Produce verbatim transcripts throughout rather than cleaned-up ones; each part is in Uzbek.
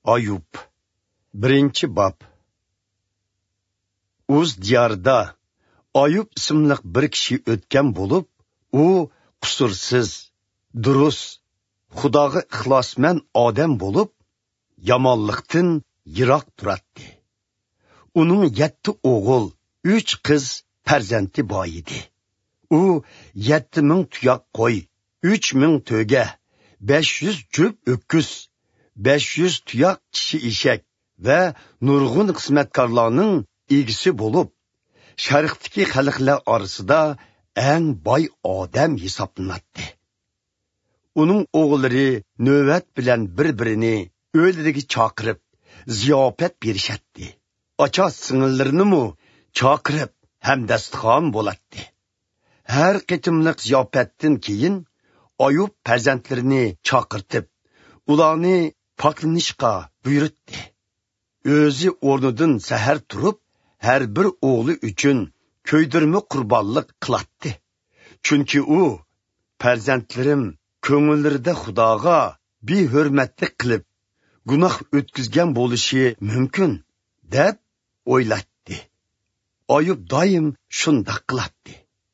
Ayub birinchi bob. Uz diyorda Ayub ismli bir kishi o'tgan bo'lib, u qusursiz, durust, Xudoga ixlosmand odam bo'lib, yomonlikdan yiroq turadi. Uning yetti o'g'il, uch qiz farzandi bor edi. U yetti ming tuyoq qo'y, uch ming to'ga, besh yuz jup o'kkiz, besh yuz tuyoq kishi eshak va nurg'un xizmatkorlarning egisi bo'lib, sharqdagi xalqlar orasida eng boy odam hisoblanadi. Uning o'g'illari navbat bilan bir-birini o'ylariga chaqirib, ziyofat berishadi. Ocha sing'illarini mu chaqirib, hamdastxon bo'ladi. Har qitimliq ziyofatdan keyin Ayub farzandlarini chaqirtib, ularni poklanishga buyurdi. O'zi o'rnidan sahar turib, har bir o'g'li uchun ko'ydirma qurbonlik qiladi. Chunki u farzandlarim ko'ngillarida Xudoga behurmatlik qilib, gunoh o'tkazgan bo'lishi mumkin deb o'yladi. Ayub doim shunday qiladi.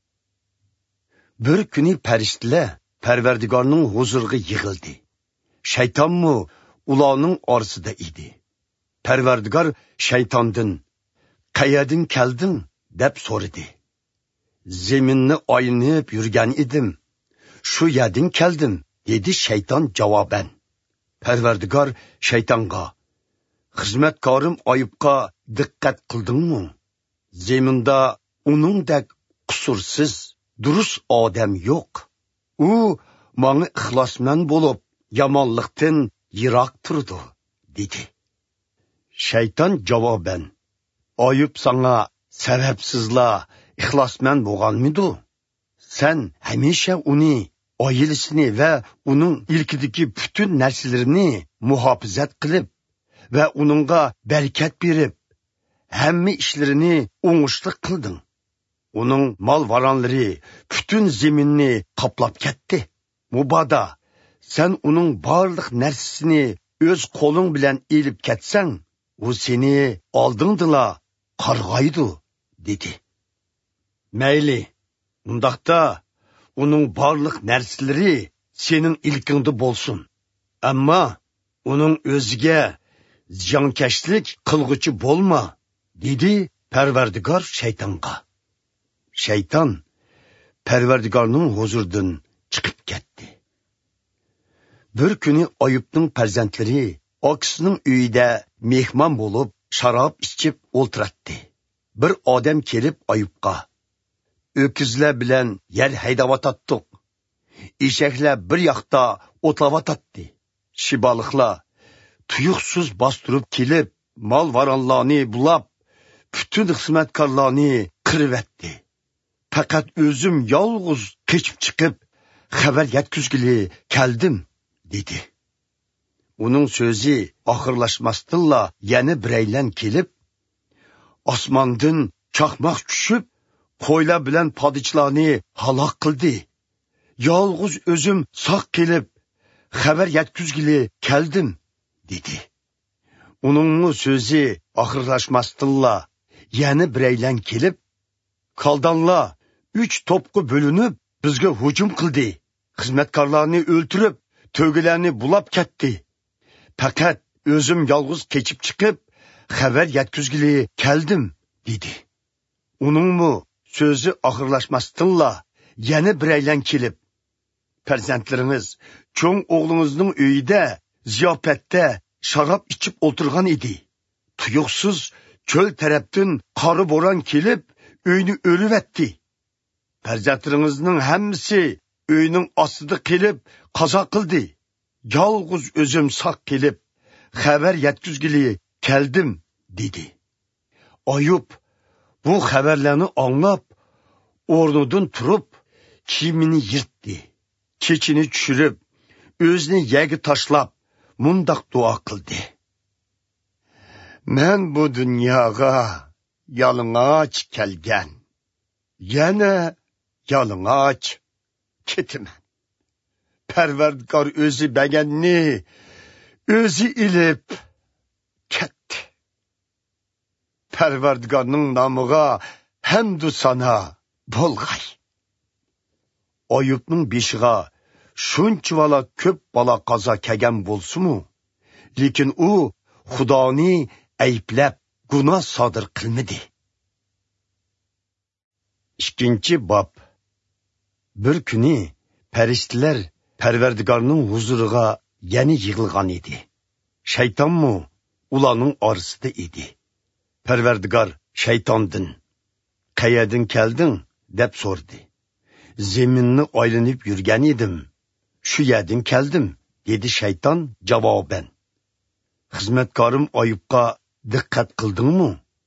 Bir kuni farishtalar Parvardigorning huzuriga yig'ildi. Shaytonmi ularning orasida edi. Parvardigor shaytondan "Qayerdan kelding?" deb so'radi. "Zaminni oynib yurgan edim. Shu yerdan keldim", dedi shayton javoban. Parvardigor shaytonga: "Xizmatkorim Ayubga diqqat qildingmi? Zaminda uningdek qusursiz, durust odam yo'q. U menga ixlosmand bo'lib, yomonlikdan yiroq turdi", dedi. Shayton javoban: "Ayub sana sababsizla ixlosmand bo'lganmidi? Sen hamisha uni, oilasini va uning ilkidagi butun narsalarini muhofazat qilib va uningga barakat berib, hamma ishlarini o'ngishli qilding. Uning mol-varonlari butun zaminni qoplab ketdi. Mubodo sen uning barliq narsasini o'z qo'ling bilan elib ketsang, u seni oldingdila qarg'aydi", dedi. "Mayli, undaqda uning barliq narsalari sening ilkingda bo'lsin. Ammo uning o'ziga ziyonkashlik qilg'uchi bo'lma", dedi Parvardigor shaytonga. Shayton Parvardigorning huzuridan chiqib ketdi. Bir kuni Ayubning farzandlari okisining uyida mehmon bo'lib, sharob ichib o'ltiradi. Bir odam kelib Ayubga: "Öküzler bilen yer haydavatattık. Eşekler bir yakta otlavatatti. Şibalıklar tuyuksuz bastırıp kelip, mal varanlarını bulap, bütün hizmetkarlarını kırıvetti. Fakat özüm yalğız keçip çıkıp, haber yetküzgili keldim", dedi. Onun sözü ahırlaşmasıyla yeni bireylen kelip, "Osmandan çakmak düşüp, qo'ylar bilan podichlarni halok qildi. Yolg'iz o'zim sog' kelib, xabar yetkazgili keldim", dedi. Uning so'zi oxirlashmasdilla yana biraylan kelib, "Qoldanlar uch to'pqa bo'linib bizga hujum qildi. Xizmatkorlarni o'ltirib, to'gilarni bulab ketdi. Faqat o'zim yolg'iz kechib chiqib, xabar yetkazgili keldim", dedi. Uning sözü ahırlaşmasdilla yana biraylan kelib, "Farzandlarimiz cho'ng o'g'lingizning uyida ziyofatda sharob ichib o'tirgan edi. Tuyuqsiz cho'l tarafdan qori bo'ron kelib, uyni o'livatdi. Farzandlaringizning hammasi uyning ostida kelib qazo qildi. Yolg'iz o'zim sog' kelib, xabar yetkazgili keldim", dedi. Ayub bu xabarlarni anlab, o'rnidan turib, kiyimini yirtdi. Kechini tushirib, o'zini yerga tashlab, mundaq duo qildi: "Men bu dunyoga yalang'och kelgan, yana yalang'och ketaman. Parvardigor o'zi berganni o'zi ilib, Parvardigarning nomiga hamdu sana bo'lg'ay. Ayubning beshiga shunchavala ko'p balo qazo kelgan bo'lsa-mu, lekin u Xudoni ayblab gunoh sodir qilmadi. ikkinchi bob. Bir kuni farishtalar Parvardigarning huzuriga yana yig'ilgan edi. Shaytonmu ularning orasida edi. Parvardigar shaytondan "Qayerdan kelding?" deb so'radi. "Zaminni aylanib yurgan edim. Shu yerdan keldim", dedi shayton javoban. "Xizmatkorim Ayubga diqqat qildingmi?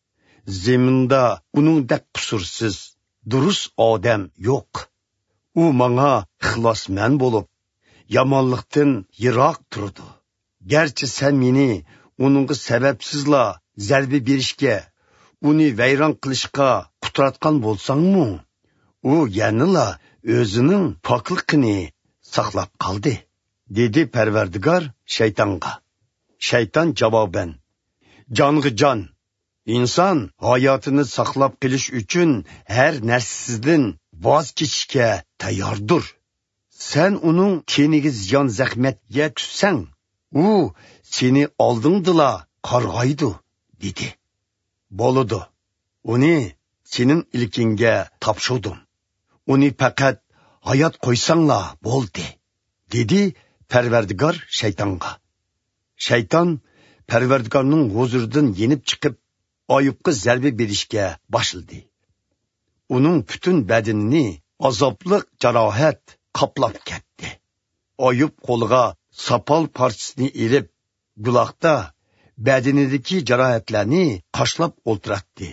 Zaminda uningdek qusursiz, durust odam yo'q. U menga ixlosman bo'lib, yomonlikdan yiroq turdi. Garchi sen meni uningga sababsizla zarba berishga, uni vayron qilishga qutratgan bo'lsangmi, u yanila o'zining pokligini saqlab qoldi", dedi Parvardigor shaytonga. Shayton javoban: "Jonga jon, inson hayotini saqlab qilish uchun har narsasidan voz kechishga tayyordir. Sen uning keniga ziyon zahmat yetkazsang, u seni oldingdila qarg'aydi", dedi. "Bo'ladi. Uni sening ilkingga topshirdim. Uni faqat hayot qo'ysanglar bo'ldi", dedi Parvardigor shaytonga. Shayton Parvardigorning huzuridan yenib chiqib, Ayubga zarba berishga boshladi. Uning butun badanini azobli jarohat qoplab ketdi. Ayub qo'liga sopol parchasini ilib, guloqda badanidagi jarohatlarni qashlab o'ltiratdi.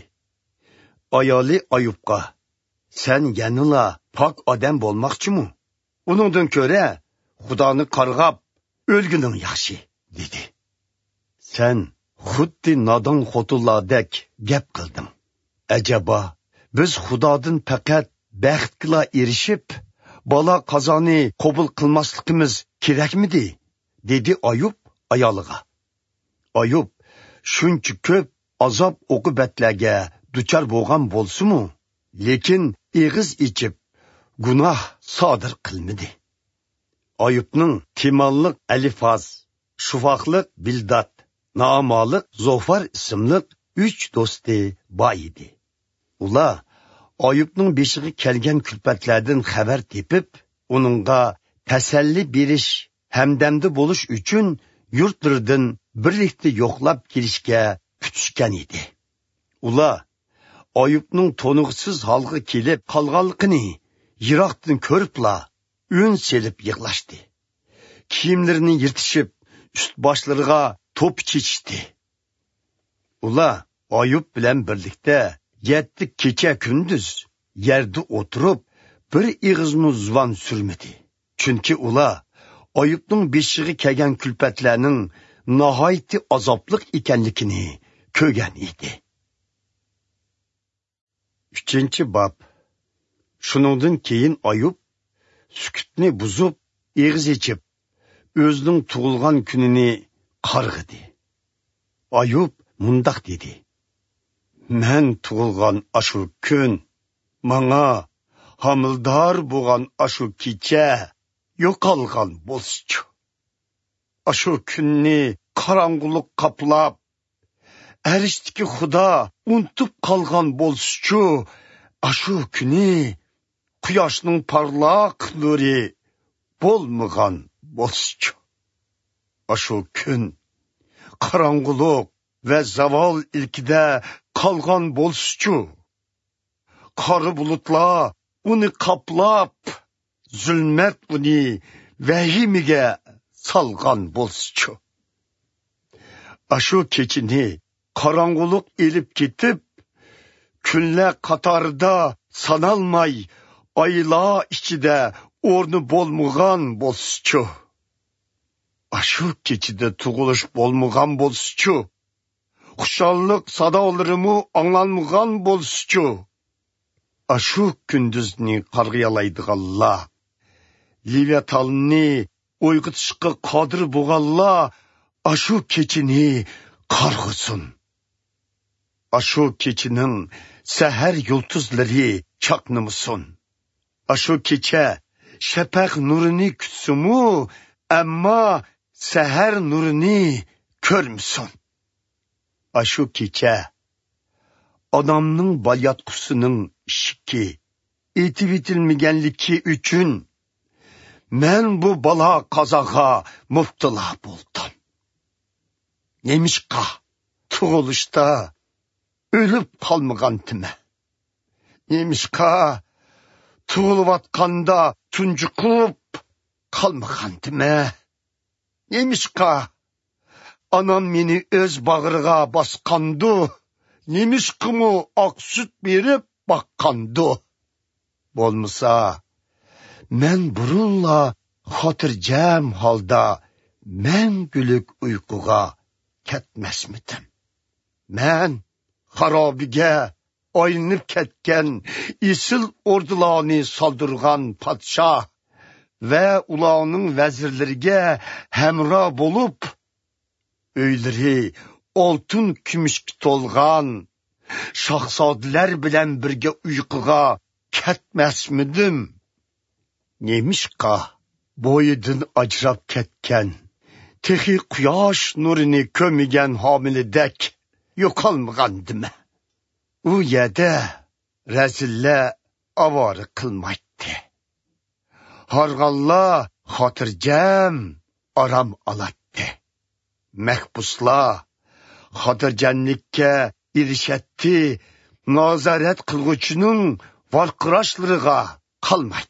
Ayoli Ayubga: "Sen yanila pok odam bo'lmoqchimi? Uningdan ko'ra Xudoni qarg'ab o'lguning yaxshi", dedi. "Sen xuddi nodon xotinlardek gap qilding. Ajaba, biz Xudodan faqat baxtga erishib, balo qazoni qabul qilmasligimiz kerakmidi?" dedi Ayub ayoliga. Ayub shuncha ko'p azob oqibatlarga duchor bo'lgan bo'lsa-mu, lekin eg'iz ichib gunoh sodir qilmadi. Ayubning Timonliq Alifaz, Shufoqliq Bildad, Naamoliq Zofar ismli uch do'sti bor edi. Ular Ayubning beshiga kelgan kulfatlardan xabar tepib, uningga tasalli berish, hamdamda bo'lish uchun yurtlaridan birlikda yo'qlab kelishga kutishgan edi. Ular Ayubning to'nug'siz holga kelib qolganligini yiroqdan ko'ribla un selib yig'lashdi. Kiyimlarini yirtishib, ust-boshlariga to'p chechishdi. Ular Ayub bilan birlikda yetti kecha kunduz yerda o'tirib, bir ig'izmi zuvon surmadi. Chunki ular Ayubning beshiga kelgan kulfatlarning nihoyatda azoblik ekanligini ko'rgan edi. uchinchi bob. Shuningdan keyin Ayub sukutni buzib, eg'iz ichib, o'zining tug'ilgan kunini qarg'idi. Ayub mundoq dedi: "Men tug'ilgan ashu kun, menga homildor bo'lgan ashu kecha yo'qolgan bo'lsichu. Ashu kunni qorong'ulik qoplab, arishdiki Xudo unutib qolgan bo'lsichu, ashu kuni quyoshning parlaq nuri bo'lmagan bo'lsichu. Ashu kun qorong'ulik va zavol ilkida qolgan bo'lsichu, qora bulutlar uni qoplab, zulmat uni vahimaga solgan bo'lsichu. Ashu kechini qorong'ulik elib ketib, kunlar qatorida sanalmay, oylar ichida o'rni bo'lmagan bo'lsichu. Ashu kechida tug'ilish bo'lmagan bo'lsichu. Xushallik sadolarimi anglanmagan bo'lsichu. Ashu kunduzni qarg'ayalaydiganlar, Leviatanni o'yg'itishga qodir bo'lganlar ashu kechini qarg'usin. Aşu keçinin seher yıldızları çaknımısın. Aşu keçe şepek nurunu kütsümü, ama seher nurunu körmüsün. Aşu keçe adamның balyatkusunun işiki, etip etilmegenliki üçün, men bu bala kazağa muftula buldum. Nemişka, tuğuluşta ölüp kalmıgan time. Nemişka, tuğuluvatkanda tuncukup kalmıgan time. Nemişka, anam meni öz bağırığa baskandu. Nemişkımı ak süt berip bakkandu. Bolmasa, men burunla hatırcam halda mengülük uykuga ketmesmidim. Men harabige oynayıp ketken isil ordularını saldırgan padşah ve ulanın vezirlerine hemra bolup öyleri oltun kümüşki tolgan şahzadiler bilen birge uykuga ketmesmidim. Nemişka boyudun acrap ketken, tehi kuyaş nurunu kömügen hamilidek yokalmıgandım. U yede rezille avarı kılmaydı. Hargalla hatırcam aram alattı. Mehbusla hatırcanlikke irişetti, nazaret kılgıçının varkıraşlırıga kalmaydı.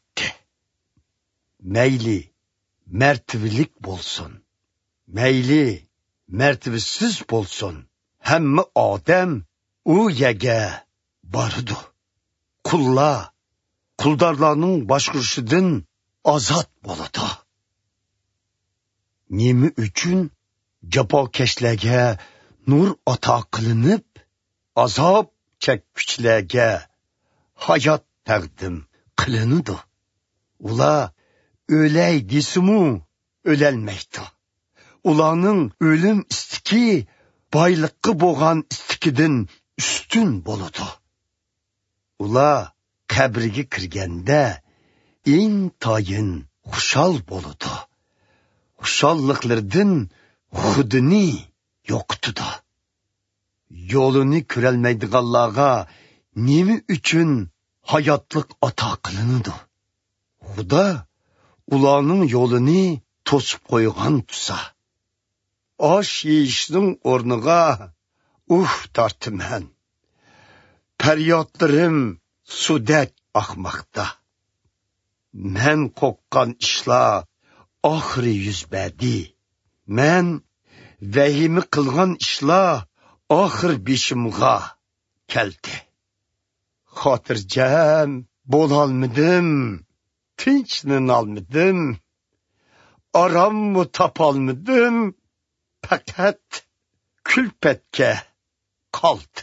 Meyli mertivilik bolsun, meyli mertivisiz bolsun, hemme Adem u yege barıdı. Kulla, kuldarlarının başkurşudun azat boludu. Nemi üçün capakeşlege nur ata kılınıp, azap çekkiçlege hayat təqdim kılınıdı. Ula öley disimu ölelmekti. Ulanın ölüm istiki baylıkı boğan istikidin üstün boludu. Ula kabrigi kirgende intayın huşal boludu. Huşallıklardın hudini yoktu da. Yolunu kürelmeydiğallağa nemi üçün hayatlık ata kılınıdı. Huda ulanın yolunu tosup koygan tusa. Aş yiyişinin ornuğa uh tartımən. Peryatlarım sudek akmakta. Men kokkan işla ahri yüzbedi. Men vehimi kılgan işla ahir bişimga keldi. Hatırcam bolalmıdım, tinçnin almıdım, aram mı tapalmıdım, fakat külpetke kaldı.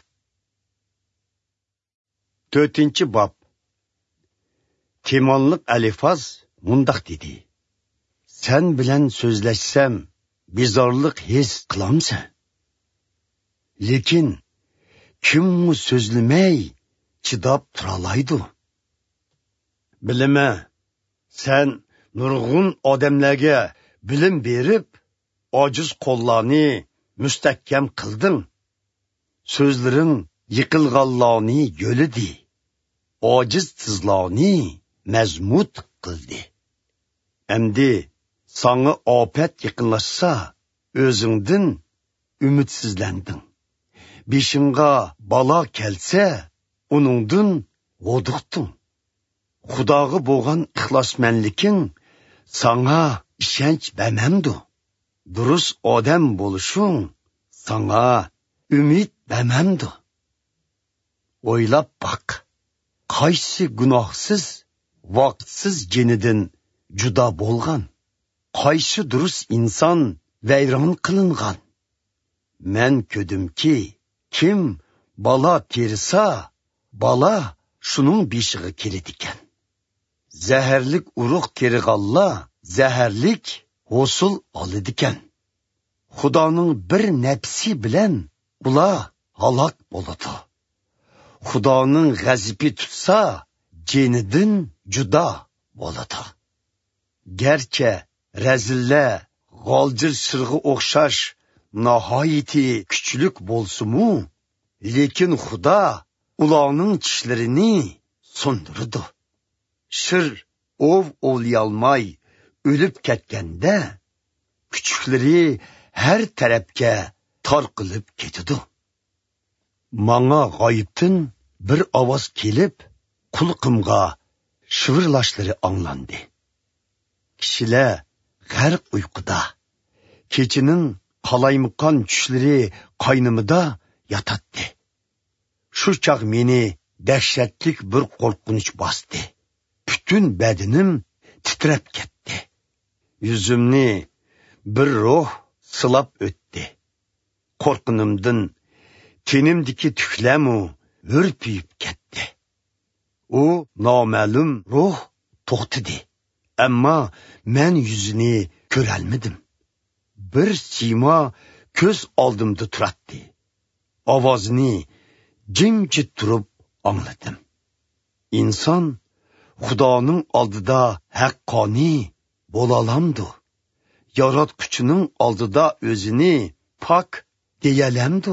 Dörtüncü bab. Timanlık Elifaz mundak dedi. Sen bilen sözleşsem bizarlık his kılamsan. Lekin kim mu sözlemey çidap turalaydı. Bilime, sen nurgun adamlarga bilim berip, aciz kollarını müstehkem kıldın. Sözlerin yıkılgallarını yölüdi. Aciz tızlarını mezmut kıldı. Emdi sana afet yıkınlaşsa, özündün ümitsizlendin. Bişinga bala kelse, onundun oduktun. Xudağı boğan ixlasmenlikin sana işenç bəmemdu. Durus odam boluşun sana ümit bəmemdu. Oylap bak, qaysi günahsız, vaktsiz cenidin juda bolgan. Qaysi durus insan veyran kılıngan. Men ködüm ki, kim bala terisa, bala şunun bişiği kelidiken. Zəhərlik uruq terigalla, zəhərlik hosul alıdiken. Xudanın bir nəpsi bilen, ula halok bo'ladi. Xudoning g'azibi tutsa, jenidan juda bo'ladi. Garchi razillar g'oljir sirg'i o'xshash nihoyati kuchlik bo'lsa-mu, lekin Xudo ularning tishlarini sundirdi. Shir ov o'liyolmay o'lib ketganda, kuchuklari har tarafga tarqilib ketadi. Manga g'oyibdan bir ovoz kelib, qulqimga shivirlashlari anglandi. Kishilar g'arq uyquda, kechining qalaymiqqan tushlari qaynimida yotadi. Shu chaq meni dahshatlik bir qo'rqinch bosdi. Butun badanim titrab ketdi. Yuzimni bir ruh silab o'tdi. Qo'rqinimdan tenimdagi tuklamu hurpiyib ketdi. U noma'lum ruh to'xtadi. Ammo men yuzini ko'rolmadim. Bir sima ko'z oldimda turadi. Ovozini jimjit turib angladim. Inson Xudoning oldida haqqoniy bo'la olamdi. Yaratquchining oldida o'zini pok deyalamdi.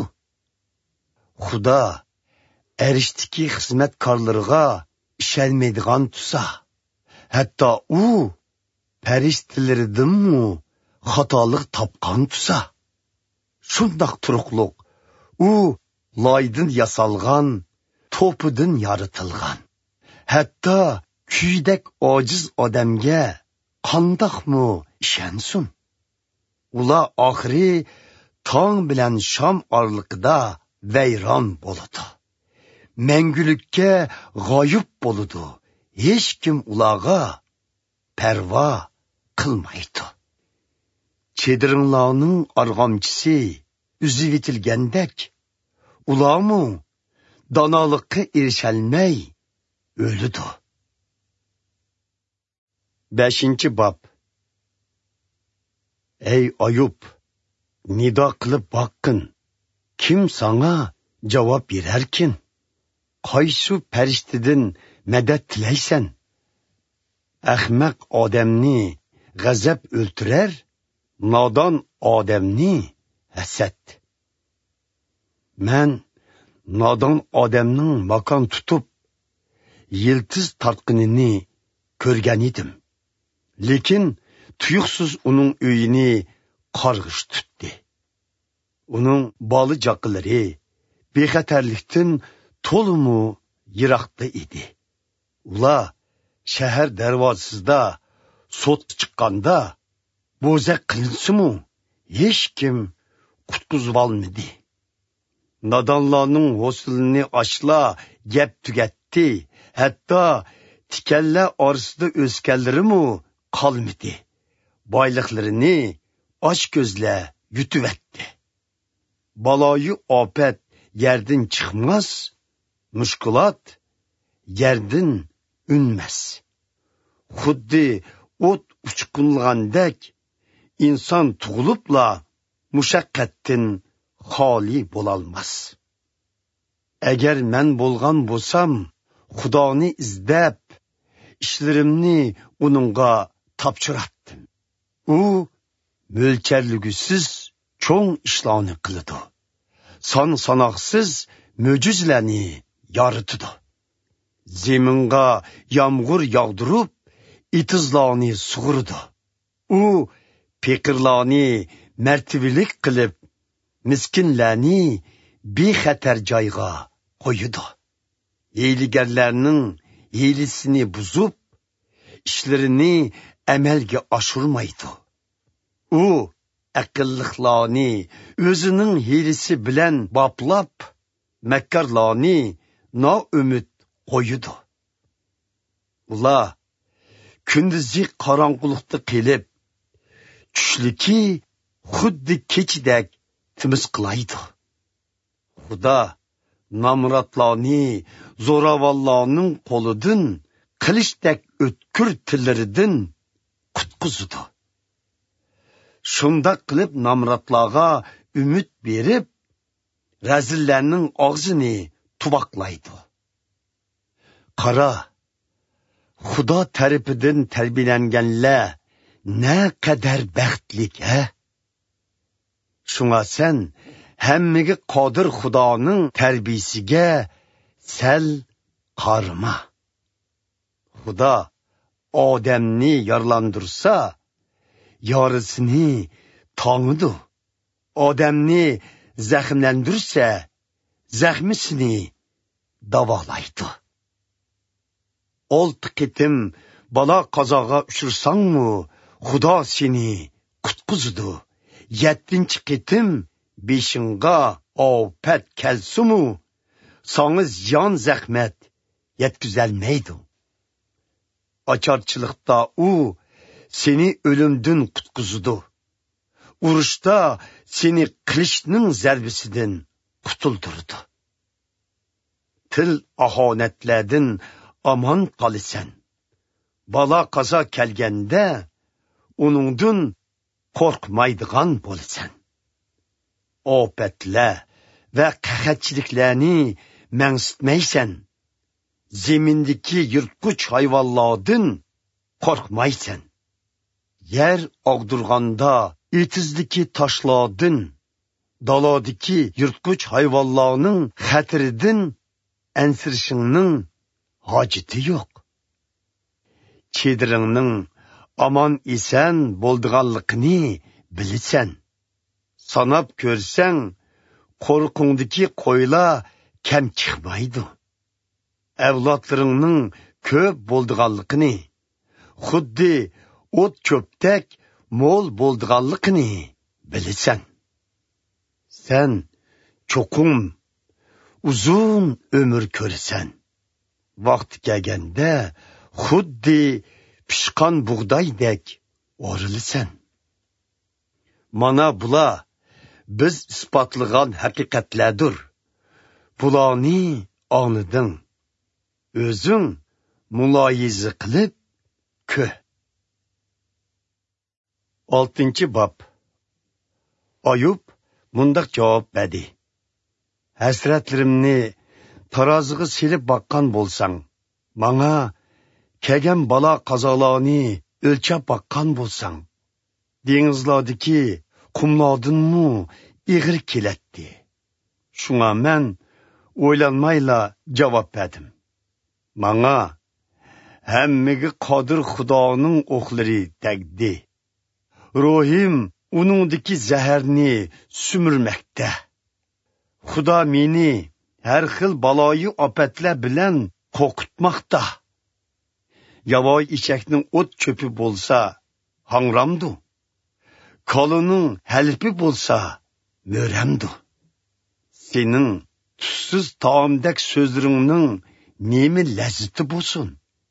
Xudo arishdagi xizmatkorlarga ishonmaydigan tusa, hatto u farishtalaridanmi xatolik topgan tusa. Shundoq turuqliq u loydan yasalgan, to'pidan yaratilgan. Hatto kuydak ojiz odamga qandoqmi ishonsin? Ular oxiri tong bilan shom orliqida vayron bo'ladi. Mangulikka g'oyib bo'ladi. Hech kim ularga parvo qilmaydi. Chediringlarning arg'amchisi uzib etilgandek, ularmu donolikqa erishalmay o'lidi. beshinchi bob. Ey Ayub, nido qilib boqqin. Kim sana javob berarkin? Qaysi farishtadan madad tilaysan? Ahmaq odamni g'azab o'ltirar, nodon odamni hasad. Men nodon odamning makon tutib, yiltiz tortqinini ko'rgan edim. Lekin tuyuqsiz uning uyini qarg'ish tutdi. Uning boli jaqilari bexatarlikdan to'limu yiroqda edi. Ular shahar darvozasida sot chiqqanda bo'zaq qilinsa-mu, hech kim qutqizib olmadi. Nodonlarning hosilini ashla gap tugatdi. Hatto tikanlar orasida o'sganlarimu qolmadi. Boyliqlarini och ko'zlar yutivatdi. Baloyi ofat yerdan chiqmas, mushkulot yerdan unmas. Xuddi o't uchqunlagandek inson tug'ilibla mushaqqatdan xoli bo'lolmas. Agar men bo'lgan bo'lsam, Xudoni izlab, ishlarimni uningga topshirardim. U mo'lcharligisiz cho'ng ishlarni qiladi. Son sanoqsiz mo'jizalarni yoritadi. Zeminga yomg'ir yog'dirib, itizlarni sug'urdi. U pekirlarni martivilik qilib, miskinlarni bexatar joyga qo'ydi. Hiyligarlarning hiylisini buzib, ishlarini amalga oshirmaydi. U aqlliqlarni o'zining hiylisi bilan boplab, makkarlarni noumid qo'ydi. Ular kunduzi qorong'ulikda qilib, tushliki xuddi kechidek timiz qilaydi. Xudo namratlarni zo'ravonlarning qo'lidan, qilishdek o'tkir tillaridan qutqizdi. Shunda qilib namratlarga umid berib, razillarning og'zini tuvaqlaydi. Qara, Xudo tarafidan tarbiyalanganlar ne kadar baxtlik, ha? Şuna sen hammaga qodir Xudoning tarbiyasiga sal qarma. Xudo odamni yarlandırsa, yarısını tanıdı. Odamni zahmlandirsa, zahmisini davolaydi. Olti qitim bala qazoga uchirsanmu, Xudo seni qutqizdi. Yettinchi qitim beshinga ofat kelsumu, sana ziyon zahmat yetkazolmaydi. Açarçılıkta u seni ölümdün qutqizdi. Urushda seni qilishning zarbisidan qutuldurdi. Til ahonatlardan aman qolisan. Bala qazo kelganda uningdan qo'rqmaydigan bo'lasan. Ofatlar va qahatchiliklarni mansitmaysan. Zemindeki yırtqıç hayvanlardan qorqmaysan. Yer og'dirganda etizdeki taşlardan, daladaki yırtqıç hayvanlarning xatiridan ansirishingning hojati yo'q. Chediringning aman esan bo'ldiganligini bilasan. Sanab ko'rsang, qo'rqingdiki qo'ylar kam chiqmaydi. Avlodlaringning ko'p bo'ldiganligini, xuddi o't ko'pdak mo'l bo'ldiganligini bilasan. Sen cho'qim uzun umr ko'rasan. Vaqti kelganda xuddi pishqon bug'doydek o'rilasan. Mana bular biz isbotlagan haqiqatlardir. Bularni anlading. Özün muloyiza qilib kö. oltinchi bob. Ayub mundaq javob berdi. Hasratlarimni taroziga silib baqqan bo'lsang, manga kelgan balo qazolarni o'lchab baqqan bo'lsang, dengizlardagi qumlardanmi ig'ir kelatdi. Shunga men o'ylanmayla javob berdim. Manga hammaga qodir Xudoning o'qlari tegdi. Ruhim uningdagi zaharni sumirmoqda. Xudo meni har xil baloyi ofatlar bilan qo'rqitmoqda. Yavoy eshakning o't cho'pi bo'lsa, hangramdu. Kolining halpi bo'lsa, mo'ramdu. Sening tuzsiz taomdak so'zlaringning nemi lazzati bo'lsin.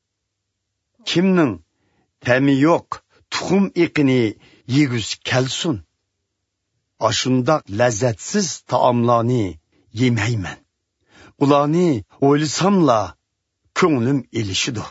Kimning ta'mi yo'q tuxum eqini yegus kelsin. Ashundaq lazzatsiz taomlarni yemayman. Ularni o'ylasamla ko'nglim elishidu.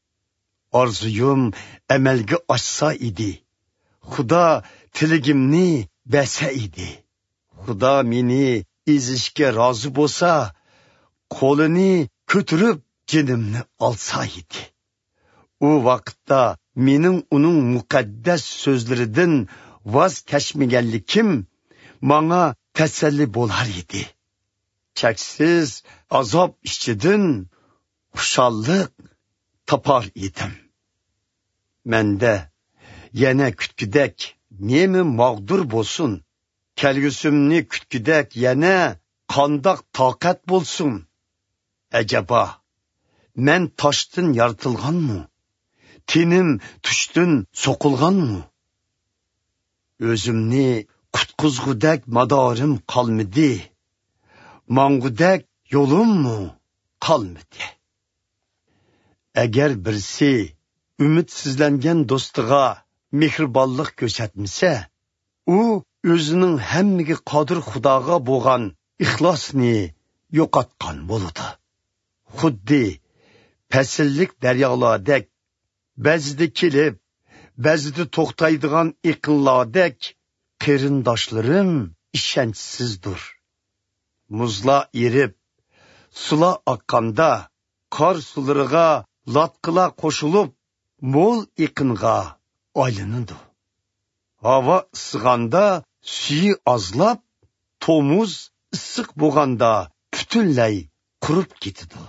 Orzuyum amalga oshsa edi. Xudo tiligimni bersa edi. Xudo meni ezishga rozi bo'lsa, qo'lini ko'tirib jinimni olsa edi. U vaqtda mening uning muqaddas so'zlaridan voz kechmaganlikim menga tasalli bo'lar edi. Cheksiz azob ichidan xushallik topar edim. Menda yana kutkudak nemi mag'dur bo'lsin. Kelgusimni kutkudak yana qandoq toqat bo'lsin. Acaba men toshdan yaratilganmi? Tenim tushdan so'qilganmi? O'zimni qutqizgudak madorim qolmadi. Mangudak yo'limmi qolmadi. Agar birsi ümidsizlangan do'stiga mehribonlik ko'rsatmasa, u o'zining hammaga qodir Xudoga bo'lgan ixlosni yo'qotgan bo'ladi. Xuddi pasillik daryolardek ba'zida kelib, ba'zida to'xtaydigan iqinlardek qarindoshlarim ishonchsizdir. muzla erib, sula aqqanda, qor sulariga latqila qo'shilib, mo'l iqinga aylanadi. Hava ıssiganda suyi azlab, tomuz issiq bo'lganda butunlay qurib ketadi.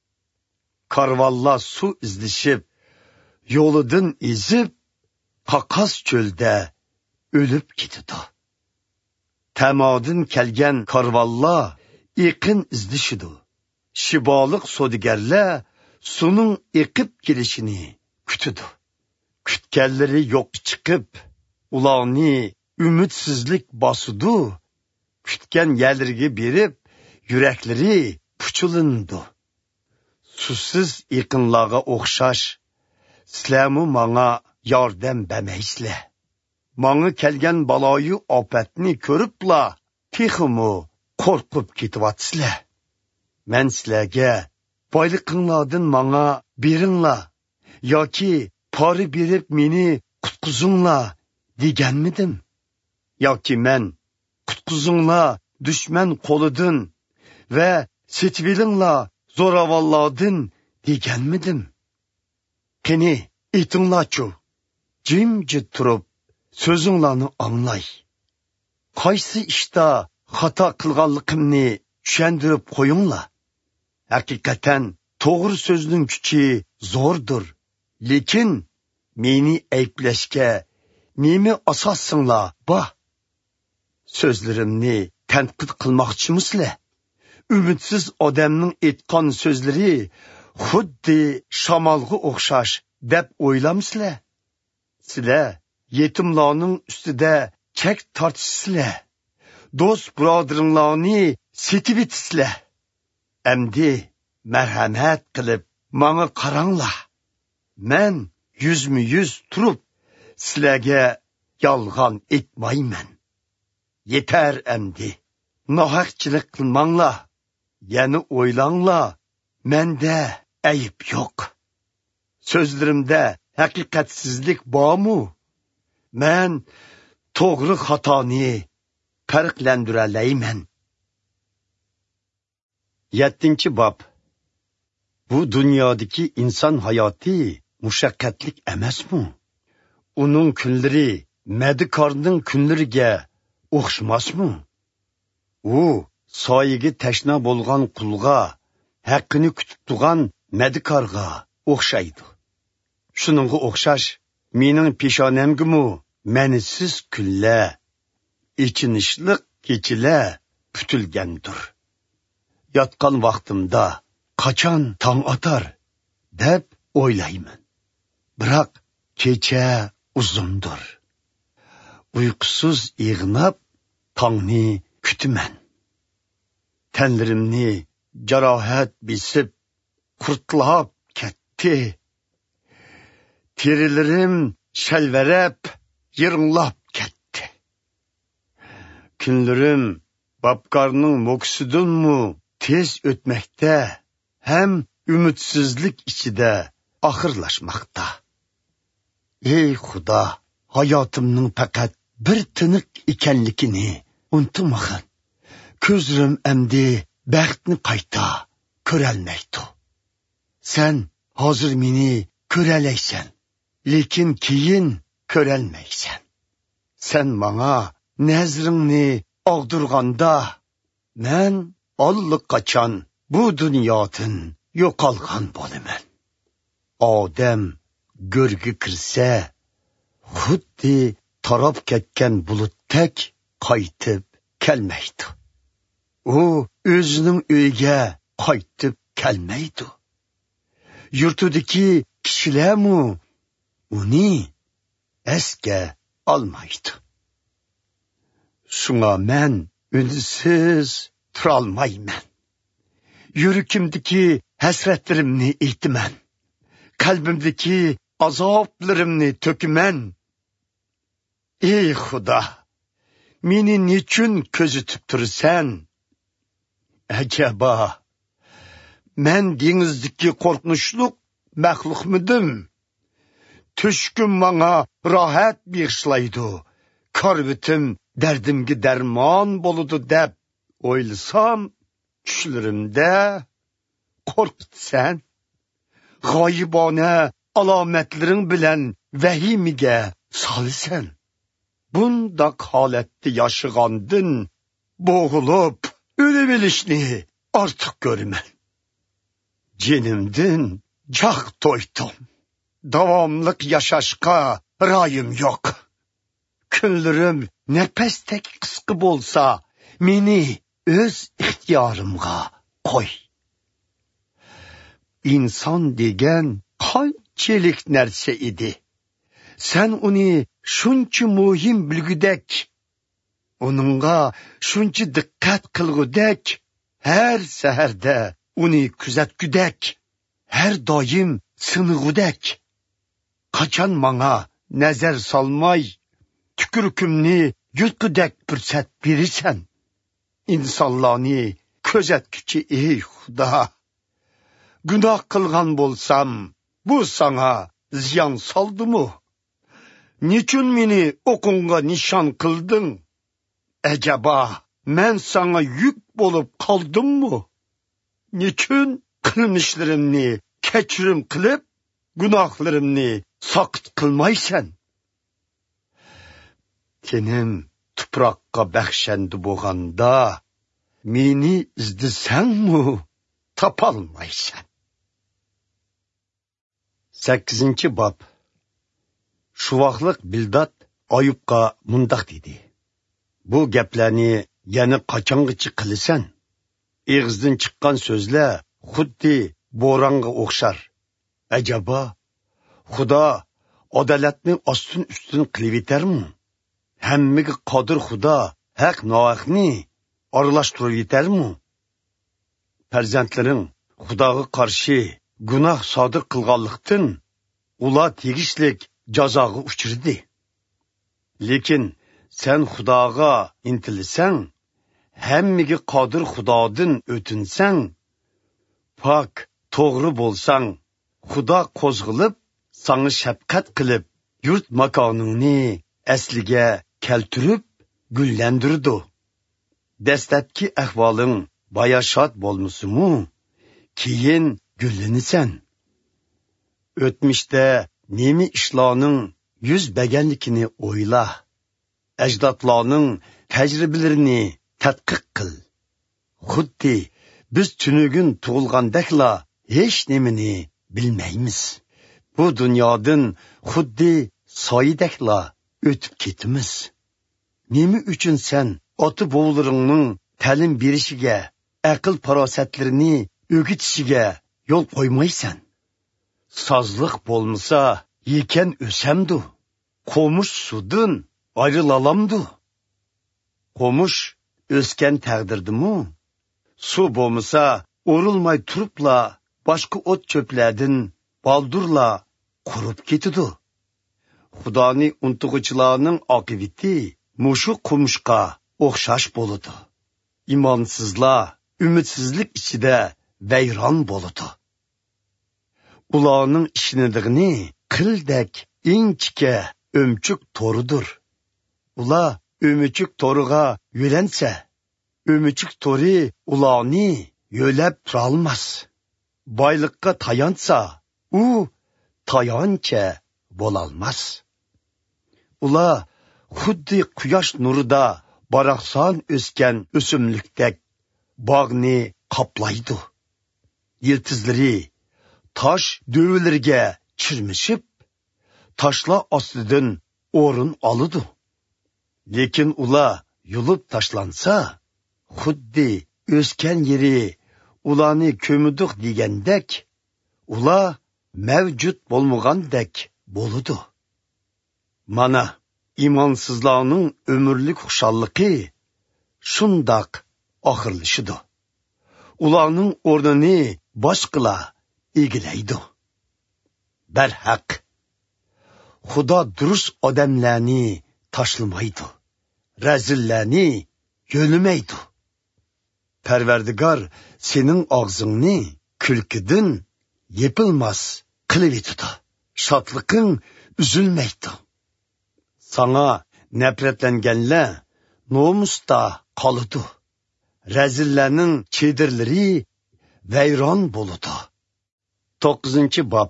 Karvalla su izlashib, yo'lidan ezib, qaqas cho'lda o'lib ketadi. Tamodin kelgan karvalla iqin izlashidi. Shiboliq sodigarlar suning eqib kelishini kutadi. Kutganlari yo'q chiqib, ularni ümidsizlik bosudi. Kutgan yerlariga berib, yuraklari puchulindi. Susiz iqinlarga o'xshash, sizlarmu manga yordam bermaysizlar. Manga kelgan baloyu ofatni ko'ribla, texmu qo'rqib ketyapsizlar. Men sizlarga boyliqinglardan manga beringlar yoki pora berib meni qutqizinglar deganmidim? Yoki men qutqizinglar dushman qo'lidan va setvilinglar zo'ravonlardan deganmidim? Qani aytinglarchu, jimjit turib so'zinglarni anglay. Qaysi ishda xato qilganligimni tushuntirib qo'yinglar. Haqiqatan to'g'ri so'zning kuchi zo'rdir, lekin meni ayblashga nima asosinglar bor? So'zlarimni tanqid qilmoqchimisizlar? Umidsiz odamning aytgan so'zlari xuddi shamolga o'xshash deb o'ylamsizlar? Sizlar yetimlarning ustida chek tortisizlar. Do'st birodaringlarni setib etisizlar. Endi marhamat qilib menga qaranglar. Men yuzma yuz turib sizlarga yolg'on aytmayman. Yeter endi. Nohaqchilik qilmanglar. Yana o'ylanglar. Menda ayib yo'q. So'zlarimda haqiqatsizlik bormi? Men to'g'ri xatoni farqlandiralayman. yettinchi bob. Bu dunyodagi inson hayoti mushaqqatlik emasmi? Uning kunlari madikorning kunlariga o'xshamasmi? U soyiga tashna bo'lgan qulga, haqqini kutib turgan madikorga o'xshaydi. Shuningga o'xshash mening peshonamgimi manisiz kunlar, ichinishliq kechilar putilgandir. Yotgan vaqtimda qachon tong otar deb o'ylayman. Biroq kecha uzundir. Uyqusiz yig'nab tongni kutaman. Tanlarimni jarohat besib qurtlab ketdi. Terilarim shalvarab yiringlab ketdi. Kunlarim babkarning mo'ksidunmu tez o'tmoqda, ham ümidsizlik ichida oxirlashmoqda. Ey Xudo, hayotimning faqat bir tiniq ekanligini unutmag'in. Ko'zim endi baxtni qayta ko'rolmaydi. Sen hozir meni ko'ralaysan, lekin keyin ko'rolmaysan. Sen menga nazringni og'dirganda, men allaqachon bu dunyodan yo'qolgan bo'laman. Odam go'rga kirsa, xuddi tarab ketgan bulutdek qaytib kelmaydi. U o'zining uyiga qaytib kelmaydi. Yurtidagi kishilarmu uni esga olmaydi. Shunga men unsiz turolmayman. Yurakimdagi hasratlarimni aytaman. Qalbimdagi azoblarimni to'kiman. Ey Xudo, meni nechun ko'zitib tursan? Ajaba, men dengizdagi qo'rqinchli maxluqmidim? Tushkum menga rohat bag'ishlaydi. Korbitim dardimga darmon bo'ladi deb o'ylasam, tushlerimda qo'rqitsan, g'oyibona alomatlaring bilan vahimiga solsan. Bundoq holatda yashag'andin bo'g'ilib o'lib olishni ortiq ko'raman. Jinimdin joq to'ydim. Davomliq yashashga ra'yim yo'q. Kunlarim nafasdek qisqa bo'lsa, meni o'z ixtiyorimga qo'y. Inson degan qanchalik narsa edi. Sen uni shuncha muhim bilgudak, uningga shuncha diqqat qilgudak, har saharda uni kuzatgudak, har doim sinigudak. Qachon menga nazar solmay, tukurkumni yutgudak fursat berisan. İnsanlarni kuzatguchi ey Xudo. Gunoh qilgan bo'lsam, bu sana ziyon soldimi? Niçin meni o'qinga nishon qilding? Acaba men sana yük bo'lib qoldimmi? Niçin qilmishlarimni kechirim qilib, gunohlarimni soqit qilmaysan? Tenim tuproqqa baxshandi bo'lganda, meni izdisangmi, topolmaysan. sakkizinchi bob. Shu vaqtlik Bildad Ayubga mundaq dedi: Bu gaplarni yana qachongacha qilasan? Eg'izdan chiqqan so'zlar xuddi bo'ronga o'xshar. Ajaba, Xudo adolatni ostin ustin qilib yetarmi? Hammaga qodir Xudo haq nohaqni aralashtirib yetarmi? Farzandlaring Xudoga qarshi gunoh sodir qilganlikdan ular tegishlik jazoga uchirdi. Lekin sen Xudoga intilsang, hammaga qodir Xudodan o'tinsang, pok, to'g'ri bo'lsang, Xudo qo'zg'ilib, sana shafqat qilib, yurt makoningni asliga keltirib, gullandirdi. Dastlabki ahvoling bayashot bo'lmisimu, keyin gullanasan. O'tmishda nemi ishlarning yuz berganligini o'yla. Ajdodlarning tajribalarini tadqiq qil. Xuddi biz tunugun tug'ilgandakla hech nimani bilmaymiz. Bu dunyodan xuddi soyidakla o'tib ketimiz. Nima uchun sen ota bovlaringning ta'lim berishiga, aql farosatlarini o'gitishiga yo'l qo'ymaysan? Sozliq bo'lmasa, yekan o'samdu. Qo'mush sudin ayrılalamdu. Qo'mush o'sgan taqdirdimu? Suv bo'lmasa, o'rilmay turibla boshqa o't cho'plardan baldurla qurib ketidi. Xudoni untug'uchilarning oqibati mushu qo'mushqa o'xshash bo'ladi. Imonsizlar umidsizlik ichida vayron bo'ladi. Ularning ishinidigini qildak inchika o'mchuk to'ridir. Ular o'mchuk to'riga yo'lansa, o'mchuk to'ri ularni yo'lab turolmas. Boylikqa tayansa, u tayancha bo'lolmas. Ular xuddi quyosh nurida baraqson o'sgan o'simlikdek bog'ni qoplaydi. Yiltizlari tosh dövüllerge çirmişip, taşla ostidan o'rin oladi. Lekin ular yulib taşlansa, xuddi o'sgan yeri ularni ko'midiq degandek, ular mavjud bo'lmagandek bo'ladi. Mana imonsizlarning umrlik xushalliqi shundoq oxirlashidir. Ularning o'rnini boshqalar egilaydi. Barhaq, Xudo durust odamlarni tashlamaydi, razillarni yo'limaydi. Parvardigor sening og'zingni kulkidan yepilmas qilib etadi. Shodliqing uzilmaydi. Sana nafratlanganlar nomusda qoladi. razillarning chedirlari vayron bo'ludi. to'qqizinchi bob.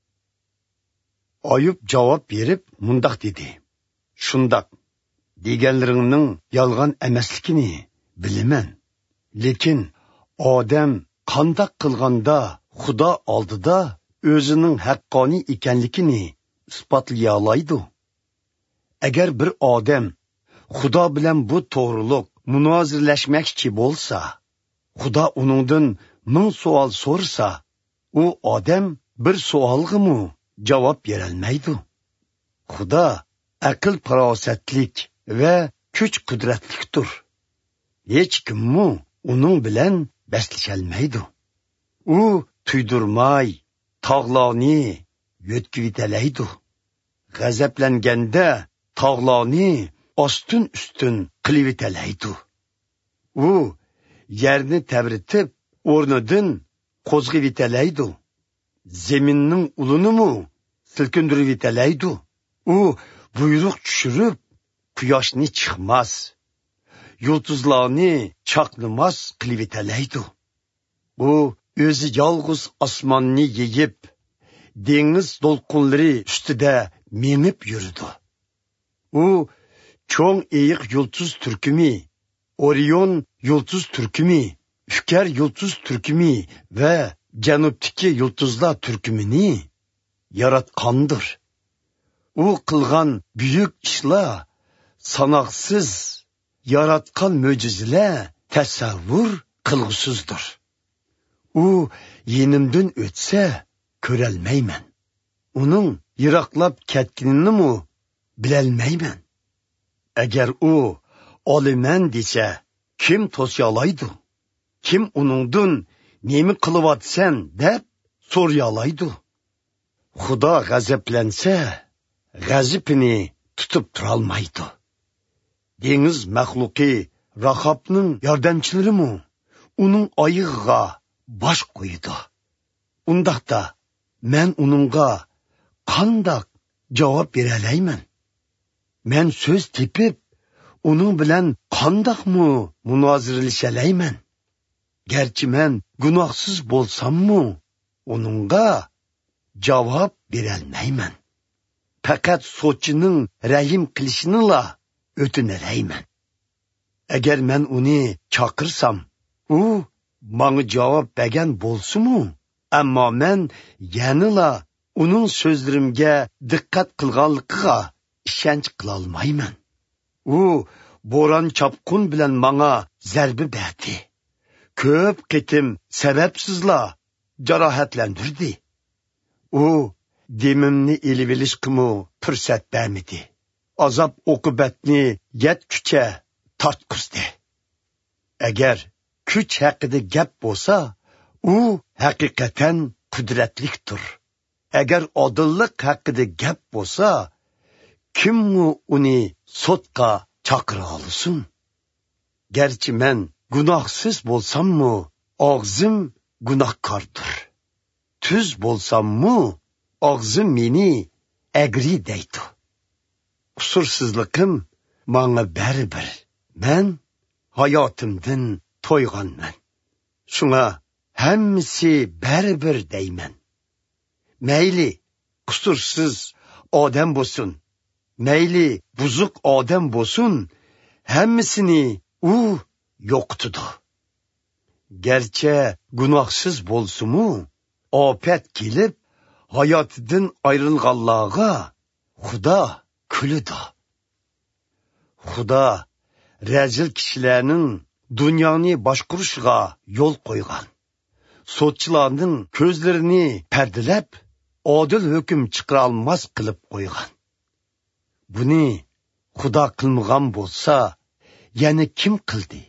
Ayub javob berib mundoq dedi: shundoq deganlaringning yolg'on emasligini bilaman, lekin odam qandoq qilganda Xudo oldida o'zining haqqoniy ekanligini isbotlay oladi? Agar bir odam Xudo bilan bu to'g'riliq munozirlashmoqchi bo'lsa, Xudo uningdan ming savol so'rasa, u odam bir savolga javob berolmaydi. Xudo aql farosatlik va kuch qudratlikdir. Hech kimmi uning bilan baslasholmaydi. U tuydurmay tog'larni yo'tkivitalaydi. G'azablanganda tog'larni ostin ustin qilivitalaydi. U yerni tabritib o'rnidan qo'zg'ivitalaydi. Zeminning ulunimi silkindirivitalaydi. U buyruq tushirib quyoshni chiqmas, yulduzlarni chaqnamas qilivitalaydi. U o'zi yolg'iz osmonni yeyib, dengiz to'lqinlari ustida menib yurdi. U cho'ng eyiq yulduz turkumi, Orion yulduz turkumi, Fikar yulduz turkumi va janubdagi yulduzlar turkumini yaratgandir. U qilgan buyuk ishlar, sanoqsiz yaratgan mo'jizalar tasavvur qilg'usizdir. U yenimdan o'tsa ko'rolmayman. Uning yiroqlab ketganini bilolmayman. Agar u oliman desa, kim to'siy oladi? Kim uningdan nima qilyapsan deb so'ray oladi? Xudo g'azablansa, g'azabini tutib tura olmaydi. Dengiz maxluqi Rahobning yordamchilarimi uning oyig'iga bosh qo'ydi. Undaqda men uningga qandoq javob bera olayman? Men so'z tepib, uning bilan qandoqmi munozirlashalayman? Garchi men gunohsiz bo'lsam-mu, uningga javob bera olmayman. Faqat so'chining rahim qilishini-la o'tinalayman. Agar men uni chaqirsam, u menga javob bergan bo'lsa-mu, ammo men yanila uning so'zlarimga diqqat qilganligiga ishonch qila olmayman. U bo'ron chopqun bilan menga zarba berdi. Ko'p qitim sababsizla jarohatlantirdi. U demimni elib olishga fursat bermadi. Azob oqibatni yetguncha tortqizdi. Agar kuch haqida gap bo'lsa, u haqiqatan qudratlikdir. Agar odillik haqida gap bo'lsa, kimmi uni sotqa chaqira olsin? Garchi men gunohsiz bo'lsam-mu, og'zim gunohkordir. Tuz bo'lsam-mu, og'zim meni agri deydi. Qusursizlikim menga baribir. Men hayotimdan to'yganman. Shunga hammasi baribir deyman. Mayli qusursiz odam bo'lsin, mayli buzuq odam bo'lsin, hammasini u yo'qotdi. Garchi gunohsiz bo'lsa-mu, ofat kelib hayotidan ayrilganlarga Xudo kuladi. Xudo razil kishilarning dunyoni boshqarishiga yo'l qo'ygan. Sotchilarning ko'zlarini pardalab, odil hukm chiqara olmas qilib qo'ygan. Buni Xudo qilmagan bo'lsa, yana kim qildi?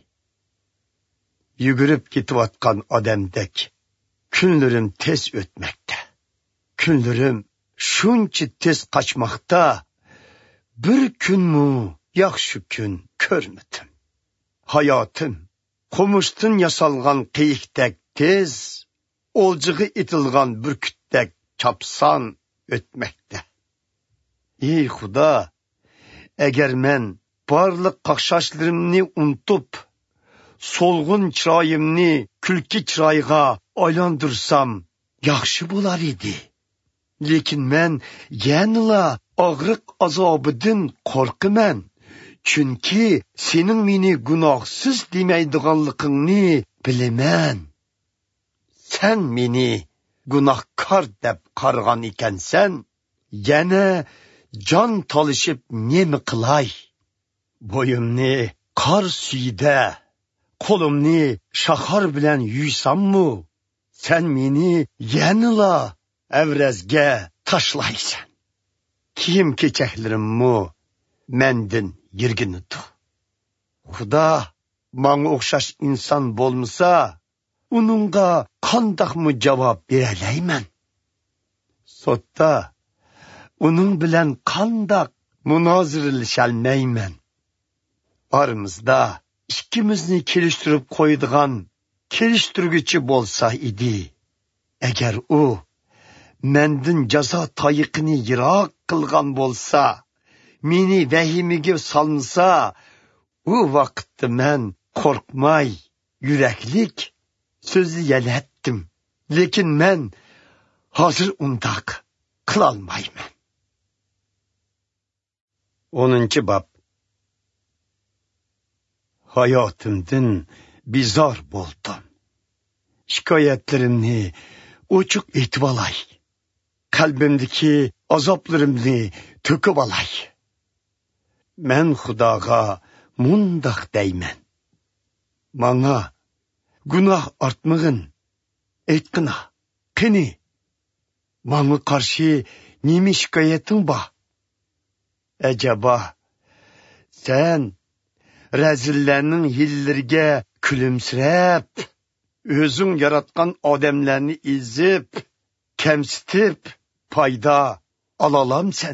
Yugurib ketayotgan odamdek kunlarim tez o'tmoqda. Kunlarim shuncha tez qochmoqda. Bir kunmi yaxshi kun ko'rmadim. Hayotim qumushdan yasalgan qiyiqdek tez, o'ljiga etilgan burkutdek chapsan o'tmoqda. Ey Xudo, agar men barliq qaqshashlarimni unutib, solğun chiroyimni kulki chiroyga aylantirsam yaxshi bo'lar edi. Lekin men yanila og'riq azobidan qo'rqaman. Chunki sening meni gunohsiz demaydiganligingni bilaman. Sen meni gunohkor deb qaragan ekansan, yana jon tolishib nima qilay? Bo'yimni qor suyida, qo'limni shahar bilan yuysammi, sen meni yanila avrazga tashlaysan. Kiyim kechaklarimmi mendan yirginidu. Xudo manga o'xshash inson bo'lmasa, uningga qandaqmi javob beralayman? Sotda uning bilan qandaq munozirlashalmayman. Aramizda ikkimizni kelishtirib qo'ydigan kelishtirguchi bo'lsa edi. Agar u mendan jazo toyiqini yiroq qilgan bo'lsa, meni vahimaga solmasa, u vaqtda men qo'rqmay, yuraklik so'zni yalatdim. Lekin men hozir undaq qilolmayman. o'ninchi bob. Hayotimdan bizor bo'ldim. Shikoyatlarimni ochiq aytib olay. Qalbimdagi azoblarimni to'kib olay. Men Xudoga mundaq deyman. Manga gunoh ortmag'in. Aytqina, qani, manga qarshi nima shikoyating bor? Acaba sen razillarning yillariga kulimsirab, o'zing yaratgan odamlarni ezib, kamsitib, foyda olalamsan?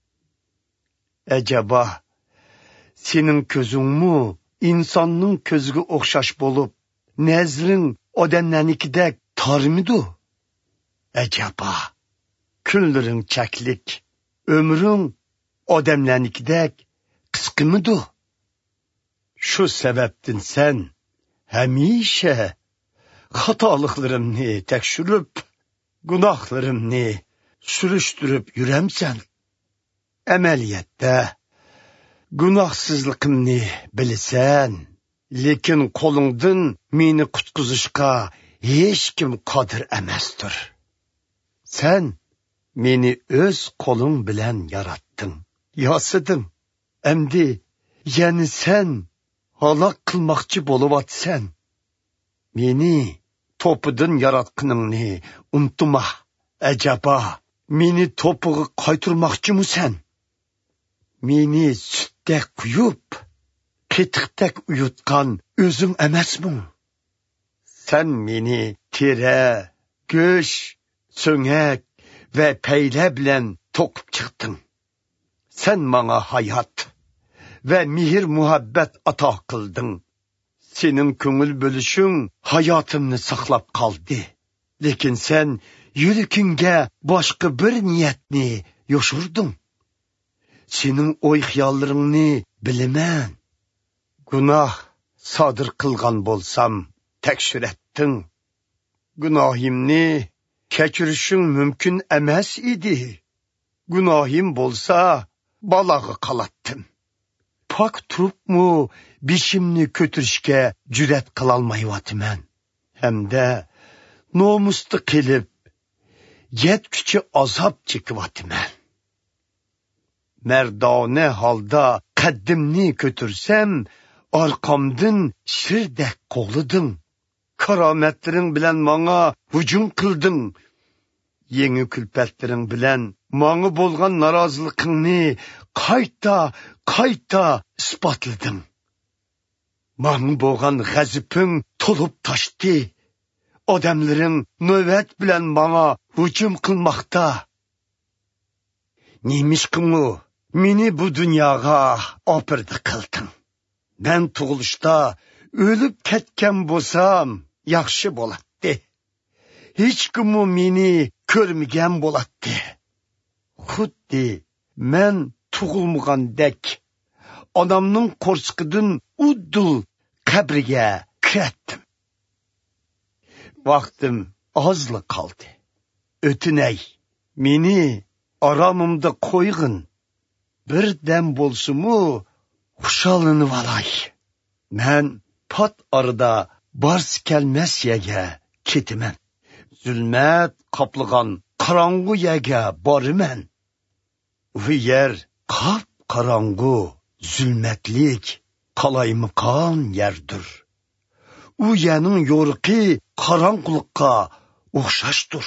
Acaba sening ko'zingmi insonning ko'ziga o'xshash bo'lib, nazring odamlarnikidek tormidu? Acaba kunlaring chaklik, umring odamlarnikidek qisqimidu? Shu sababdan sen hamisha xatoliklarimni tekshirib, gunohlarimni surishtirib yuramsan. Amaliyotda gunohsizligimni bilasan, lekin qo'lingdan meni qutqizishga hech kim qodir emasdir. Sen meni o'z qo'ling bilan yaratding, yasading. Endi yana sen halok qilmoqchi bo'layotsan. Meni to'pidan yaratganingni unutma. Acaba meni to'piga qaytarmoqchimisan? Meni sutdek quyib, qetiqdek uyutgan o'zing emasmi? Sen meni teri, go'sh, so'ngak va payla bilan to'qib chiqding. Sen menga hayot va mehr muhabbat ato qilding. Sening ko'ngil bo'lishing hayotimni saqlab qoldi. Lekin sen yuragingga boshqa bir niyatni yoshirding. Sening o'y xiyollaringni bilaman. Gunoh sodir qilgan bo'lsam, tekshiratding. Gunohimni kechirishing mumkin emas edi. Gunohim bo'lsa, balog'i qalatdim. Pok turibmi beshimni ko'tirishga jur'at qilolmayotman. Hamda nomusda qilib, yetkichi azob chekyapman. Mardona holda qaddimni ko'tirsam, orqamdan shirdek qo'g'lidim. Karomatlaring bilan menga hujum qilding. Yangi kulpatlaring bilan menga bo'lgan noroziligingni qayta qayta isbotlading. Menga bo'lgan g'azabing to'lib toshdi. Odamlaring navbat bilan menga hujum qilmoqda. Nemishqimi meni bu dunyoga opirdi qilding. Men tug'ilishda o'lib ketgan bo'lsam, yaxshi bo'ladi. Hech kim meni ko'rmagan bo'ladi. Xuddi men tug'ilmagandek, onamning qo'rsqidan uddul qabriga kiretdim. Vaqtim azlı qaldı. Ötüney, meni aramımda qo'yg'in. Bir dem bolsumu xushallanib alay. Men pat arada bars kelmas yega ketiman. Zulmat qaplagan qarangu yega boriman. U yer qap qarangu, zulmatlik, qalaymaqon yerdir. U yerning yo'riqi qaranqulikqa o'xshashdir.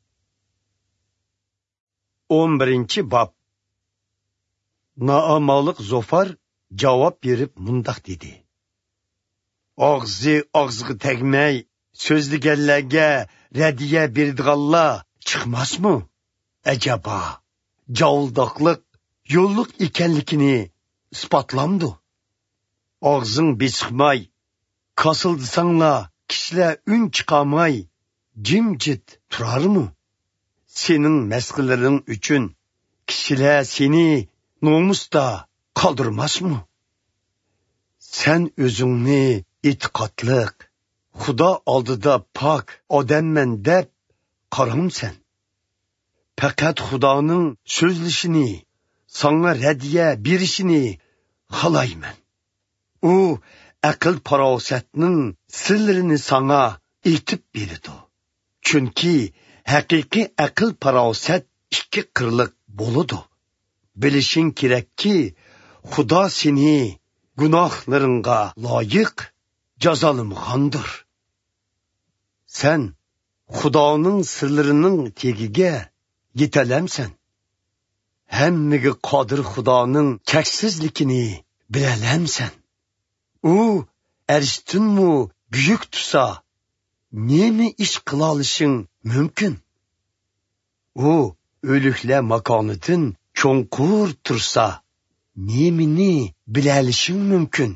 o'n birinchi bob. Naamalik Zofar javob berib mundaq dedi. Og'zi og'ziga tegmay so'zlaganlarga radiya berdiganlar chiqmasmi? Ajaba, javuldoqlik yo'lliq ekanligini isbotlamdi. Og'zing besiqmay, kasıldısanglar kishilar un chiqamay, jimjit turarmi? Sening masqalaring uchun kishilar seni nomusda qoldirmasmi? Sen o'zingni e'tiqodliq, Xudo oldida pok odamman deb qaramsan. Faqat Xudoning so'zlashini, sana radiya berishini xohlayman. U aql farosatning sirlarini sana aytib beradi. Chunki haqiqiy aql farosat ikki qirliq bo'ladi. Bilishing kerakki, Xudo seni gunohlaringga loyiq jazolamagandir. Sen Xudoning sirlarining tegiga yetalamsan. Hammaga qodir Xudoning cheksizligini bilalamsan. U arshdinmi buyuk tusa, nemi ish qila olishing mumkin? U o'liklar makonidan cho'nqur tursa, nemini bila olishing mumkin?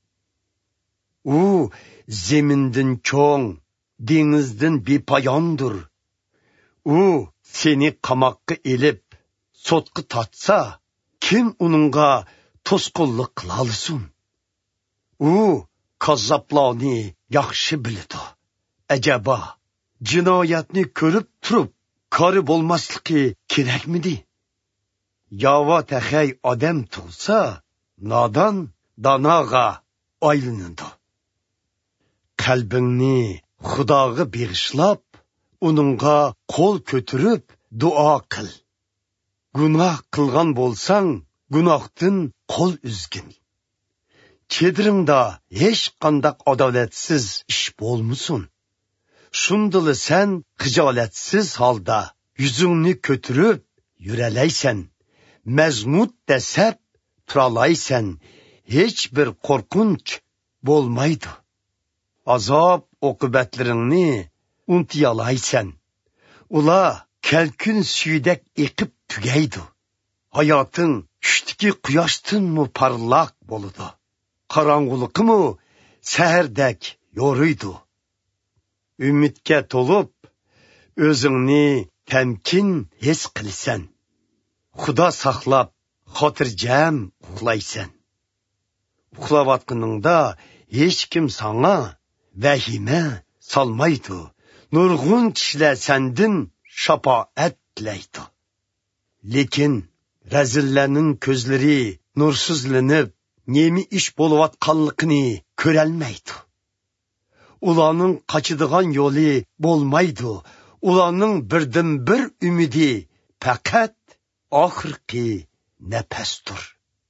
U zemindan cho'ng, dengizdan bepoyondir. U seni qamoqqa elib, sotqa tatsa, kim uningga to'sqinlik qila olsin? U kazzoblarni yaxshi biladi. Ajaba, jinoyatni ko'rib turib, kori bo'lmasligi kerakmidi? Yova taxay odam tug'sa, nodon donoga aylanadi. Qalbingni Xudoga bag'ishlab, uningga qo'l ko'tarib duo qil. Gunoh qilgan bo'lsang, gunohdan qo'l uzgin. Chediringda hech qanday adolatsiz ish bo'lmasin. Shundili sen xijolatsiz holda yuzingni ko'tarib yuralaysan. Mazmut desab turalaysan. Hech bir qo'rqinch bo'lmaydi. Azob oqibatlaringni unutiyalaysan. Ular kalkun suydak eqib tugaydi. Hayoting tushdagi quyoshdanmi parlaq bo'ladi. Qarangulikmi sahardek yoriydi. Umidga to'lib, o'zingni tamkin his qilsan. Xudo saqlab, xotirjam uxlaysan. Uxlayotganingda hech kim sana vahima solmaydi. Nurg'un kishilar sendan shafoat tilaydi. Lekin razillarning ko'zlari nursizlanib, nemi ish bo'layotganligini ko'rolmaydi. Ularning qochadigan yo'li bo'lmaydi. Ularning birdan bir umidi faqat oxirgi nafasdir.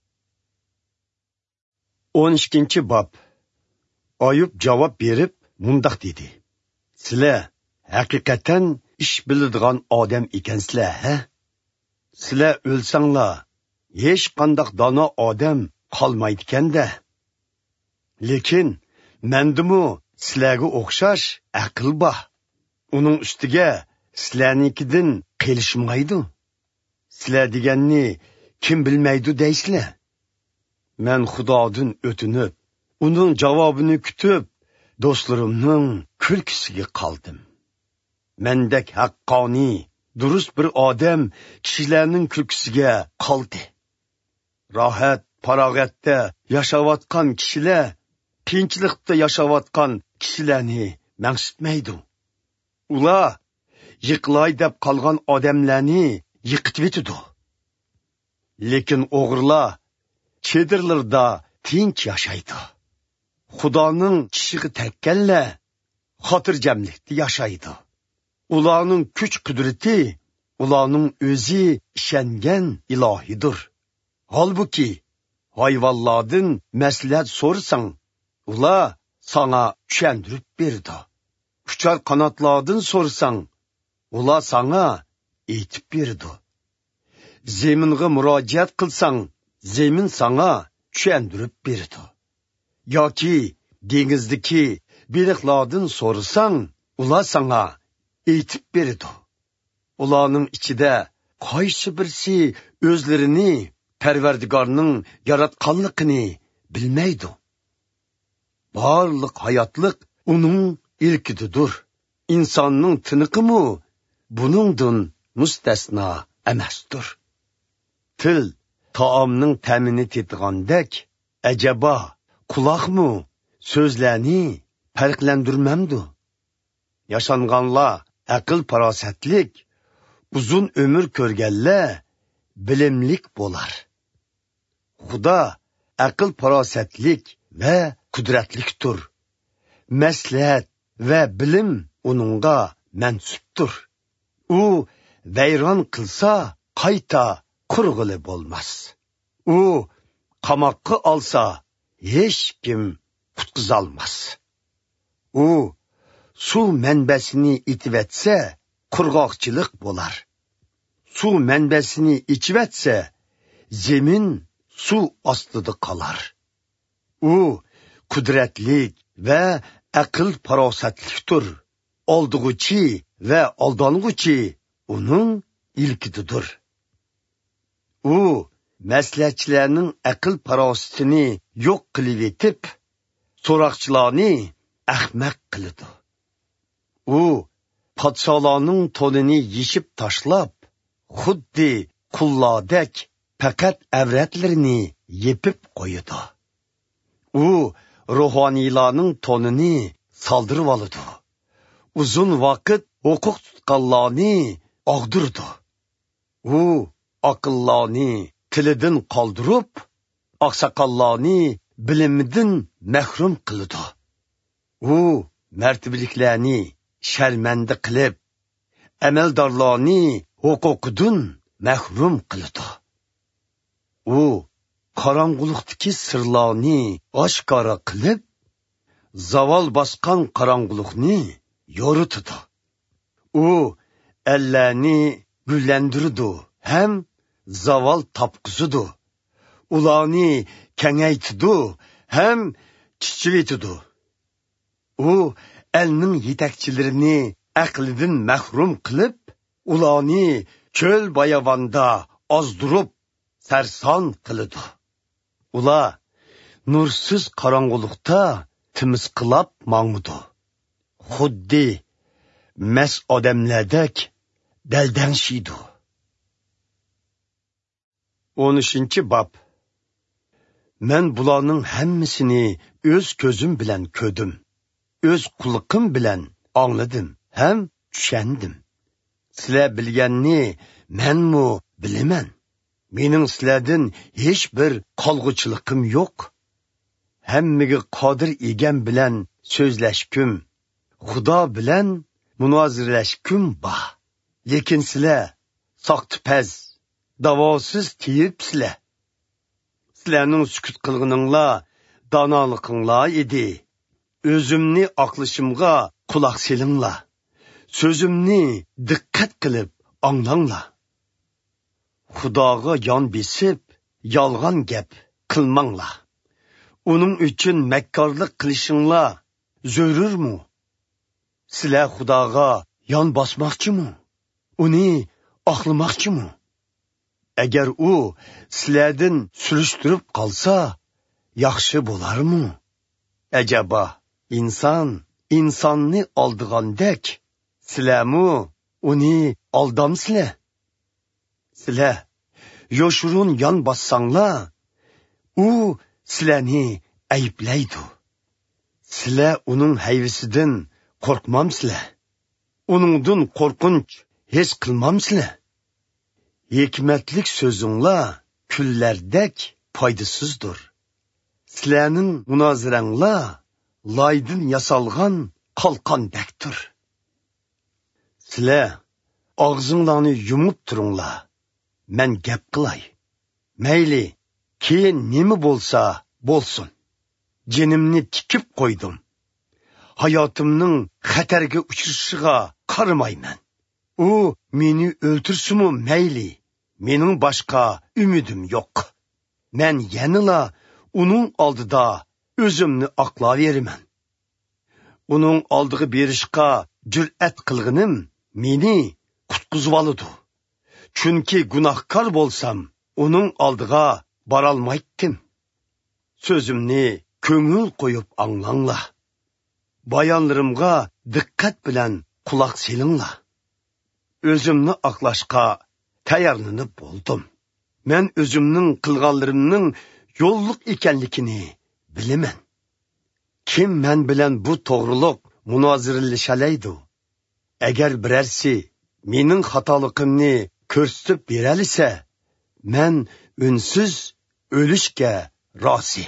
o'n ikkinchi bob. Ayub javob berib mundaq dedi. Sizlar haqiqatan ish biladigan odam ekansizlar, ha? Sizlar o'lsanglar, hech qanday dono odam qolmaydi ekanda. Lekin mendimi sizlarga o'xshash aql bor. Uning ustiga sizlarnikidan qilishmaydi. Sizlar deganni kim bilmaydi deysizlar. Men Xudodan o'tinib, uning javobini kutib, do'stlarimning kulkisiga qoldim. Mendek haqqoniy, durust bir odam kishilarning kulkisiga qoldi. Rohat, farog'atda yashayotgan kishilar qiyinchilikda yashayotgan kishilarni mansitmaydi. Ular yiqilay deb qolgan odamlarni yiqitib etdi. Lekin o'g'irlar chedirlarda tinch yashaydi. Xudoning kishiga takkanlar xotirjamlikda yashaydi. Ularning kuch qudrati ularning o'zi ishongan ilohidir. Holbuki hayvonlardan maslahat so'rasang, ular sana tushuntirib berdi. Uchar qanotlardan so'rasang, ular sana aytib berdi. Zeminga murojaat qilsang, zemin sana tushuntirib berdi. Yoki dengizdagi baliqlardan so'rasang, ular sana aytib berdi. Ularning ichida qaysi birisi o'zlarini Parvardigorning yaratganligini bilmaydi. Barliq hayotlik uning ilkididir. İnsanning tiniqimi buningdan mustasno emasdir. Til taomning ta'mini tetigandek, ajaba quloqmi so'zlarni farqlandirmamdi. Yashanganlar aql farosatlik, uzun ömür ko'rganlar bilimlik bo'lar. Xudo aql farosatlik va qudratlikdir. Maslahat va bilim uningga mansubdir. U vayron qilsa qayta qurg'ili bo'lmas. U qamoqqa olsa hech kim qutqizolmas. U suv manbasini itibatsa qurg'oqchilik bo'lar. Suv manbasini ichibatsa zemin suv ostida qolar. U qudratlik va aql farosatlikdir. Oldig'uchi va aldong'uchi uning ilkididir. U maslahatchilarning aql farosatini yo'q qilib etib, so'roqchilarni ahmaq qiladi. U podsholarning to'nini yishib tashlab, xuddi qullardek faqat avratlarini yepib qo'yadi. U ruhoniylarning to'nini soldirib oladi. Uzun vaqt huquq tutganlarni og'dirdi. U aqllarni tilidan qoldirib, oqsoqollarni bilimidan mahrum qiladi. U martabaliklarni sharmanda qilib, amaldorlarni huquqidan mahrum qiladi. U qorong'ulikdagi sirlarni oshkora qilib, zavol bosgan qorong'ulikni yoritadi. U allarni gullandirdi ham zavol topqizidi. Ularni kengaytidi ham kichivitidi. U elning yetakchilarini aqlidan mahrum qilib, ularni cho'l bayovonda ozdirib sarson qiladi. Ular nursiz qorong'ulikda timisqilab mang'udi. Xuddi mas odamlardek daldangshiydi. o'n uchinchi bob. Men bularning hammasini o'z ko'zim bilan ko'rdim. O'z quloqim bilan angladim ham tushundim. Sizlar bilganni menmi bilaman. Mening sizlardan hech bir qolg'uchilikim yo'q. Hammaga qodir egam bilan so'zlashkim, Xudo bilan munoziralashkim bor. Lekin sizlar soqtipaz, davosiz tiyibsizlar. Sizlarning sukut qilganinglar donoliqinglar edi. O'zimni aqlishimga quloq selinglar. So'zimni diqqat qilib anglanglar. Xudoga yon besib, yolg'on gap qilmanglar. Uning uchun makkorlik qilishinglar zarurmi? Sizlar Xudoga yon bosmoqchimi? Uni oqlamoqchimi? Agar u sizlardan surishtirib qolsa, yaxshi bo'larmi? Ajaba, inson insonni oldigandek, sizlarmi uni aldamsizlar? Sizlar yoshurun yon bossanglar, u sizlarni ayblaydi. Sizlar uning hayvisidan qo'rqmamsizlar? Uningdan qo'rqinch his qilmamsizlar? Hikmatlik so'zinglar kullardek foydasizdir. Sizlarning munoziranglar loydan yasalgan qalqandakdir. Sizlar og'zinglarni yumib turinglar. Men gap qilay. Mayli, keyin nima bo'lsa bo'lsin. Jinimni tikib qo'ydim. Hayotimning xatarga uchrishiga qaramayman. U meni o'ltirsimi mayli. Mening boshqa umidim yo'q. Men yanila uning oldida o'zimni oqlayveraman. Uning oldiga berishga jur'at qilganim meni qutqizib oldi. Chunki gunohkor bo'lsam, uning oldiga bora olmaydim. So'zimni ko'ngil qo'yib anglanglar. Bayonlarimga diqqat bilan quloq selinglar. O'zimni oqlashga tayyorlanib bo'ldim. Men o'zimning qilganlarimning yo'lliq ekanligini bilaman. Kim men bilan bu to'g'riliq munozirlashalaydi? Agar birarsi mening xatoligimni ko'rsatib beralisa, men unsiz o'lishga rozi.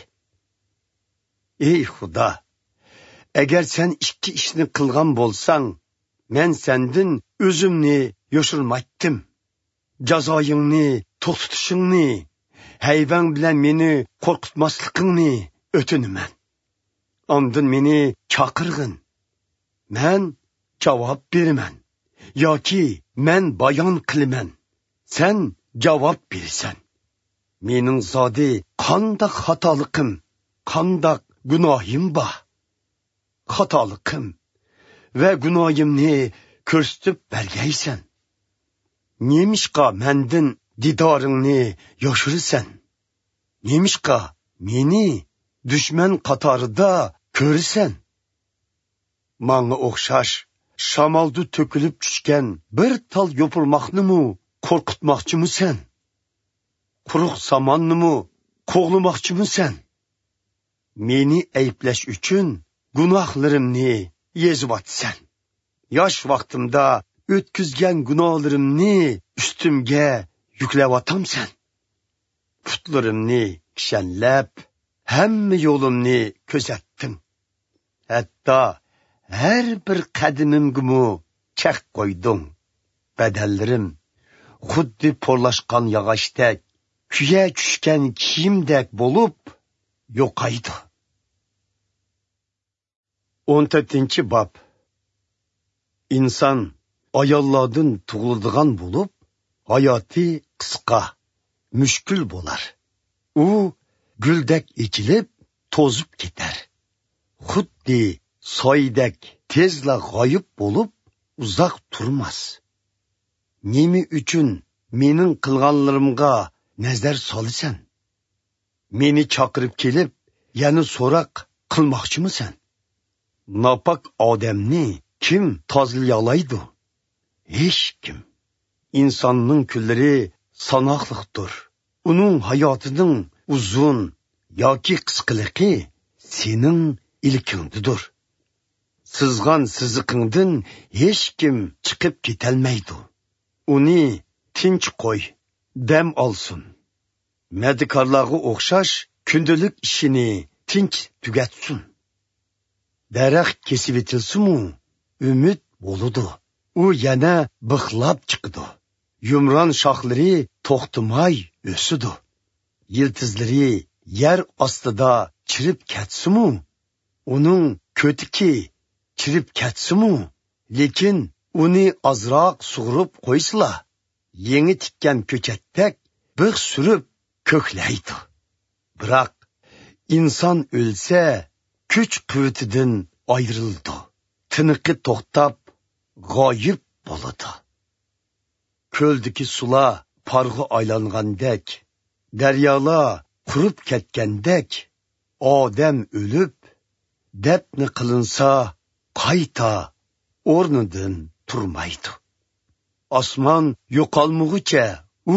Ey Xudo, agar sen ikki ishni qilgan bo'lsang, men sendan o'zimni yoshirmaydim. Jazoyingni to'xtatishingni, hayvang bilan meni qo'rqitmasligingni o'tinaman. Ondan meni chaqirg'in. Men javob beraman. Yoki men bayon qilaman. Sen javob bersan. Mening zodi qandoq xatoliqim, qandoq gunohim bor. Xatoliqim va gunohimni ko'rsatib bergaysan. Nemishqa mendan didoringni yoshirasan? Nemishqa meni dushman qatorida ko'rasan? Manga o'xshash shamolda to'kilib tushgan bir tal yopilmoqnimi qo'rqitmoqchimisan? Quruq samonnimi qo'g'limoqchimisan? Meni ayblash uchun gunohlarimni yezib atsan. Yosh vaqtimda o'tkazgan gunohlarimni ustimga yuklab atamsan. Putlarimni kishanlab, hamma yo'limni ko'zatdim. Hatto har bir qadimimga chaq qo'ydim. Badallarim xuddi porlashgan yog'ochdek, kuya tushgan kiyimdek bo'lib yo'qaydi. o'n to'rtinchi bob. Inson ayollardan tug'iladigan bo'lib, hayoti qisqa, mushkul bo'lar. U guldek ichilib, to'zib ketar. Xuddi soydek tezla g'oyib bo'lib, uzoq turmas. Nima uchun mening qilganlarimga nazar solisan? Meni chaqirib kelib, yana so'roq qilmoqchimisan? Nopok odamni kim tozalay oladi? Hech kim. İnsanning kunlari sanoqliqdir. Uning hayotining uzun yoki qisqaligi sening ilkingdir. Sizg'an siziqingdan hech kim chiqib ketolmaydi. Uni tinch qo'y, dam olsin. Medikarlarga o'xshash kundalik ishini tinch tugatsin. Daraxt kesib etilsa-mu, umid bo'ladi. U yana bixlab chiqadi. Yumron shoxlari to'xtamay o'sidi. Yiltizlari yer ostida chirib ketsa-mu, uning ko'tiki chirib ketsa-mu, lekin uni ozroq sug'urib qo'ysizlar, yangi tikkan ko'chatdek big' surib ko'klaydi. Biroq inson o'lsa, kuch quvvatidan ayrildi. Tiniqi to'xtab, g'oyib bo'ladi. Ko'ldagi sular parg'a aylangandek, daryolar qurib ketgandek, odam o'lib, dafn qilinsa, qayta o'rnidan turmaydi. Osmon yo'qolmog'icha u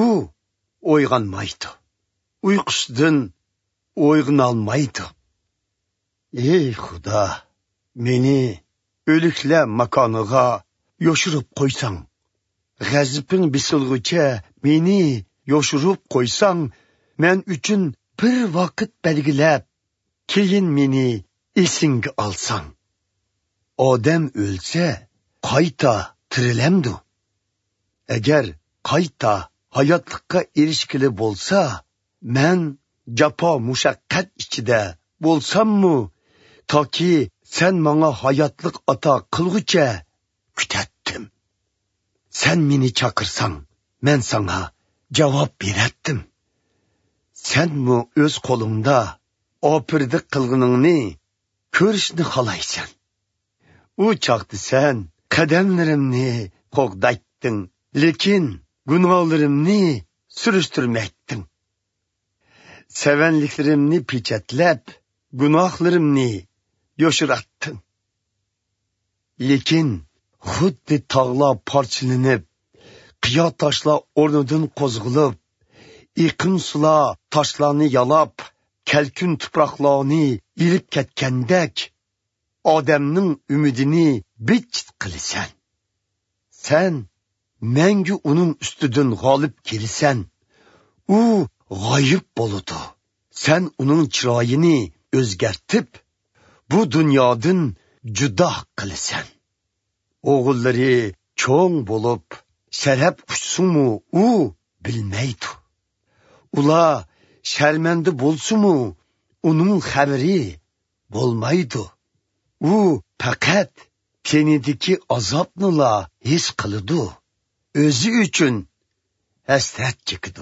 uyg'onmaydi. Uyqusidan uyg'onolmaydi. Ey Xudo, meni o'liklar makoniga yoshirib qo'ysang, g'azibing bisilg'icha meni yoshirib qo'ysang, men uchun bir vaqt belgilab, keyin meni esingga olsang. Odam o'lsa, qayta tirilamdi. Agar qayta hayotlikqa erishkili bo'lsa, men jafo mushaqqat ichida bo'lsammi, toki sen menga hayotlik ato qilgucha kutatdim. Sen meni chaqirsang, men sana javob beratdim. Sen mu o'z qo'lingda opirdi qilginingni ko'rishni xohlaysan. U chaqdi sen qadamlarimni qo'g'datding, lekin gunohlarimni surishtirmading. Sevenliklarimni pechatlab, gunohlarimni yoshiratding. Lekin xuddi tog'lar parchalanib, qiyo toshlar o'rnidan qo'zg'ilib, iqim sular toshlarni yalab, kalkun tuproqlarni ilib ketgandek, odamning umidini bichit qilasan. Sen mangu uning ustidan g'olib kelasan. U g'oyib bo'ladi. Sen uning chiroyini o'zgartib, bu dunyodan judo qilasan. O'g'illari cho'ng bo'lib, sharab quchsunmi, u bilmaydi. Ular sharmanda bo'lsunmi, uning xabari bo'lmaydi. U faqat tenidagi azobnila his qiladi. O'zi uchun hasrat chekadi.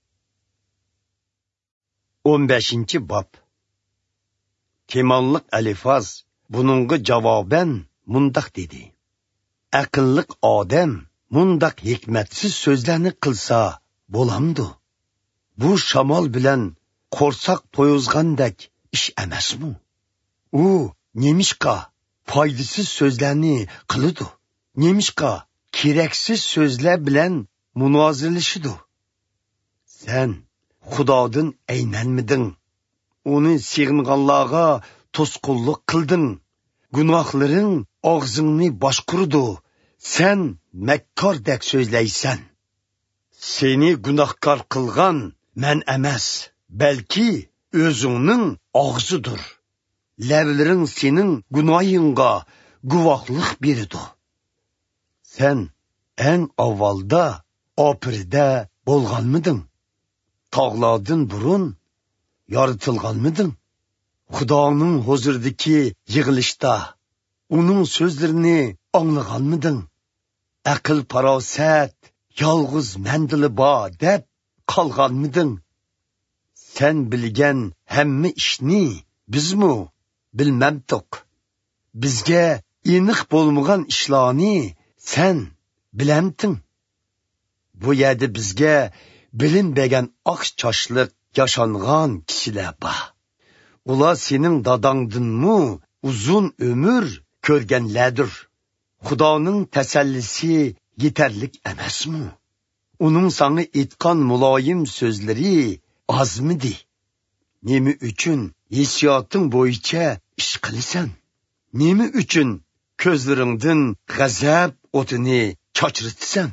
o'n beshinchi bob. Kemonliq Alifaz buningga javoban mundaq dedi. Aqlliq odam mundaq hikmatsiz so'zlarni qilsa bo'lamdi. Bu shamol bilan qo'rsoq to'yizgandek ish emasmi? U nemishqa foydasiz so'zlarni qiladi? Nemishqa keraksiz so'zlar bilan munozirlashidu? Sen Xudodan aynanmiding? Uni sig'inganlarga to'sqinlik qilding. Gunohlaring og'zingni boshqurdi. Sen makkordek so'zlaysan. Seni gunohkor qilgan men emas, balki o'zingning og'zidir. Lablaring sening gunohingga guvohlik beradi. Sen eng avvalda opirda bo'lganmiding? Tog'lardan burun yoritilganmiding? Xudoning huzuridagi yig'ilishda uning so'zlarini anglaganmiding? Aql farosat yolg'iz mendili bor deb qolganmiding? Sen bilgan hamma ishni bizmi bilmamdiq. Bizga aniq bo'lmagan ishlarni sen bilamding. Bu yerda bizga bilinmagan oq choshliq yashangan kishilar bor. Ular sening dadangdinmi uzun umr ko'rganlardir. Xudoning tasallisi yetarlik emasmi? Uning sana aytgan muloyim so'zlari ozmidi? Nima uchun hissiyoting bo'yicha ish qilasan? Nima uchun ko'zlaringdan g'azab o'tini chochirtsan?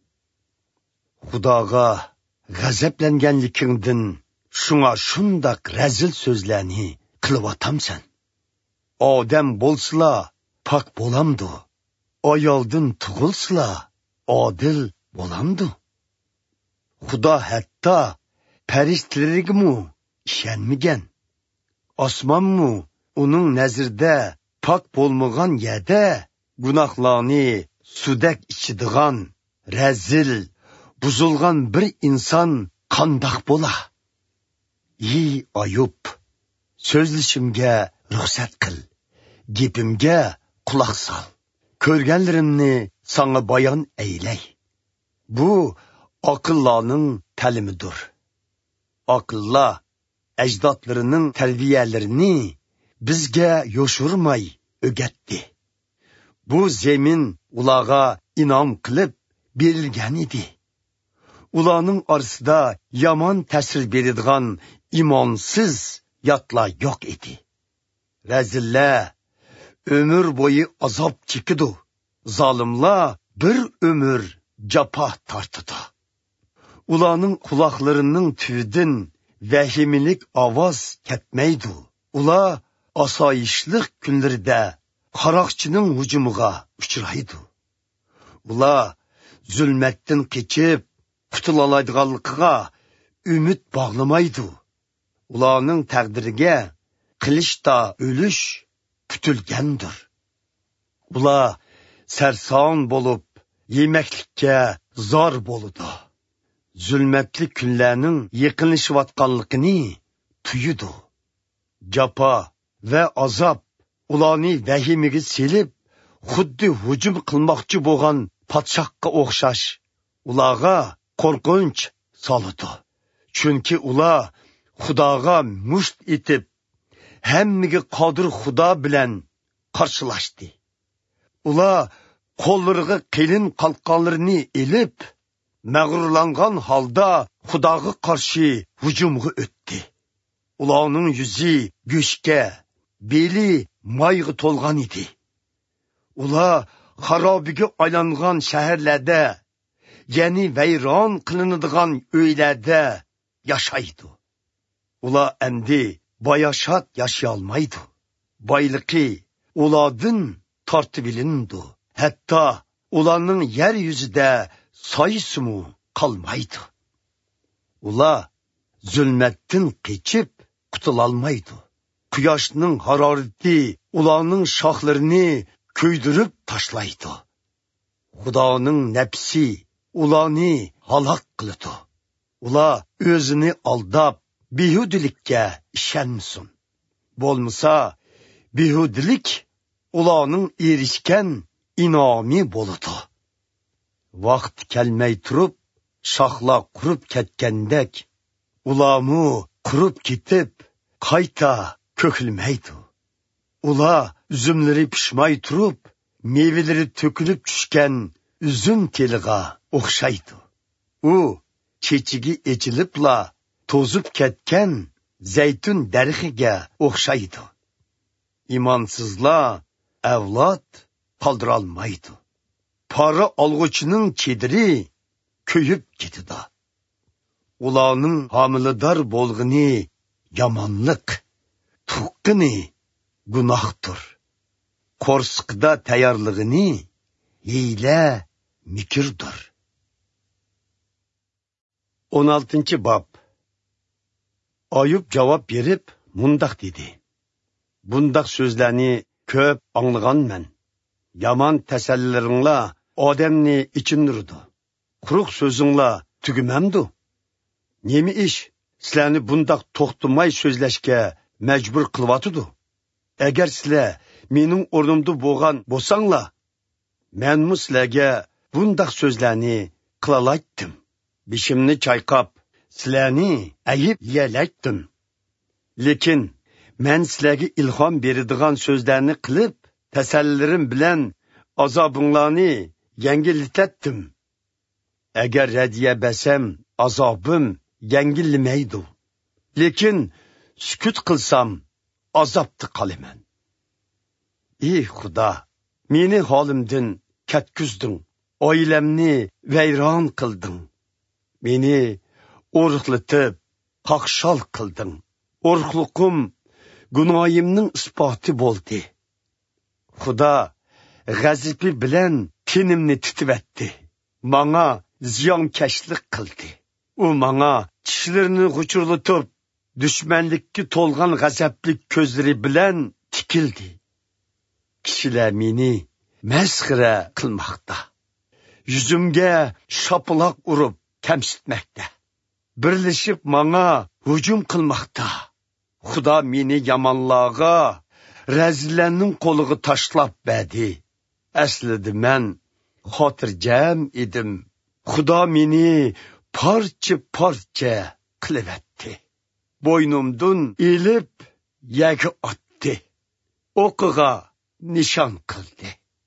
Xudoga g'azablanganligingdan shunga shundoq razil so'zlarni qilyaptamsan. Odam bo'lsala pok bo'lamdi. Ayoldan tug'ilsala odil bo'lamdi. Xudo hatto farishtalarga ishonmagan. Osmonmi uning nazarida pok bo'lmagan yerda gunohlarni sudak ichadigan razil, buzilgan bir inson qandoq bo'la? Ey Ayub, so'zlashimga ruxsat qil, gapimga quloq sol. Ko'rganlarimni sana bayon eylay. Bu aqllarning ta'limidir. Aqllar ajdodlarining tarbiyalarini bizga yoshurmay o'gatdi. Bu zemin ularga inom qilib berilgan edi. Ularning orasida yomon ta'sir beradigan imonsiz yotlar yo'q edi. Rəzillər ömür boyu azab çekidu. Zalimlar bir ömür capa tartıdı. Ulanın kulaklarının tüydün vəhimilik avaz ketmeydu. Ula asayişlik günlərdə qaraqçının hücumuğa uçuraydı. Ula zulmettin keçib qutulalaydıqalıqığa ümid bağlamaydı. Ulanın təqdirige qilishda ölüş pütülgendir. Ula sersan bolup yemeklikке zar boludu. Zulmetli günlərinin yıqınışıvatqanlıqını tuyudu. Capa ve azap ulanı vəhimigi silip xuddi hücum qılmaqçı boğan patşaqqa oxşaş ulağa korkunç salıdı. Çünkü ula Xudağa muşt etip hemmigi qadir Xuda bilen karşılaştı. Ula qollırığı qilin qalqanlarını elip məğrurlanğan halda Xudağa qarşı hücumğa ötdü. Ulanın yüzü güçke, beli mayğı tolğan idi. Ula xarabige aylanğan şəhərlərdə, yeni veyran qılınıdığan öylərdə yaşaydı. Ula əmdi bayaşat yaşayalmaydı. Baylıqı uladın tartıbilindu. Hətta ulanın yeryüzüdə sayısımı qalmaydı. Ula zulmettin keçip qutulalmaydı. Quyoshning harorati ularning shoxlarini köydürüp taşlaydı. Xudoning nefsi ularni halak qildi. Ular özünü aldab bihudilikka ishonmasin. Bo'lmasa bihudilik ularning erishgan inomi bo'ladi. Vaqt kelmay turib shoxlar qurib ketgandek ularmu qurib ketib qayta kökülmeydi. Ula üzümleri pişmay turup, meyveleri tökülüp düşken üzüm teliga oxşaydı. U, çeçigi ecilipla tozup ketken zeytun dərixige oxşaydı. İmansızlar evlat kaldıralmaydı. Para alğıçının çediri köyüp getidi. Ulanın hamilidar bolğını yamanlık, tuqqini günahdır. Korskda tayarlığını hile mikirdir. on altıncı bab. Ayub cevap verip mundaq dedi. Bundaq sözlerini köp anlıgan men. Yaman təsəllilərinlə adamni içindirdi. Quruq sözünlə tügümemdu. Nemi iş? Sizlarni bundaq toxtumay sözləşke mecbur qılvatıdı. Eğer sizler mening ornumda boğan bolsanglar, menmu sizlarga bundaq sözlerini qılalaytdim. Bişimni çayqap, sizlarni ayib yelaytdim. Lekin men sizlarga ilhom beradigan sözlerini qilib, təsəllirim bilen azabınlarni yengilletdim. Eğer rediye besem azabım yengillemeydi. Lekin sükut kılsam azaptı kalimen. Ey Xuda, meni halimdin ketküzdün, ailemni veyran kıldın. Meni oruklıtıp kakşal kıldın. Oruklukum günahimnin ispatı boldi. Xuda gazipi bilen tenimni titivetti. Bana ziyankeşlik kıldı. O bana çişlerini uçurlutup düşmanlıkki tolgan gazaplik közleri bilen tikildi. Kişiler meni mezgire kılmakta. Yüzümge şapılak urup kemsitmekte. Birleşip bana hücum kılmakta. Xuda meni yamanlığa rezillerinin koluğu taşlap bedi. Əslidi mən xotirjam edim. Xudo meni parça parça qilivetdi. Boynumdun elib yagi otdi. O'qiga nishon qildi.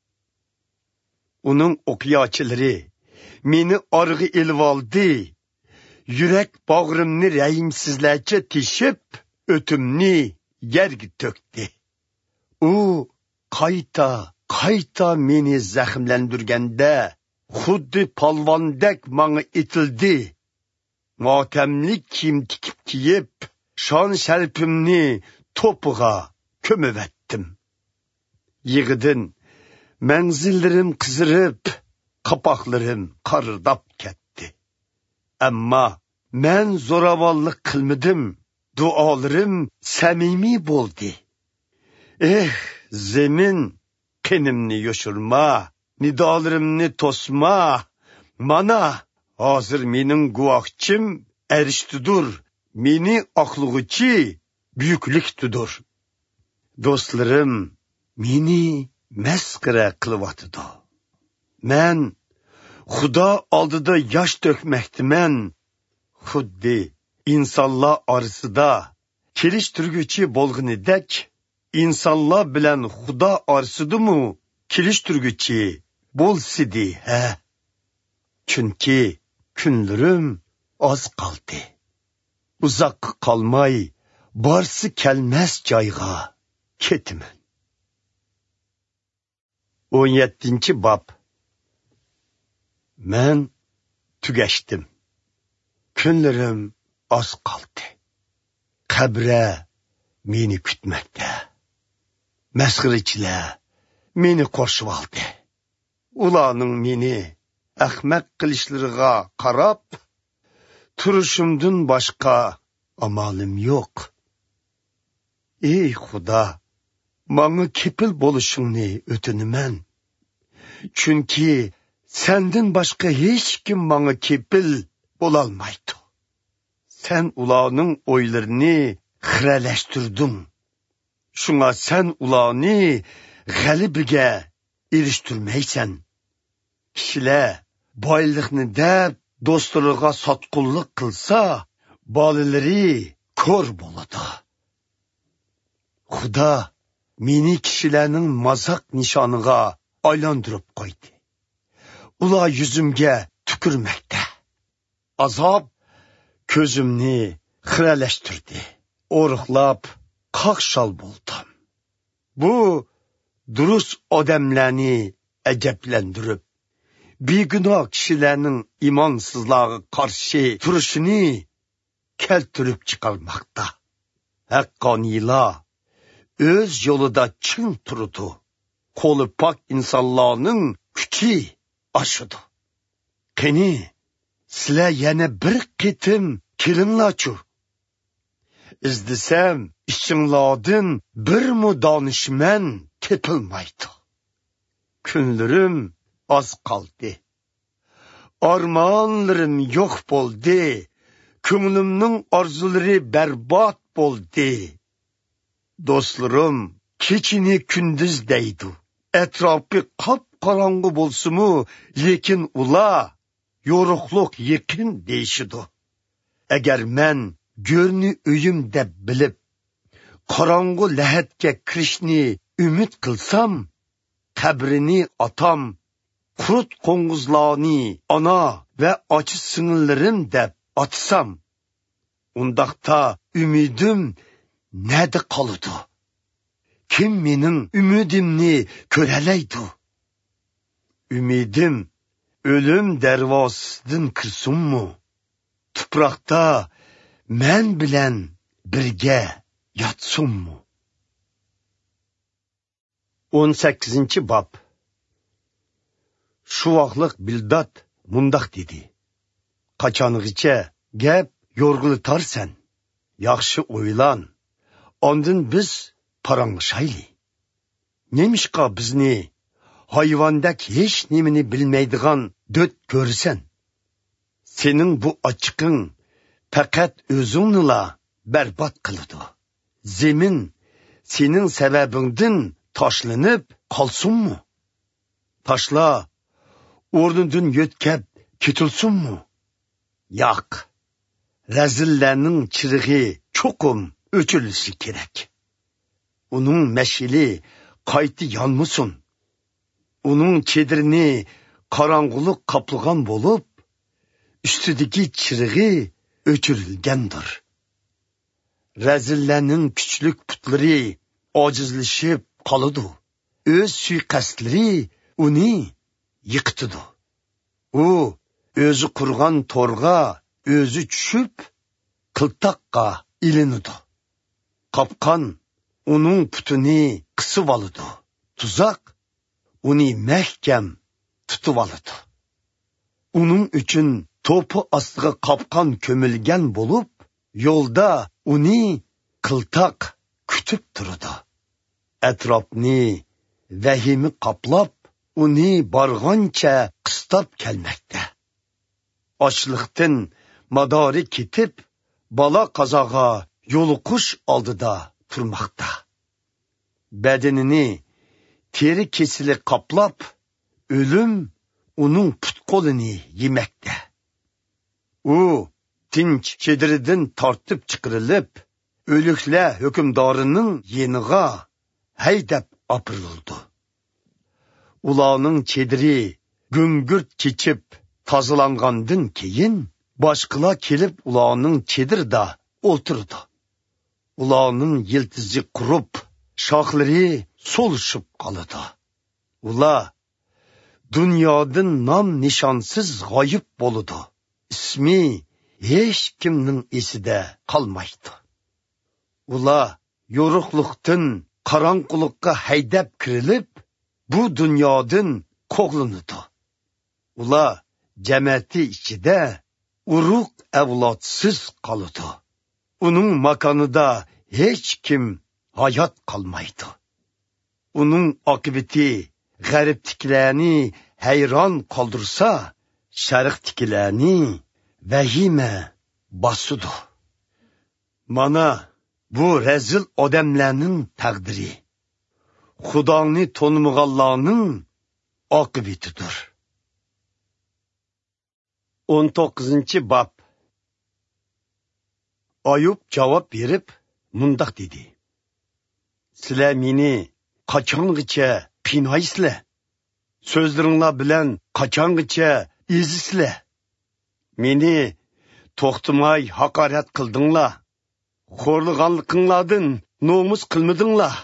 Uning o'qiyochilari meni org'i elvoldi. Yurak bag'rimni rayimsizlarcha teshib, o'timni yerga to'kdi. u qayta qayta meni zaxmlandirganda xuddi polvondek manga etildi. Motamlik kiyim tikib kiyib, shon sharpimni to'piga ko'mivettim. Yig'idin manzillarim qizirib, qapoqlarim qardab ketdi. Ammo men zo'ravonlik qilmadim, duolarim samimiy bo'ldi. Eh, zemin, qenimni yoshirma, nidolarimni to'sma. Mana hozir mening guvohchim Arishtudur, meni oqlug'ichi buyukliktudur. Do'stlarim meni masxara qilyotdi. Men Xudo oldida yosh to'kmoqdiman. Xuddi insonlar orasida kelishtirguchi bo'lganidek, insonlar bilan Xudo orasidimi kelishtirguchi bo'lsidi, ha? Chunki kunlarim oz qoldi. Uzoqqa qolmay, borsi kelmas joyga ketaman. o'n yettinchi bob. Men tugashdim. Kunlarim oz qoldi. Qabra meni kutmoqda. Masxarachilar meni qorshib oldi. Ularning meni ahmaq qilishlariga qarab, turishimdan boshqa amalim yo'q. Ey Xudo, menga kepil bo'lishingni o'tinaman. Chunki sendan boshqa hech kim menga kepil bo'lolmaydi. Sen ularning o'ylarini xiralashtirding. Shunga sen ularni g'alabiga erishtirmaysan. Kishilar boylikni deb do'stlariga sotqunlik qilsa, bolalari ko'r bo'ladi. Xudo meni kishilarning mazoq nishoniga aylantirib qo'ydi. Ular yuzimga tukurmoqda. Azob ko'zimni xiralashtirdi. O'riqlab qaqshal bo'ldim. Bu durust odamlarni ajablantirib, begunoh kishilarning imonsizlarga qarshi turishini keltirib chiqarmoqda. Haqqoniylar o'z yo'lida chin turdi. Qo'li pok insonlarning kuchi oshidi. Qani, sizlar yana bir qitim kelinglarchu. İzdisem ishinglardan bir mu donishmand tepilmaydi. Kunlarim oz qoldi. Armonlarim yo'q bo'ldi. Ko'nglimning orzulari barbod bo'ldi. Do'stlarim kechini kunduz deydi. Atrofi qop-qorong'i bo'lsa-mu, lekin ular yo'riqlik yaqin deyishidi. Agar men go'rni uyim deb bilib, qorong'u lahatga kirishni umid qilsam, qabrini otam, qurut qo'ng'izlarni ona va ochi singillarim deb otsam, undaqda umidim nada qoladi? Kim mening umidimni ko'ralaydi? Umidim o'lim darvosidan kirsinmi? Tuproqda men bilan birga yotsinmi? o'n sakkizinchi bob. Shu vaqtlik Bildad mundaq dedi: Qachongacha gap yo'rg'ilitarsan? Yaxshi o'ylan. Ondan biz paranglashayli. Nemishqa bizni hayvondak hech nimani bilmaydigan döt ko'rsan? Sening bu ochiqing faqat o'zingni barbod qiladi. Zemin sening sababingdan tashlanib qolsinmi? Tashla o'rnidan yo'tkab ketilsinmi? Yo'q. Razillarning chirig'i cho'qim o'chirilishi kerak. Uning mashili qayti yonmasin. Uning chedirini qorong'ulik qoplagan bo'lib, ustidagi chirig'i o'chirilgandir. Razillarning kuchlik putlari ojizlashib qoladi. O'z suiqasdlari uni yiqitdi. U o'zi qurgan to'rga o'zi tushib, qiltaqqa ilinadi. Qopqon uning putini qisib oladi. Tuzaq uni mahkam tutib oladi. Uning uchun to'pi ostiga qopqon ko'milgan bo'lib, yo'lda uni qiltaq kutib turadi. Atrofni vahimi qoplab, uni borgancha qistab kelmoqda. Ochliqdan madori ketib, bola qazoga yo'liqish oldida turmoqda. Badanini teri kesili qoplab, o'lim uning put-qo'lini yemoqda. U tinch chediridan tortib chiqarilib, o'liklar hukmdorining yeniga haydab opirildi. Ularning chediri gungurt kechib tozalangandan keyin boshqalar kelib ularning chedirda o'tirdi. Ularning yiltizi qurib, shoxlari so'lishib qoldi. Ular dunyodan nom nishonsiz g'oyib bo'ldi. Ismi hech kimning esida qolmaydi. Ular yo'riqlikdan qorong'ulikka haydab kirilib, bu dunyodan qo'g'linadi. Ular jamiyati ichida uruq avlodsiz qoladi. Uning makonida hech kim hayot qolmaydi. Uning oqibati g'arbliklarni hayron qoldirsa, sharqliklarni vahima bosudi. Mana bu rezil odamlarning taqdiri. Xudoni tanımaganlarning oqibatidir. o'n to'qqizinchi bob. Ayub javob berib, mundaq dedi: Sizlar meni qachongacha qiynaysizlar? So'zlaringlar bilan qachongacha ezisizlar? Meni to'xtamay haqorat qildinglar. Xo'rlaganliginglardan nomus qilmadinglar.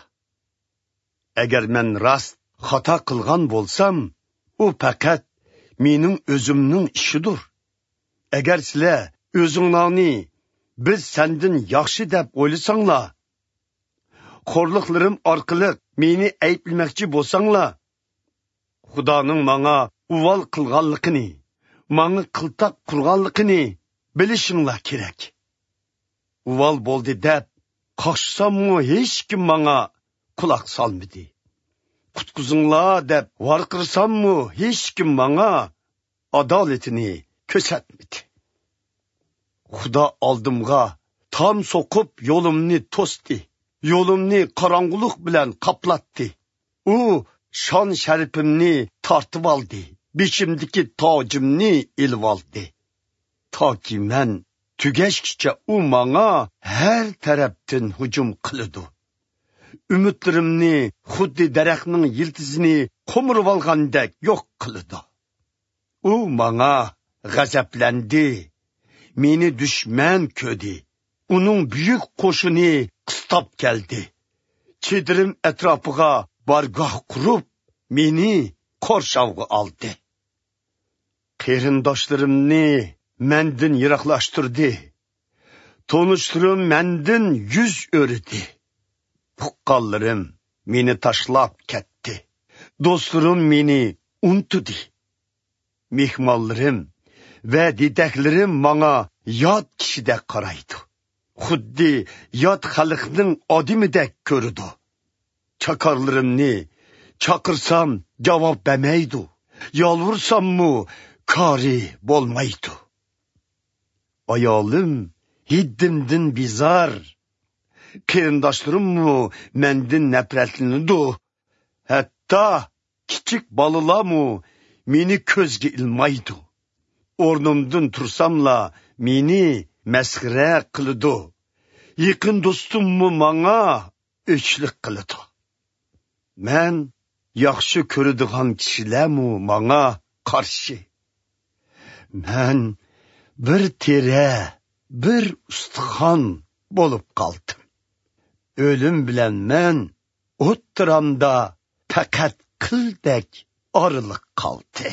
Agar men rost xato qilgan bo'lsam, u faqat mening o'zimning ishidir. Agar sizlar o'zinglarni biz sendan yaxshi deb o'ylasanglar, xo'rliqlarim orqali meni ayblamoqchi bo'lsanglar, Xudoning menga uvol qilganligini, menga qiltaq qurganligini bilishinglar kerak. Uvol bo'ldi deb qochsammi hech kim menga quloq solmadi. Qutquzinglar deb varqirsammi hech kim menga adolatini ko'rsatmadi. Xudo oldimga tom so'qib yo'limni to'sdi. Yo'limni qorong'ulik bilan qoplatdi. U shon sharifimni tortib oldi. Beshimdagi tojimni ilib oldi. Toki men tugashkicha u menga har tarafdan hujum qiladi. Umidlarimni xuddi daraxtning yiltizini qo'mirib olgandek yo'q qiladi. U menga g'azablandi. Meni dushman ko'di. Uning buyuk qo'shini qistab keldi. Chedirim atrofiga bargoh qurib, meni qo'rshovga oldi. Qarindoshlarimni mendan yiroqlashtirdi. Tonishtirim mendan yuz o'rdi. Tuqqanlarim meni tashlab ketdi. Do'stlarim meni unutdi. Mehmonlarim va dedaklarim menga yot kishidek qaraydi. Xuddi yot xalqning odimidek ko'rdi. Chakorlarimni chaqirsam javob bermaydi. Yolvursammi kori bo'lmaydi. Ayolim hiddimdan bizar. Qarindoshlarimmi mendan nafratlanadi. Hatto kichik bolalarmi meni ko'zga ilmaydi. O'rnimdan tursamla meni masxara qiladi. Yaqin do'stimmi menga o'chlik qiladi. Men yaxshi ko'radigan kishilarmi menga qarshi. Men bir tera, bir ustixon bo'lib qoldim. O'lim bilan men o'ttiramda faqat qildek orliq qoldi.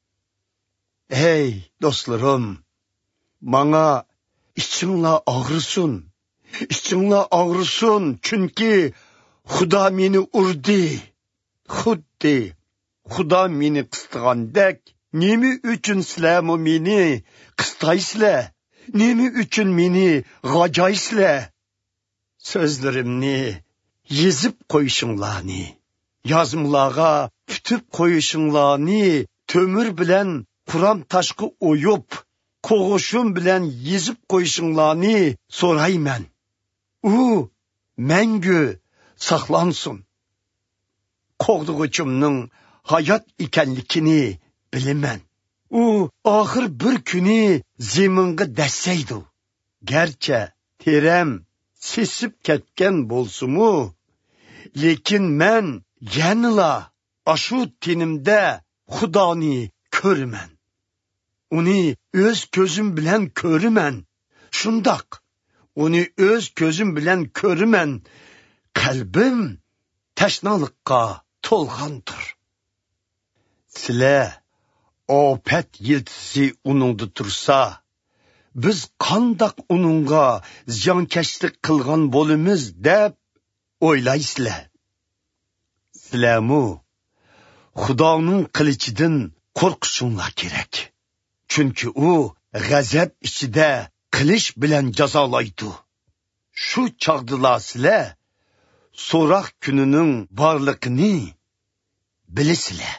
Ey do'stlarim, bana içinglar ağrısın, içinglar ağrısın, çünkü Xudo meni urdi, xuddi Xudo meni qistagandek, nima uchun sizlarmi meni qistaysizlar, nima uchun meni g'ajoysizlar? So'zlarimni yezib qo'yishinglarni, yozmalarga tutib qo'yishinglarni, to'mir bilan Quram taşqı oyup, qo'g'ishim bilan yezib qo'yishinglarni so'rayman. U mangu saqlansın. Qo'g'dig'uchimning hayot ekanligini bilaman. U oxir bir kuni zeminga dassaydi. Garchi teram sesib ketgan bo'lsa-mu, lekin men yanila ashu tenimda Xudoni ko'raman. Uni o'z ko'zim bilan ko'raman. Shundoq, uni o'z ko'zim bilan ko'raman. Qalbim tashnalikqa to'lgandir. Sizlar ofat yiltisi uningda tursa, biz qandoq uningga ziyonkashlik qilgan bo'lamiz deb o'ylaysizlar. Sizlarmu Xudoning qilichidan qo'rqishinglar kerak. Chunki u g'azab ichida qilish bilan jazolaydi. Shu chog'da sizlar so'roq kunining borligini bilasizlar.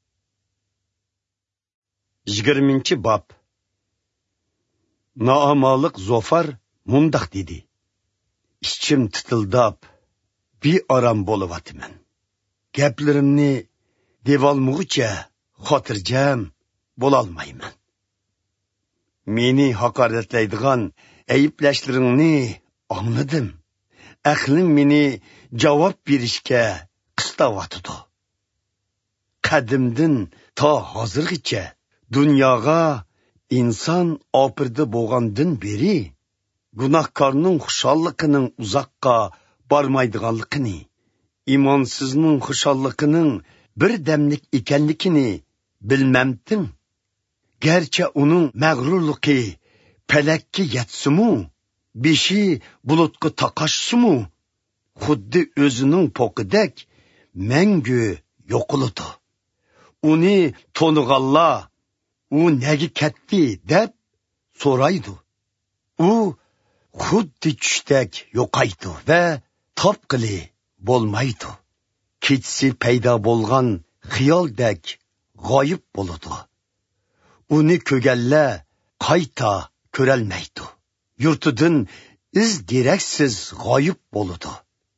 yigirmanchi bob. Naamalik Zofar mundaq dedi. İçim titildab, bearam bo'lyapman. Gaplarimni devolmoqcha xotirjam bo'lolmayman. Meni haqoratlaydigan ayiblashlaringni angladim. Aqlim meni javob berishga qistavotdi. Qadimdan to hozirgacha dunyoga inson opirdi bo'lgandan beri gunohkorning xushalligining uzoqqa bormaydiganligini, imonsizning xushalligining bir damlik ekanligini bilmamdim. Gerçi uning mag'rurligi falakka yetsa-mu, beshi bulutga taqashsa-mu, xuddi o'zining poqidek mangu yo'qoladi. Uni to'niganlar u nega ketdi deb so'raydi. U xuddi tushdek yo'qaydi va topqili bo'lmaydi. Kechsi paydo bo'lgan xiyoldek g'oyib bo'ladi. Uni ko'ganlar qayta ko'rolmaydi. Yurtidan iz deraksiz g'oyib bo'ladi.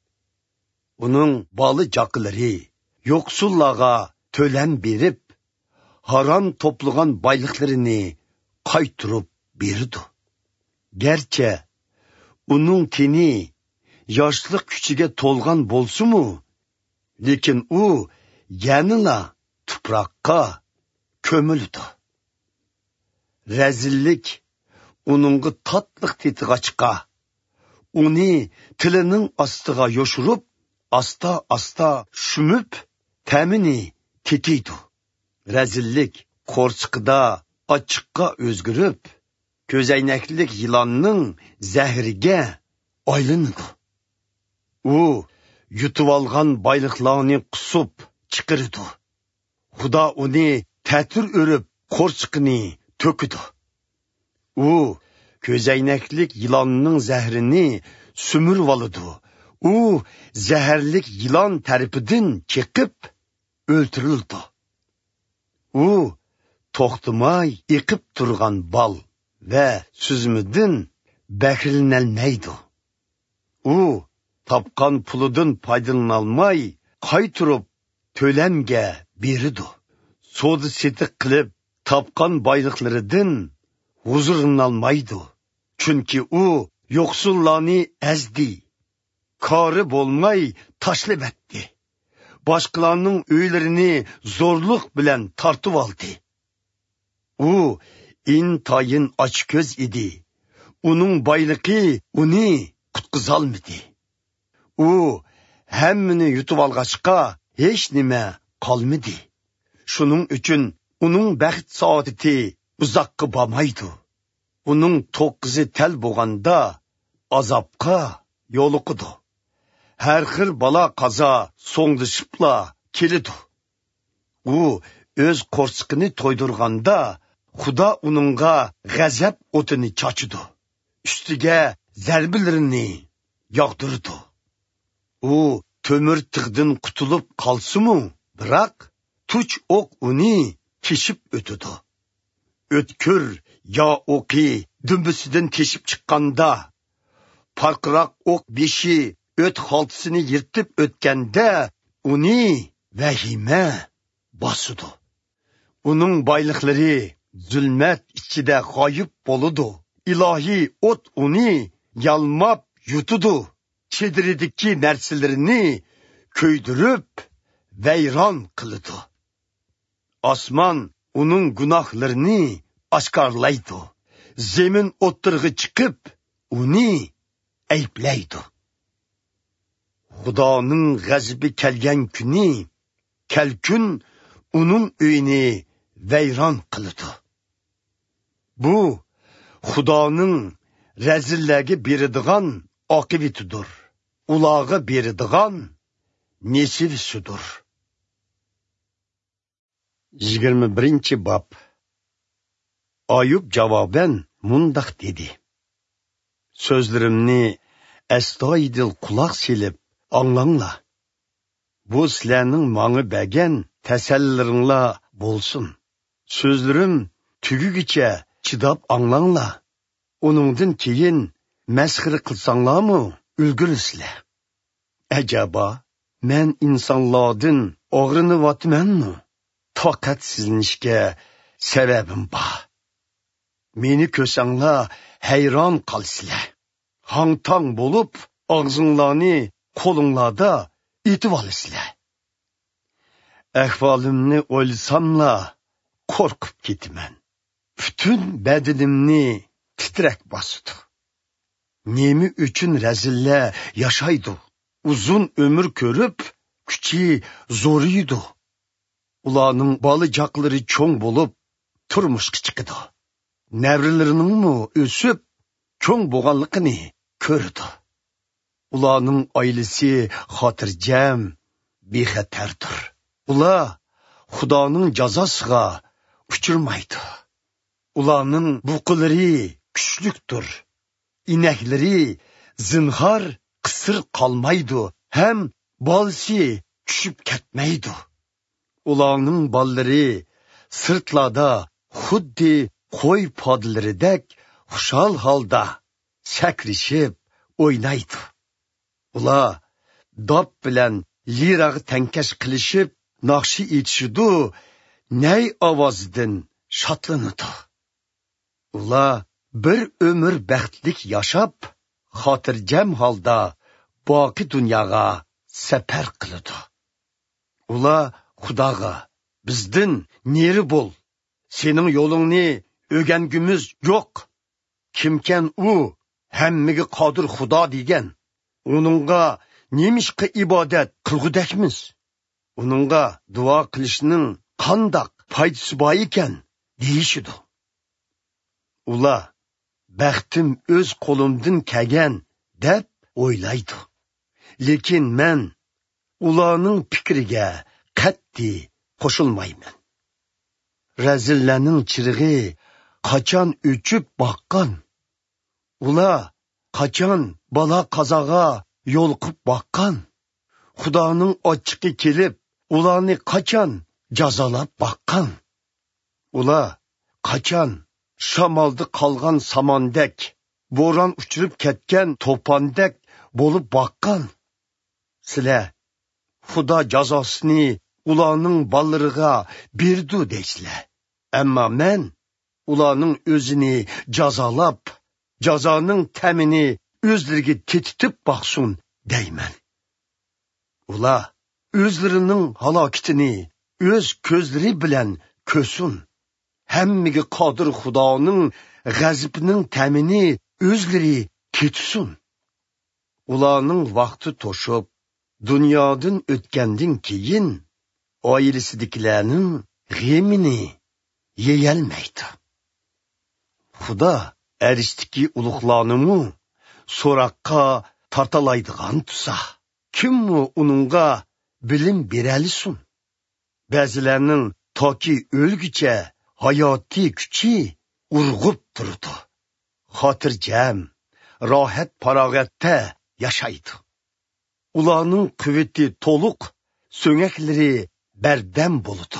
Uning boli joqlari yo'qsullarga to'lam berib, haram to'plagan boyliklarini qaytirib berdi. Gerçi uning teni yoshlik kuchiga to'lgan bo'lsa-mu, lekin u yanila tuproqqa ko'mildi. Razillik uningga tatliq tetig'achqa, uni tilining ostiga yoshirib, asta-asta shumib, ta'mini tetiydi. Razillik qo'rchiqida ochiqqa o'zgirib, ko'zaynaklik yilonning zahriga aylanadi. U yutib olgan boyliqlarni qusib chiqirdi. Xudo uni ta'tir o'rib qo'rchiqni to'kidi. U ko'zaynaklik yilonning zahrini sumirib oldi. U zaharlik yilon tarafidan chiqib o'ltirildi. U to'xtamay eqib turgan bal va suzmidan bahrilanolmaydi. U topgan pulidan foydalanolmay qaytirib to'lamga berdi. So'da setiq qilib topgan boyliqlaridan huzurlanolmaydi. Chunki u yo'qsullarni azdi. Kori bo'lmay tashlab etdi. Boshqalarning uylarini zo'rlik bilan tortib oldi. U intayin ochko'z edi. Uning boyligi uni qutqizolmadi. U hammani yutib olg'achqa hech nima qolmadi. Shuning uchun uning baxt saodati uzoqqa bormaydi. Uning to'qqizi tal bo'lganda azobga yo'liqidi. Har xil balo qazo so'ngdishibla kelidi. U o'z qo'rsiqini to'ydirganda Xudo uningga g'azab o'tini chochidi. Ustiga zarbilarini yog'dirdi. U to'mir tig'dan qutulib qolsa-mu, biroq tuch o'q uni teshib o'tdi. O'tkir yo o'qi dumbisidan teshib chiqqanda, farqroq o'q beshi o't xaltasini yirtib o'tganda uni vahima bosdi. Uning boyliqlari zulmat ichida g'oyib bo'ldi. İlahi o't uni yalmab yutdi. Chediridagi narsalarini ko'ydirib vayron qildi. Osmon uning gunohlarini oshkorlaydi. Zemin o'tirg'i chiqib uni ayblaydi. Xudoning g'azabi kelgan kuni, kelkun uning uyini vayron qildi. Bu Xudoning razillarga beradigan oqibatidir. Ularga beradigan nesivisidir. yigirma birinchi bob. Ayub javoban mundaq dedi. So'zlarimni astoydil quloq silib anglanglar. Bu sizlarning menga bergan tasallilaringlar bo'lsin. So'zlarim tugugicha chidab anglanglar. Uningdan keyin masxira qilsanglarmi, ulgurisizlar. Ajaba, men insonlardan og'rinayotmanmi? Toqatsizlanishga sababim bor. Meni ko'rsanglar hayron qolsizlar. Hang-tang bo'lib, og'zinglarni qo'linglarda etib olasizlar. Ahvolimni o'ylasamla qo'rqib ketaman. Bütün bedenimni titrak bosdi. Nemi uchun razillar yashaydi. Uzun ömür ko'rib, kuchi zo'riydi. Ularning bolajoqlari cho'ng bo'lib, turmushga chiqadi. Navrilarining o'sib, cho'ng bo'lganligini ko'rdi. Ularning oilasi xotirjam, bexatardir. Ular Xudoning jazosiga uchirmaydi. Ularning buqilari kuchlikdir. Inaklari zinhor qisir qolmaydi, ham bolsi tushib ketmaydi. Ularning bollari sirtlarda xuddi qo'y podlaridek xushal holda sakrishib o'ynaydi. Ular dop bilan lirag'i tankash qilishib naqshi etishidi, nay ovozidan shotlanadi. Ular bir ömür baxtlik yashab, xotirjam holda boqi dunyoga safar qiladi. Ular Xudoga, bizdan neri bo'l, sening yo'lingni o'rgangimiz yo'q. Kimkan u, hammaga qodir Xudo degan. Uningga nemishqa ibodat qilgudakmiz? Uningga duo qilishning qandoq foydasi bor ekan deyishidi. Ular baxtim o'z qo'limdan kelgan deb o'ylaydi. Lekin men ularning fikriga qat'iy qo'shilmayman. Razillarning chirig'i qachon o'chib boqqan? Ular qachon balo qazoga yo'liqib boqqan? Xudoning ochiqi kelib, ularni qachon jazolab boqqan? Ular qachon shamolda qolgan samondek, bo'ron uchirib ketgan to'pondek bo'lib boqqan? Sizlar Xudo jazosini ularning bollariga berdi deysizlar. Ammo men ularning o'zini jazolab, jazoning ta'mini o'zlariga tetitib boqsin deyman. Ular o'zlarining halokatini o'z ko'zlari bilan ko'rsin. Hammaga qodir Xudoning g'azabining ta'mini o'zlari tetsin. Ularning vaqti to'shib, dunyodan o'tgandan keyin oilasidagilarning g'emini yeyolmaydi. Xudo arishdiki ulug'larni so'roqqa tortalaydigan tusa, kimmi uningga bilim beralisun? Ba'zilarning toki o'lgicha hayotiy kuchi urg'ub turdi. Xotirjam, rohat farog'atda yashaydi. Ularning quvvati to'liq, so'ngaklari bardam bo'ldi.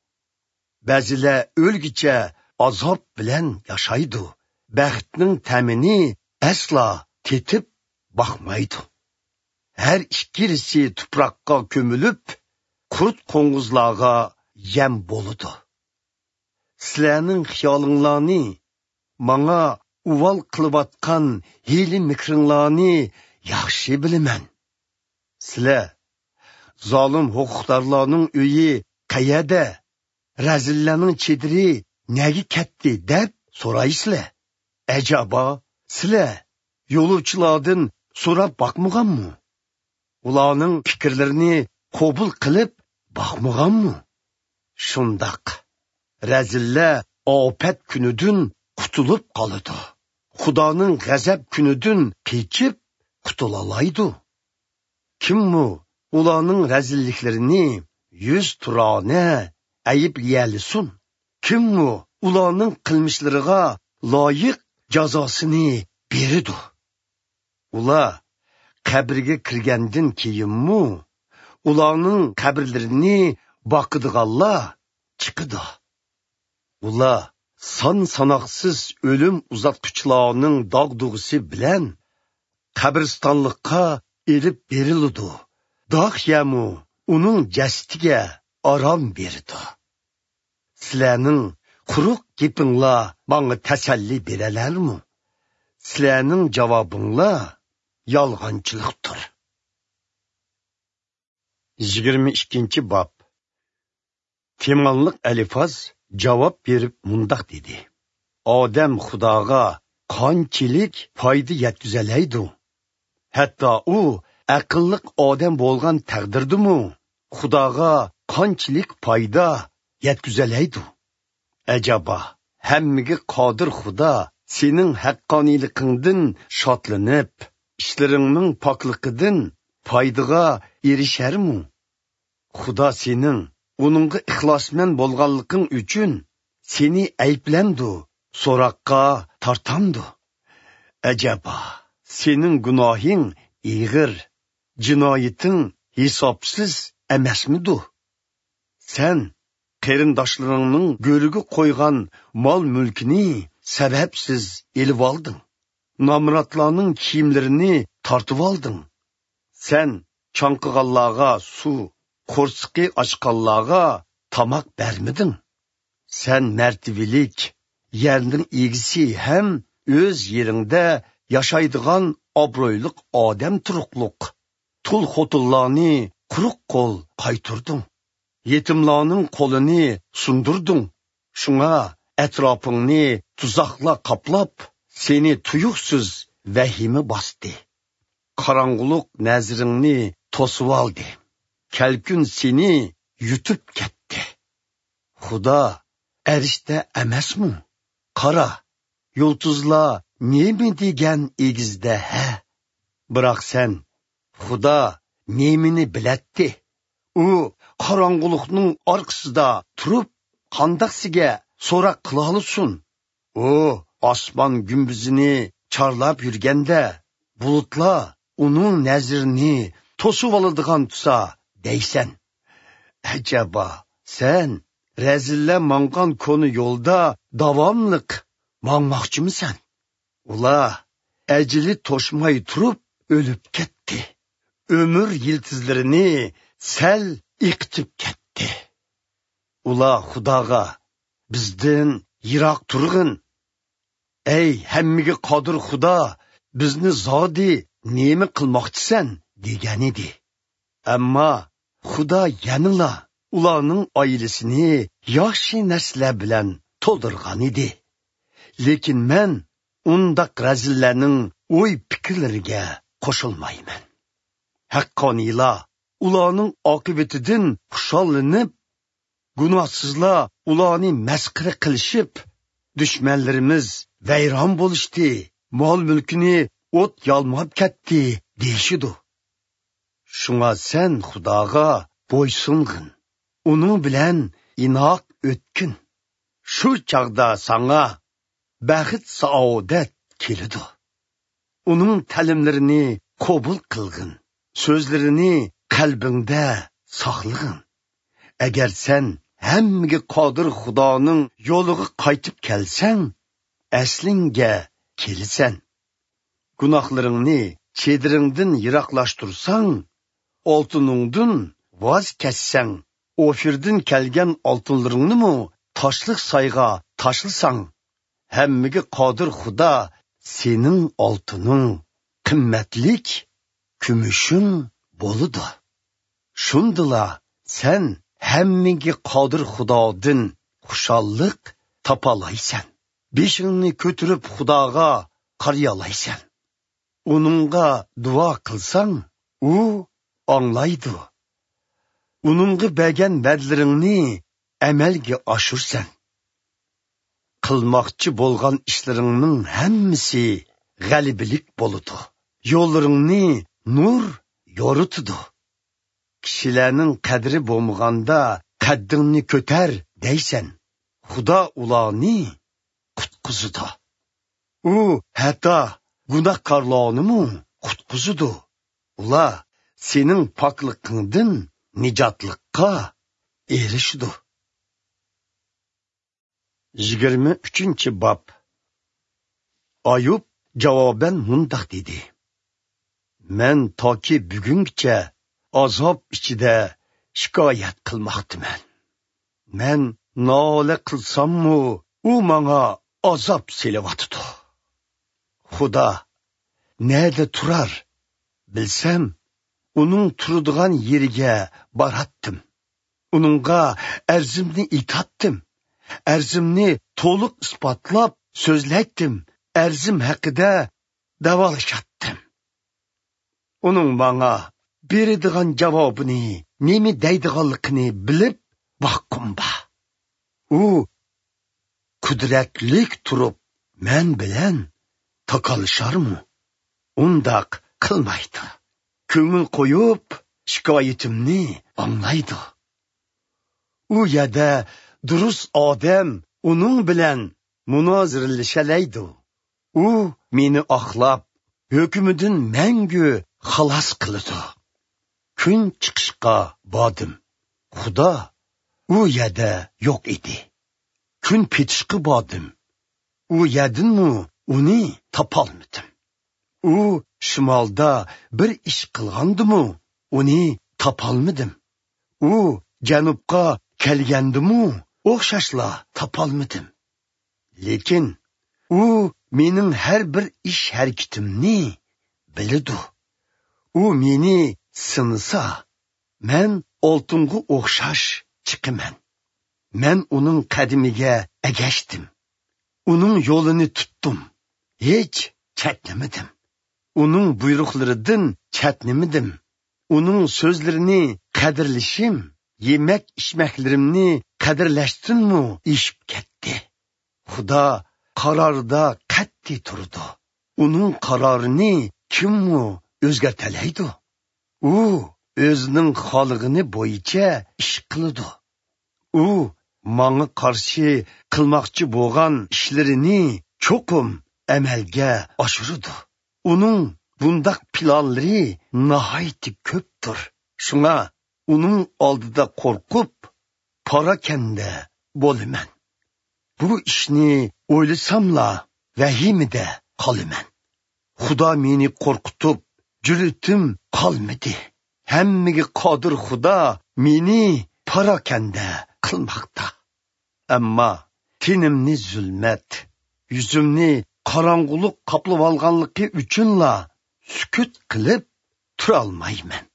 Ba'zilar o'lgicha azob bilan yashaydi. Baxtning ta'mini asla tetib baxmaydi. Her ikkilisi tuproqqa ko'milib, qurt qo'ng'izlarga yem bo'ldi. Sizlarning xiyolinglarni, manga uval qilib hili mikringlarni yaxshi bilaman. Sizlar zolim huquqdorlarning uyi qayerda, razillarning chediri nega ketdi deb so'raysizlar. Acaba sizlar yo'lovchilardan so'rab bakmaganmi? Ularning fikrlarini qabul qilib bakmaganmi? Shundaq razillar ofat kunidan qutulib qoladi. Xudoning g'azab kunidan kechib qutulolaydi. Kimmi ularning razilliklarini yuz turona aybliyalisun? Kimmi ularning qilmishlariga loyiq jazosini beridi? Ular qabrga kirgandan keyinmi ularning qabrlarini boqidiganlar chiqidi. Ular son sanoqsiz o'lim uzatquchilarning dog'dug'isi bilan qabristonlikqa elib berildi. Dog'yamu uning jasadiga orom berdi. Sizlarning quruq gapinglar menga tasalli beralarmi? Sizlarning javobinglar yolg'onchilikdir. yigirma ikkinchi bob. Temonliq Alifaz javob berib mundaq dedi. Odam Xudoga qanchalik foyda yetkazalaydi? Hatto u aqlliq odam bo'lgan taqdirdimi Xudoga qanchalik foyda yetkazalaydi? Ajaba, hammaga qodir Xudo sening haqqoniyligingdan shodlanib, ishlaringning pokligidan foydaga erisharmi? Xudo sening uningga ixlosmand bo'lganliging uchun seni ayblandu, so'roqqa tortamdu. Ajaba, sening gunohing ig'ir, jinoyating hisobsiz emasmidu? Sen qarindoshlaringning go'liga qo'ygan mol mulkini sababsiz elib olding. Nomratlarning kiyimlarini tortib olding. Sen chanqig'anlarga suv, qo'rsiqi ochqanlarga tamoq bermiding. Sen martivilik, yerning egisi ham o'z yeringda yashaydigan obro'yliq odam turuqliq. Tul xotinlarni quruq qo'l qaytirding. Yetimlarning qo'lini sundirding. Shunga atrofingni tuzoqlar qoplab, seni tuyuqsiz vahima bosdi. Qarong'ulik naziringni to'sib oldi. Kalkun seni yutib ketdi. Xudo arishda emasmi? Qara, yulduzlar nemi degan egizda ha? Biroq sen Xudo nemini bilatdi. U qarong'ulikning orqasida turib, qandaqsiga so'roq qila olsin. U osmon gumbuzini chorlab yurganda bulutlar uning nazirini to'sib oladigan tusa deysan. Ajaba, sen razillar mangan koni yo'lda davomliq mangmoqchimisan? Ular ajili to'shmay turib o'lib ketdi. Ömür yıldızlarını sel iqtib ketdi. Ular Xudoga bizden yiroq turg'in. Ey hammaga qodir Xudo, bizni zodi nima qilmoqchisan degan edi. Ammo Xudo yanila ularning oilasini yaxshi narsalar bilan to'ldirgan edi. Lekin men undaq razillarning o'y fikrlariga qo'shilmayman. haqqoniylar ularning oqibatidan xushallanib, gunohsizlar ularni masxara qilishib, dushmanlarimiz vayron bo'lishdi, mol mulkini o't yalmab ketdi deyishidi. Shunga sen Xudoga bo'ysung'in, uning bilan inoq o'tkin. Shu chaqda sana baxt saodat keladi. Uning ta'limlarini qabul qilgin, so'zlarini qalbingda saqlag'in. Agar sen hammaga qodir Xudoning yo'liga qaytib kelsang, aslingga kelasan. Gunohlaringni chediringdan yiroqlashtirsang, oltiningdan voz kechsang, ofirdan kelgan oltinlaringni mu toshliq soyga tashlasang, hammaga qodir Xudo sening oltining, qimmatlik kumushing bo'ladi. Shundala sen hammaga qodir Xudodan xushallik topalaysan. Beshingni ko'tarib Xudoga qarayalaysan. Uningga duo qilsang, u anglaydi. Uningga bergan va'dalaringni amalga oshirsan. Qilmoqchi bo'lgan ishlaringning hammasi g'alibalik bo'ladi. Yo'llaringni nur yoritadi. Kishilarning qadri bo'lmaganda qaddingni ko'tar deysan. Xudo ularni qutqizadi. U hatto gunohkorlarni qutqizadi. Ular sening pokligingdan nijotlikqa erishdi. yigirma uchinchi bob. Ayub javoban mundaq dedi: Men toki bugungacha azob ichida shikoyat qilmoqdiman. Men nola qilsammu, u menga azob selavatdi. Xudo nerda turar bilsam, uning turadigan yeriga boratdim. Uningga arzimni aytdim. Arzimni to'liq isbotlab so'zlaydim. Arzim haqida davolashatdim. Uning menga beradigan javobini, nima deydiganligini bilib boqqimba. U qudratlik turib men bilan taqalisharmi? Undaq qilmaydi. Ko'ngil qo'yib shikoyatimni anglaydi. U yerda durust odam uning bilan munozirlashalaydi. U meni oqlab, hukmidan mangu xalos qiladi. Kun chiqishga bordim. Xudo u yerda yo'q edi. Kun petishga bordim. U yerdinmi uni topolmadim. U shimolda bir ish qilgandimi, uni topolmadim. U janubga kelgandimu, o'xshashla topolmadim. Lekin u mening har bir ish harakatimni biladi. U meni sinsa, men oltinga o'xshash chiqaman. Men uning qadimiga agashdim. Uning yo'lini tutdim. Hech chatnamadim. Uning buyruqlaridan chatnamadim. Uning so'zlarini qadrlashim, yemak ichmaklarimni qadrlashtinmi ishib ketdi. Xudo qarorida qat'iy turdi. Uning qarorini kimmi o'zgartiradi? U o'zining xolig'ini bo'yicha ish qiladi. U menga qarshi qilmoqchi bo'lgan ishlarini cho'qim amalga oshiradi. Uning bundaq planlari nihoyat ko'pdir. Shunga uning oldida qo'rqib, parakanda bo'laman. Bu ishni o'ylasamla vahimada qolaman. Xudo meni qo'rqitib, jur'atim qolmadi. Hammaga qodir Xudo meni parakanda qilmoqda. Ammo tenimni zulmat, yuzimni qorong'ulik qoplab olganligi uchunla sukut qilib tura olmayman.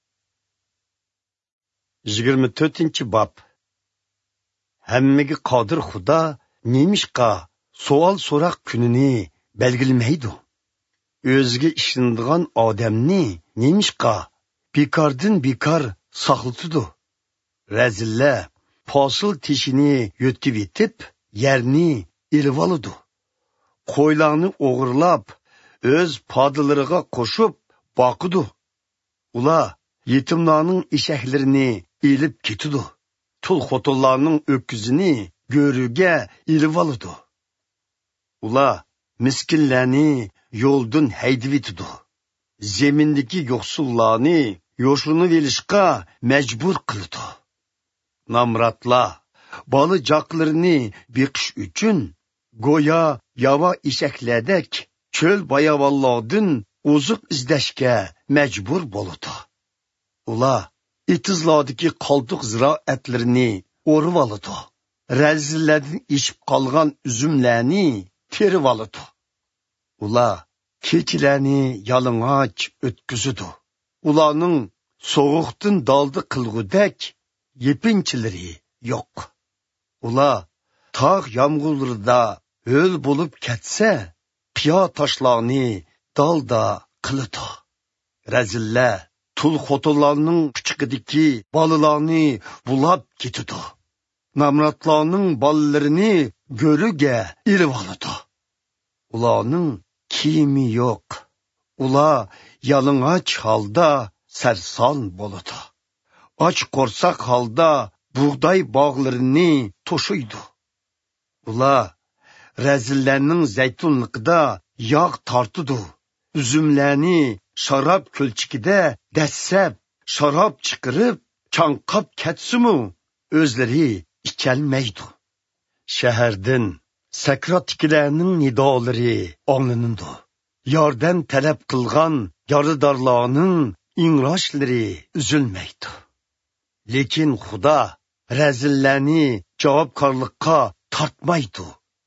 yigirma to'rtinchi bob. Hammaga qodir Xudo nemishqa savol so'roq kunini belgilamaydi. O'ziga ishonadigan odamni nemishqa bekordan bekor saqlıtıdı. Razillar posil tishini yutib yetib, yerni ilib oladi. Qo'ylarni o'g'irlab, o'z podilariga qo'shib boqidi. Ular yetimlarning eshaklarini ilib ketidi. Tul xotinlarning o'kizini go'riga ilib oladi. Ular miskinlarni yo'ldan haydib etidi. Zemindagi yo'qsullarni yo'shunib elishga majbur qildi. Namratlar bola joqlarini beqish uchun go'yo yava eshaklardek cho'l bayavallardan oziq izlashga majbur bo'ldi. Ular itizlardagi qoldiq ziroatlarini o'rib oldi. Razillardan ishib qolgan uzumlarni terib oldi. Ular kechilarni yalang'och o'tkazdi. Ularning sovuqdan daldi qilgudek yepinchilari yo'q. Ular tog' yomg'irlarida ho'l bo'lib ketsa, qiyo toshlarni dalda qildi. Razillar tul xotinlarning kuchqidiki bolalarni bulab ketdi. Namratlarning bolalarini go'riga ilib oldi. Ularning kiyimi yo'q. Ular yalang'och holda sarson bo'ldi. Och qo'rsoq holda bug'doy bog'larini to'shiydi. Ular razillarning zaytunliqida yog' tortidi. Uzumlarni sharob ko'lchikida dassab, sharob chiqarib, chanqab ketsa-mu, o'zlari icholmaydi. Shahardan sakratkilarning nidolari anglanadi. Yordam talab qilgan yordamlarning ingroshlari uzilmaydi. Lekin Xudo razillarni javobgarlikka tortmaydi.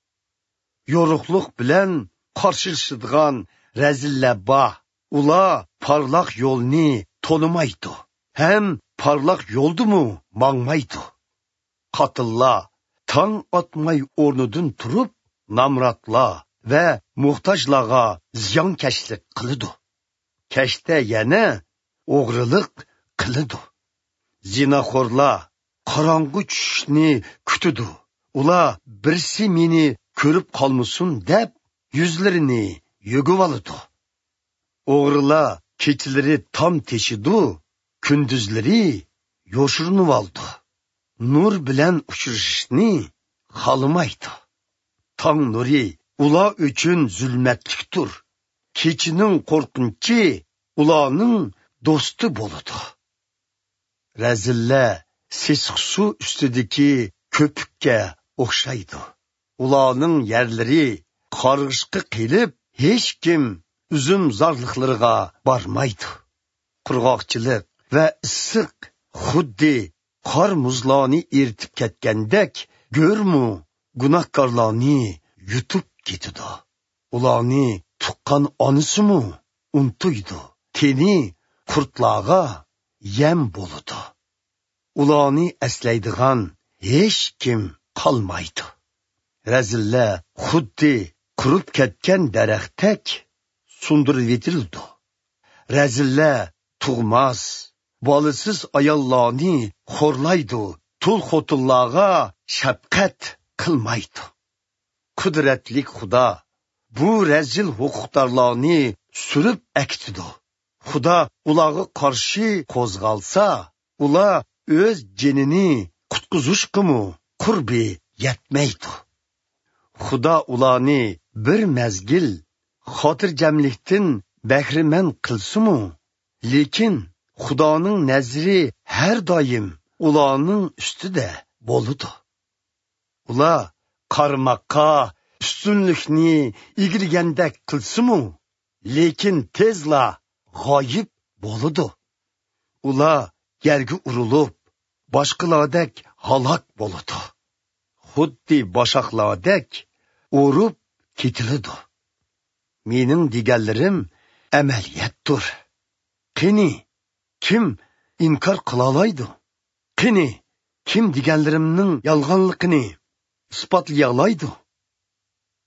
Yo'riqlik bilan qarshilashadigan razillar bor. Ular parlaq yo'lni to'limaydi. Ham parlaq yo'ldimi mangmaydi. Qotillar tong otmay o'rnidan turib, namratlar va muhtojlarga ziyonkashlik qiladi. Kashda yana o'g'rilik qiladi. Zinaxo'rlar qorong'u tushishni kutadi. Ular birsi meni ko'rib qolmasin deb yuzlarini yugib oladi. O'g'rilar kechalari tom teshidi, kunduzlari yo'shirinib oldi. Nur bilan uchrashishni xohlamaydi. Tong nuri ular uchun zulmatlikdir. Kechining qo'rqinchi ularning do'sti bo'ladi. Razillar sesiq suv ustidagi ko'pikka o'xshaydi. Ularning yerlari qarg'ishqa qilib, hech kim uzum zorliqlariga bormaydi. Qurg'oqchilik va issiq xuddi qor muzlarni eritib ketgandek, go'rmu gunohkorlarni yutib ketadi. Ularni tuqqan onasimu untuydi. Teni qurtlarga yem bo'ladi. Ularni aslaydigan hech kim qolmaydi. Razillar xuddi qurib ketgan daraxtdek sundirib etildi. Razillar tug'mas, bolasiz ayollarni xo'rlaydi. Tul xotinlarga shafqat qilmaydi. Qudratli Xudo bu razil huquqdorlarni surib akitdi. Xudo ularga qarshi qo'zg'alsa, ular o'z jinini qutqizishqimi qurbi yetmaydi. Xudo ularni bir mezgil xotirjamlikdan bahriman qilsa-mu, lekin Xudoning nazri har doim ularning ustida bo'ladi. Ular qarmoqqa ustunlikni egilgandek qilsa-mu, lekin tezla g'oyib bo'ladi. Ular yerga urilib, boshqalardek halok bo'ladi. Xuddi boshaqlardek urib ketiladi. Mening deganlarim amaliyatdir. Qani, kim inkor qila oladi? Qani, kim deganlarimning yolg'onligini isbotlay oladi?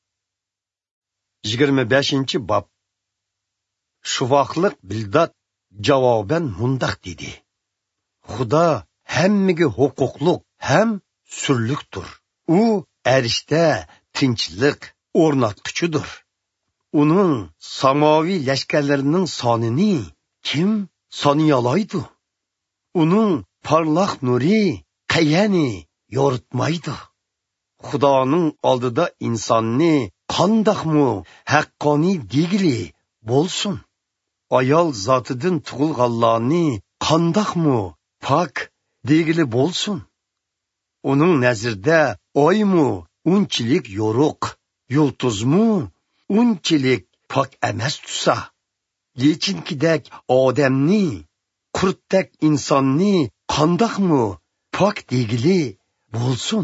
yigirma beshinchi bob. Shuvoqliq Bildad javoban mundaq dedi. Xudo hammaga huquqliq ham surlikdir. U arishda tinchlik o'rnatquchidir. Uning samoviy lashkarlarining sonini kim soniyolaydi? Uning parlaq nuri qayani yoritmaydi. Xudoning oldida insonni qandaqmi haqqoniy degili bo'lsin. Ayol zotidan tug'ilganlarni qandaqmi pok degili bo'lsin. Uning nazarda oymu unchilik yo'ruq, yulduzmu unchilik pok emas tutsa, lechinkidek odamni, qurtdak insonni qandaqmi pok degili bo'lsin.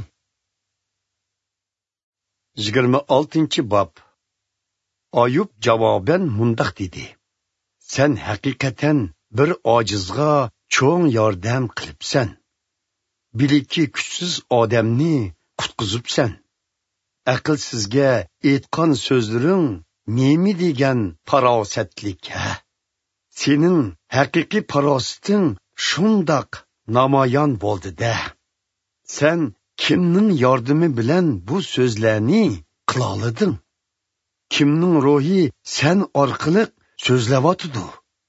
yigirma oltinchi bob. Ayub javoban mundaq dedi. Sen haqiqatan bir ojizga cho'ng yordam qilibsan. Biliki kuchsiz odamni qutqizibsan. Aqlsizga aytgan so'zlaring nemi degan farosatlik ha? Sening haqiqiy farosating shundoq namoyon bo'ldi-da. Sen kimning yordami bilan bu so'zlarni qila olading? Kimning ruhi sen orqali so'zlayotdi?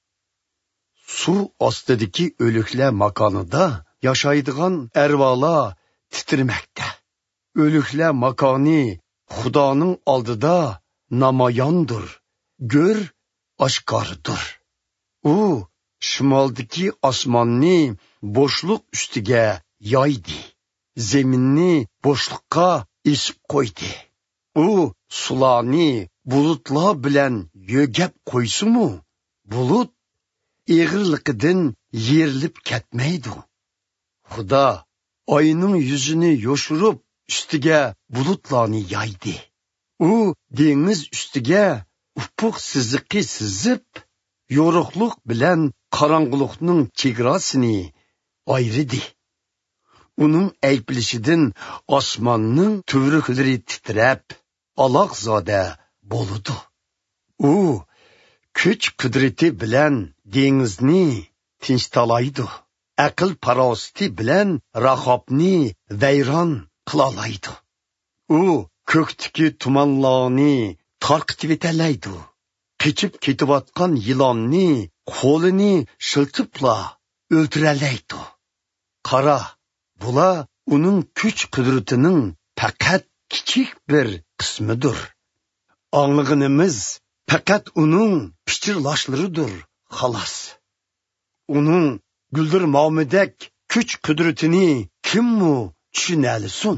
Suv ostidagi o'liklar makonida yashaydigan arvolar titirmoqda. O'liklar makoni Xudoning oldida namoyondir, go'r oshkordir. U shimoldagi osmonni bo'shliq ustiga yoydi, zaminni bo'shliqqa esib qo'ydi. U sularni bulutlar bilan yo'gab qo'ysumu, bulut eg'irligidan yerilib ketmaydi. Xudo oyning yuzini yoshirib ustiga bulutlarni yaydi. U dengiz ustiga ufuq siziqi sizib, yo'riqlik bilan qorong'ulikning chegarasini ayirdi. Uning aypilishidan osmonning tuvruklari titrab, aloqzoda bo'ldi. U kuch qudrati bilan dengizni tinchtalaydi. Aql farosati bilan Rahobni vayron qilalaydi. U ko'kdagi tumanlarni tarqitib etalaydi. Qechib ketayotgan yilonni qo'lini shiltibla o'ltiralaydi. Qara, bular uning kuch qudratining faqat kichik bir qismidir. Anlig'inimiz faqat uning pichirlashlaridir, xolos. Uning guldirmomidak kuch qudratini kimmi tushunalisin?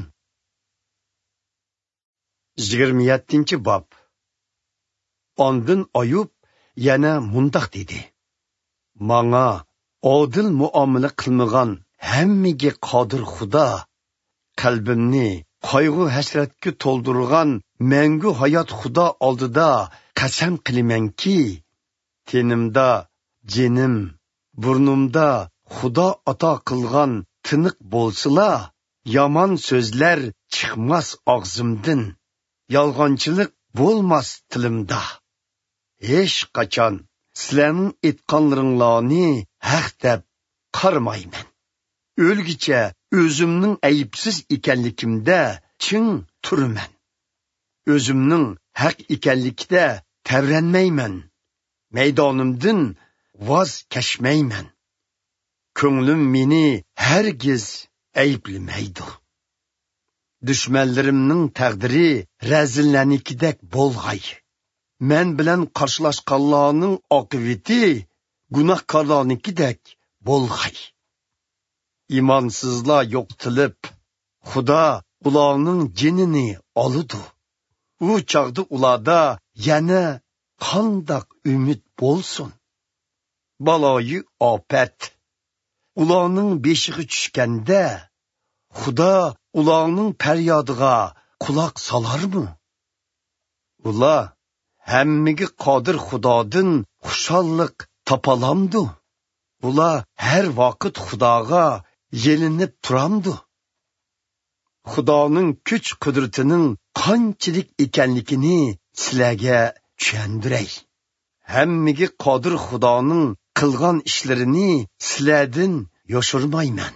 yigirma yettinchi bob. Ondan Ayub yana mundaq dedi. Manga odil muomala qilmagan hammaga qodir Xudo, qalbimni qayg'u hasratga to'ldirgan mangu hayot Xudo oldida qasam qilamanki, tenimda jinim, burnimda Xudo ato qilgan tiniq bo'lsila, yomon so'zlar chiqmas og'zimdan, yolg'onchilik bo'lmas tilimda. Hech qachon sizlarning aytganlaringlarni haq deb qaramayman. O'lgicha o'zimning ayibsiz ekanligimda chin turaman. O'zimning haq ekanligida tavranmayman. Maydonimdan voz kechmayman. Ko'nglim meni hargiz ayblamaydi. Dushmanlarimning taqdiri razillannikidek bo'lg'ay. Men bilan qarshilashganlarning oqibati gunohkorlarnikidek bo'lg'ay. İmansızlar yo'qtilib, Xudo ularning jinini oladi. U chaqda ularda yana qandoq umid bo'lsin? Baloyi ofat ularning beshig'i tushganda, Xudo ularning faryodiga quloq solarmi? Ular hammaga qodir Xudodan xushallik topalamdi. Ular har vaqt Xudoga yelinib turamdi. Xudoning kuch qudratining qanchalik ekanligini sizlarga tushundiray. Hammaga qodir Xudoning qilgan ishlarini sizlardan yoshirmayman.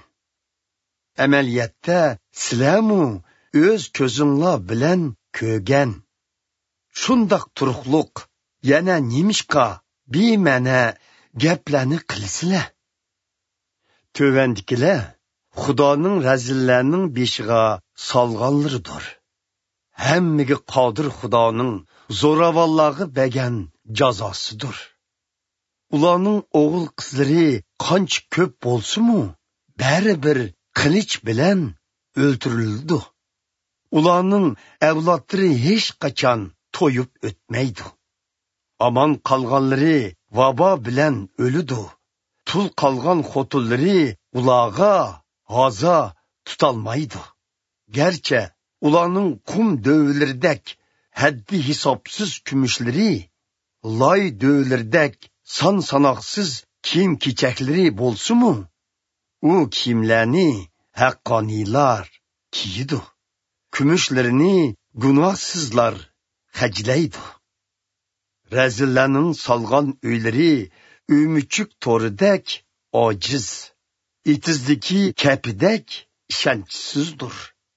Amaliyotda sizlarmu o'z ko'zinglar bilan ko'rgan. Shundoq turuqliq yana nimishqa bema'na gaplarni qilsizlar. Tovandikilar Xudoning razillarning beshiga solganlaridir. Hammaga qodir Xudoning zo'ravonlarga bergan jazosidir. Ularning o'g'il qizlari qancha ko'p bo'lsa-mu, baribir qilich bilan o'ldirildi. Ularning avlodlari hech qachon to'yib o'tmaydi. Aman qolganlari vabo bilan o'lidi. Tul qolgan xotinlari ularga g'azo tutolmaydi. Garchi ularning qum dövlərdək haddi hisobsiz kumushlari, loy dövlərdək son sanoqsiz kiyim kechakları bo'lsa-mu, u kiyimlarni haqqoniylar kiyidi. Kumushlarini gunohsizlar hajlaydi. Razillarning solgan uylari ümichuk to'ridek ojiz, itizdiki kapidek ishonchsizdir.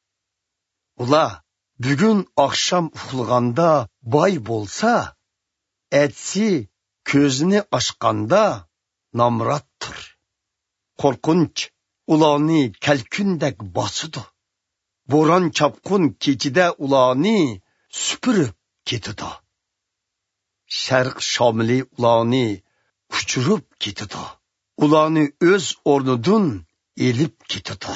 Ular bugun oqshom uxlaganda boy bo'lsa, etsi ko'zini ochganda nomroddir. Qo'rqinch ularni kalkundek bosidi. Bo'ron chopqin kechida ularni supurib ketidi. Sharq shomili ularni uchirib ketidi. Ularni o'z o'rnidan elib ketidi.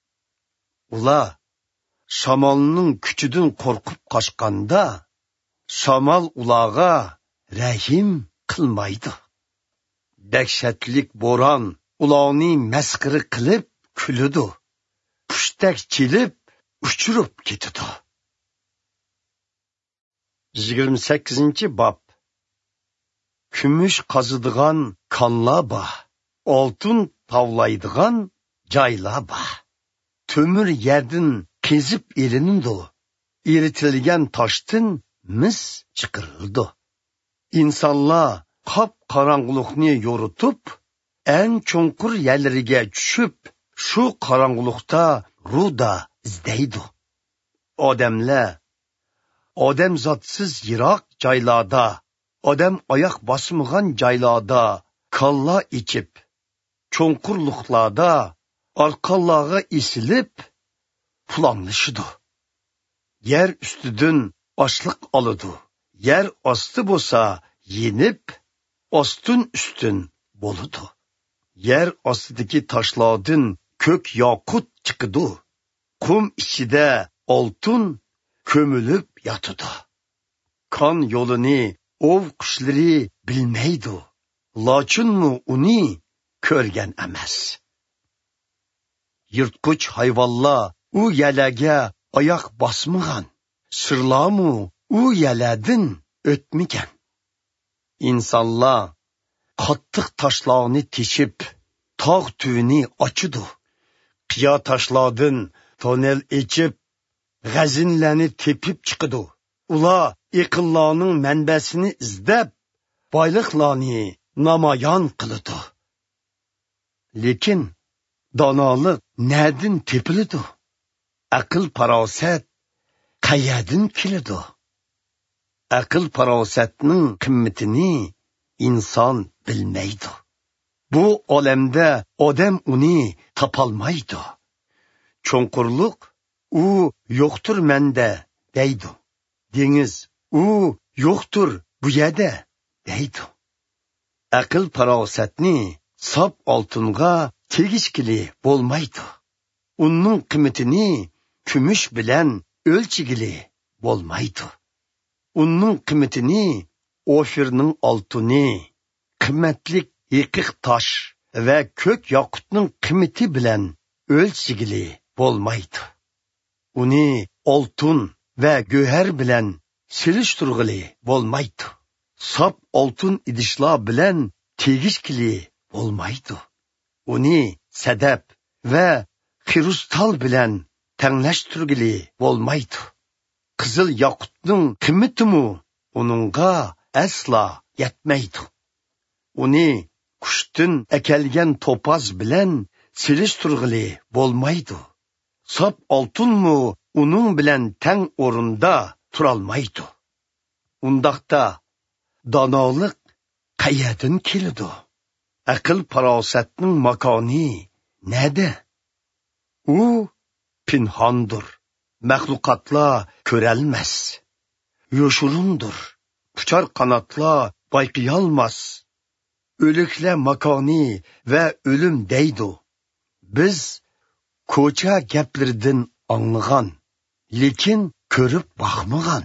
Ular shamolning kuchidan qo'rqib qochganda, shamol ularga rahim qilmaydi. Dahshatlik bo'ron ularni masxara qilib kulidi. Qushdak chilib uchirib ketidi. yigirma sakkizinchi bob. Kumush qazadigan konlar bor, oltin tavlaydigan joylar bor. To'mir yerdan kezib elinadi. Eritilgan toshdan mis chiqarildi. Insonlar qop qorong'ulikni yo'ritib, eng cho'nqur yerlariga tushib, shu qorong'ulikda ruda izlaydi. Odamlar odam zotsiz yiroq joylarda, odam oyoq bosmagan joylarda kalla ichib, cho'nqurliqlarda orqalarga isilib planlashidi. Yer ustidan oshliq oladi. Yer osti bo'lsa yenib, ostin ustin bo'ladi. Yer ostidagi toshlardan ko'k yoqut chiqadi. Qum ichida oltin ko'milib yotadi. Kon yo'lini ov qushlari bilmaydi. Lochinmi uni ko'rgan emas. Yirtqich hayvonlar u yalaga oyoq bosmagan. Sirlamu u yaladin o'tmagan. İnsanlar qattiq toshlarni teshib, tog' tuvini ochidi. Qiyo toshlardan tonel ichib, g'azinlarni tepib chiqadi. Ular iqillarning manbasini izlab, boyliqlarni namoyon qiladi. Lekin donolik nadin tepiladi? Aql farosat qayerdan keladi? Aql farosatning qimmatini inson bilmaydi. Bu olamda odam uni topolmaydi. Cho'nqurliq u yo'qtur menda deydi. Dengiz u yo'qtur bu yerda deydi. Aql farosatni sop oltinga tegishkili bo'lmaydi. Uning qimmatini kumush bilan o'lchigili bo'lmaydi. Uning qimmatini Ofirning oltini, qimmatli yiqiq tosh va ko'k yoqutning qimmati bilan o'lchigili bo'lmaydi. Uni oltin va go'har bilan selishtirg'ili bo'lmaydi. Sop oltin idishlar bilan tegishkili bo'lmaydi. Uni sadaf va xirustal bilan tanglashtirg'ili bo'lmaydi. Qizil yoqutning qimmatimu uningga asla yetmaydi. Uni qushdan akalgan to'paz bilan selishtirg'ili bo'lmaydi. Sop oltinmi uning bilan tang o'rinda turolmaydi. Undaqda donolik qayerdan keladi? Aql farosatning makoni neda? U pinhondir. Maxluqotlar ko'ralmas. Yoshurundur. Quchar qanotlar bayqiyolmas. O'liklar makoni va o'lim deydi. Biz ko'cha gaplaridan anglagan, lekin ko'rib baxmagan.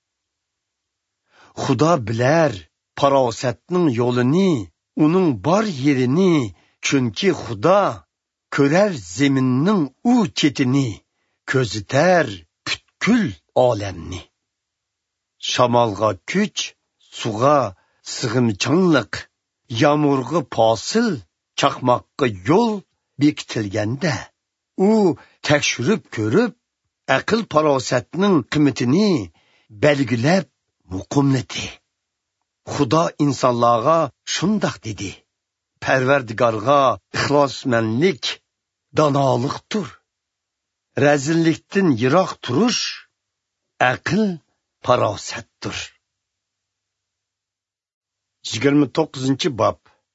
Xudo bilar farosatning yo'lini, uning bor yerini, chunki Xudo ko'rar zaminning u chetini, ko'zitar butkul olamni. Shamolga kuch, suvga sig'imchanlik, yomg'irga posil, chaqmoqqa yo'l bekitilganda, u tekshirib ko'rib, aql farosatning qiymatini belgilab muqimladi. Xudo insonlarga shundoq dedi: Parvardigorga ixlosmandlik donolikdir. Razillikdan yiroq turish aql farosatdir. yigirma to'qqizinchi bob.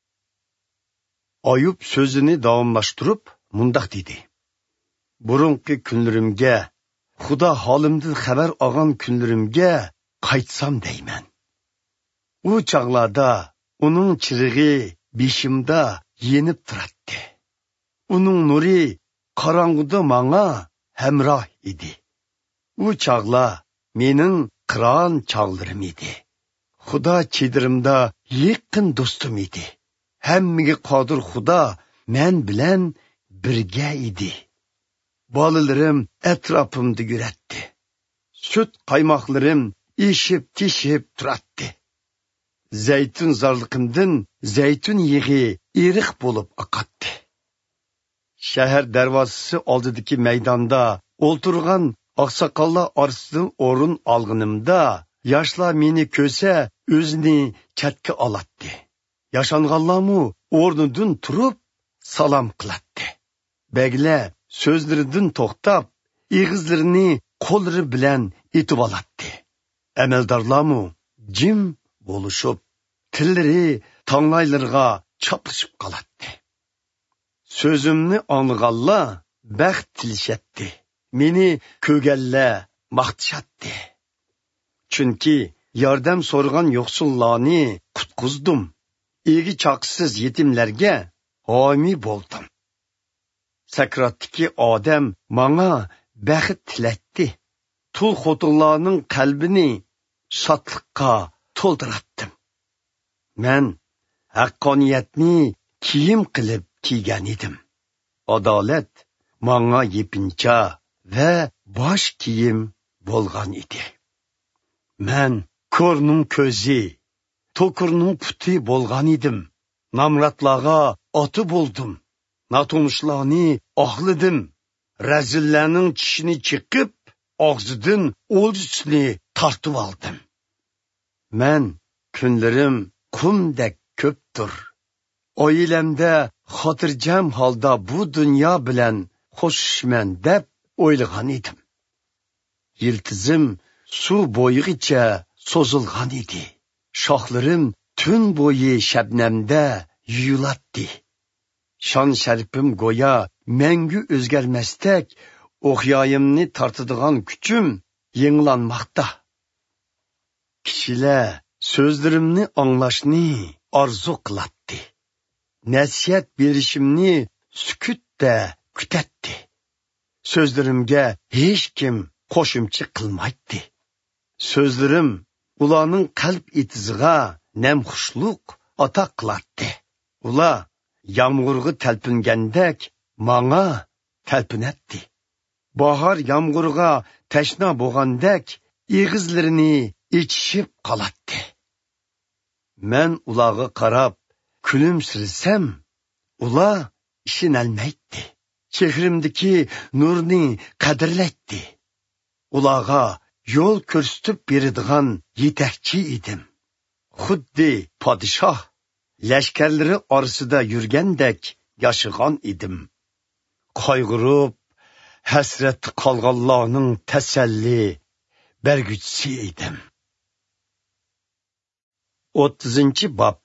Ayub so'zini davomlashtirib mundaq dedi: Burunqi kunlarimga, Xudo holimdan xabar olgan kunlarimga qaytsam deyman. U chaqlarda uning chirig'i beshimda yenib turadi. Uning nuri qorong'uda menga hamroh edi. U chaqlar mening qiron chog'larim edi. Xudo chedirimda yaqin do'stim edi. Hammaga qodir Xudo men bilan birga edi. Bolalarim atrofimda yuradi. Sut qaymoqlarim eshib-teshib turadi. Zaytun zarliqimdan zaytun yig'i eriq bo'lib oqadi. Shahar darvozasi oldidagi maydonda o'ltirgan oqsoqollar orasidan o'rin olganimda, yoshlar meni ko'rsa o'zini chatga oladi. Yashanganlarmu o'rnidan turib salom qiladi. Baglar so'zlaridan to'xtab, egizlarini qo'llari bilan etib oladi. Amaldorlarmu jim bo'lishib, tillari tonglaylarga choplashib qoladi. So'zimni anglaganlar baxt tilashadi. Meni ko'rganlar maqtashatdi. Chunki yordam so'ragan yo'qsullarni qutqizdim. Egi chaqsiz yetimlarga homi bo'ldim. Sakratdagi odam menga baxt tilatdi. Tul xotinlarning qalbini shodlikqa to'ldiratdim. Men haqqoniyatni kiyim qilib kiygan edim. Adolat menga yepincha va bosh kiyim bo'lgan edi. Men ko'rning ko'zi, to'kurning puti bo'lgan edim. Namratlarga oti bo'ldim. Natunishlarni oqladim. Razillarning tishini chiqib, og'zidan o'ljisini tortib oldim. Men kunlarim qumdek ko'pdir. Oilamda xotirjam holda bu dunyo bilan xo'shman deb o'ylagan edim. Yiltizim suv bo'yigacha so'zilgan edi. Shoxlarim tun bo'yi shabnamda yuyuladi. Shon sharifim go'yo mangu o'zgarmasdak, o'xyoyimni tortadigan kuchim yenglanmoqda. Kishilar so'zlarimni anglashni orzu qiladi. Nasihat berishimni sukutda kutadi. So'zlarimga hech kim qo'shimcha qilmaydi. So'zlarim ularning qalb etiziga namxushluq ata qiladi. Ular yomg'irga talpingandek menga talpinadi. Bahor yomg'irga tashna bo'lgandek egizlarini ichishib qoladi. Men ularga qarab kulimsirsam, ular ishinalmaydi. Chehrimdagi nurni qadrlaydi. Ularga yo'l ko'rsatib beradigan yetakchi edim. Xuddi podshoh leşkerleri arasında yürgendek yaşıgan idim. Kaygırıp, hasret kalganlarının teselli, bergüçsi idim. otuzunchi bab.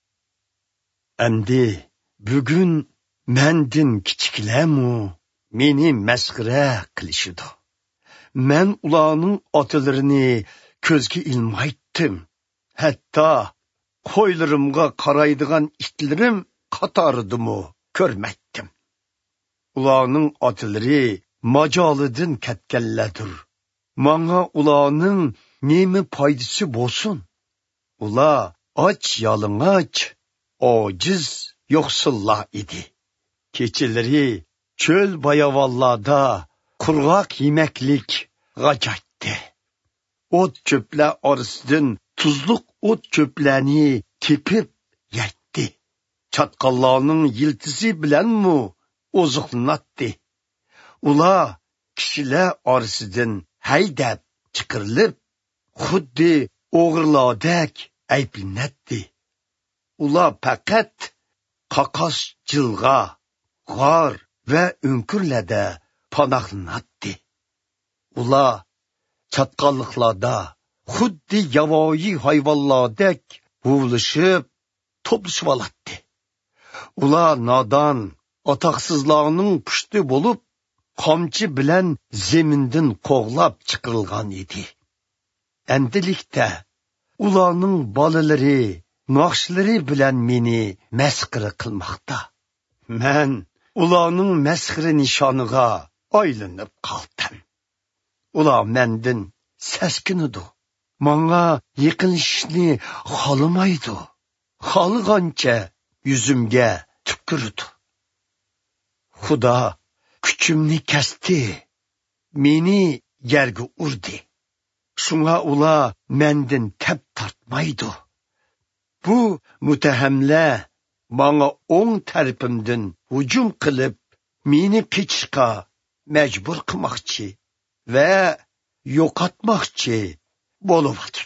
Endi, bugün mendin kichiklemu, meni mesxire qilishidi. Men ularning otalarini ko'zga ilmaytdim. Hatta qo'ylarimga qaraydigan itlarim qataridimu ko'rmaytdim. Ularning otalari majolidan ketganlardir. Manga ularning nemi foydasi bo'lsin? Ular och yalang'och, ojiz, yo'qsillar edi. Kechalari cho'l bayovallarda qurg'oq yemaklik g'ajatdi. O't cho'plar orasidan tuzluq o't cho'plarni tepib yetdi. Chatqallarning yiltisi bilanmi oziqlanatdi. Ular kishilar orasidan haydab chiqirilib, xuddi o'g'irlardek ayblanatdi. Ular faqat qaqos jilg'a, g'or va o'nkurlarda panohlanatdi. Ular chatqalliqlarda xuddi yavoyi hayvonlardek huvlashib, to'plashib olatdi. Ular nodon, otoqsizlarning pushti bo'lib, qamchi bilan zemindan qo'g'lab chiqarilgan edi. Endilikda ularning bolalari, naqshlari bilan meni masxira qilmoqda. Men ularning masxira nishoniga aylanib qoldim. Ular mendan saskinidi. Menga yaqinlashishni xohlamaydi. Xohlagancha yuzimga tupurdi. Xudo kuchimni kasdi. Meni yerga urdi. Shunga ular mendan tap tortmaydi. Bu mutahamlar menga o'ng tarafimdan hujum qilib, meni qichishga majbur qilmoqchi va yo'qotmoqchi bo'lyapti.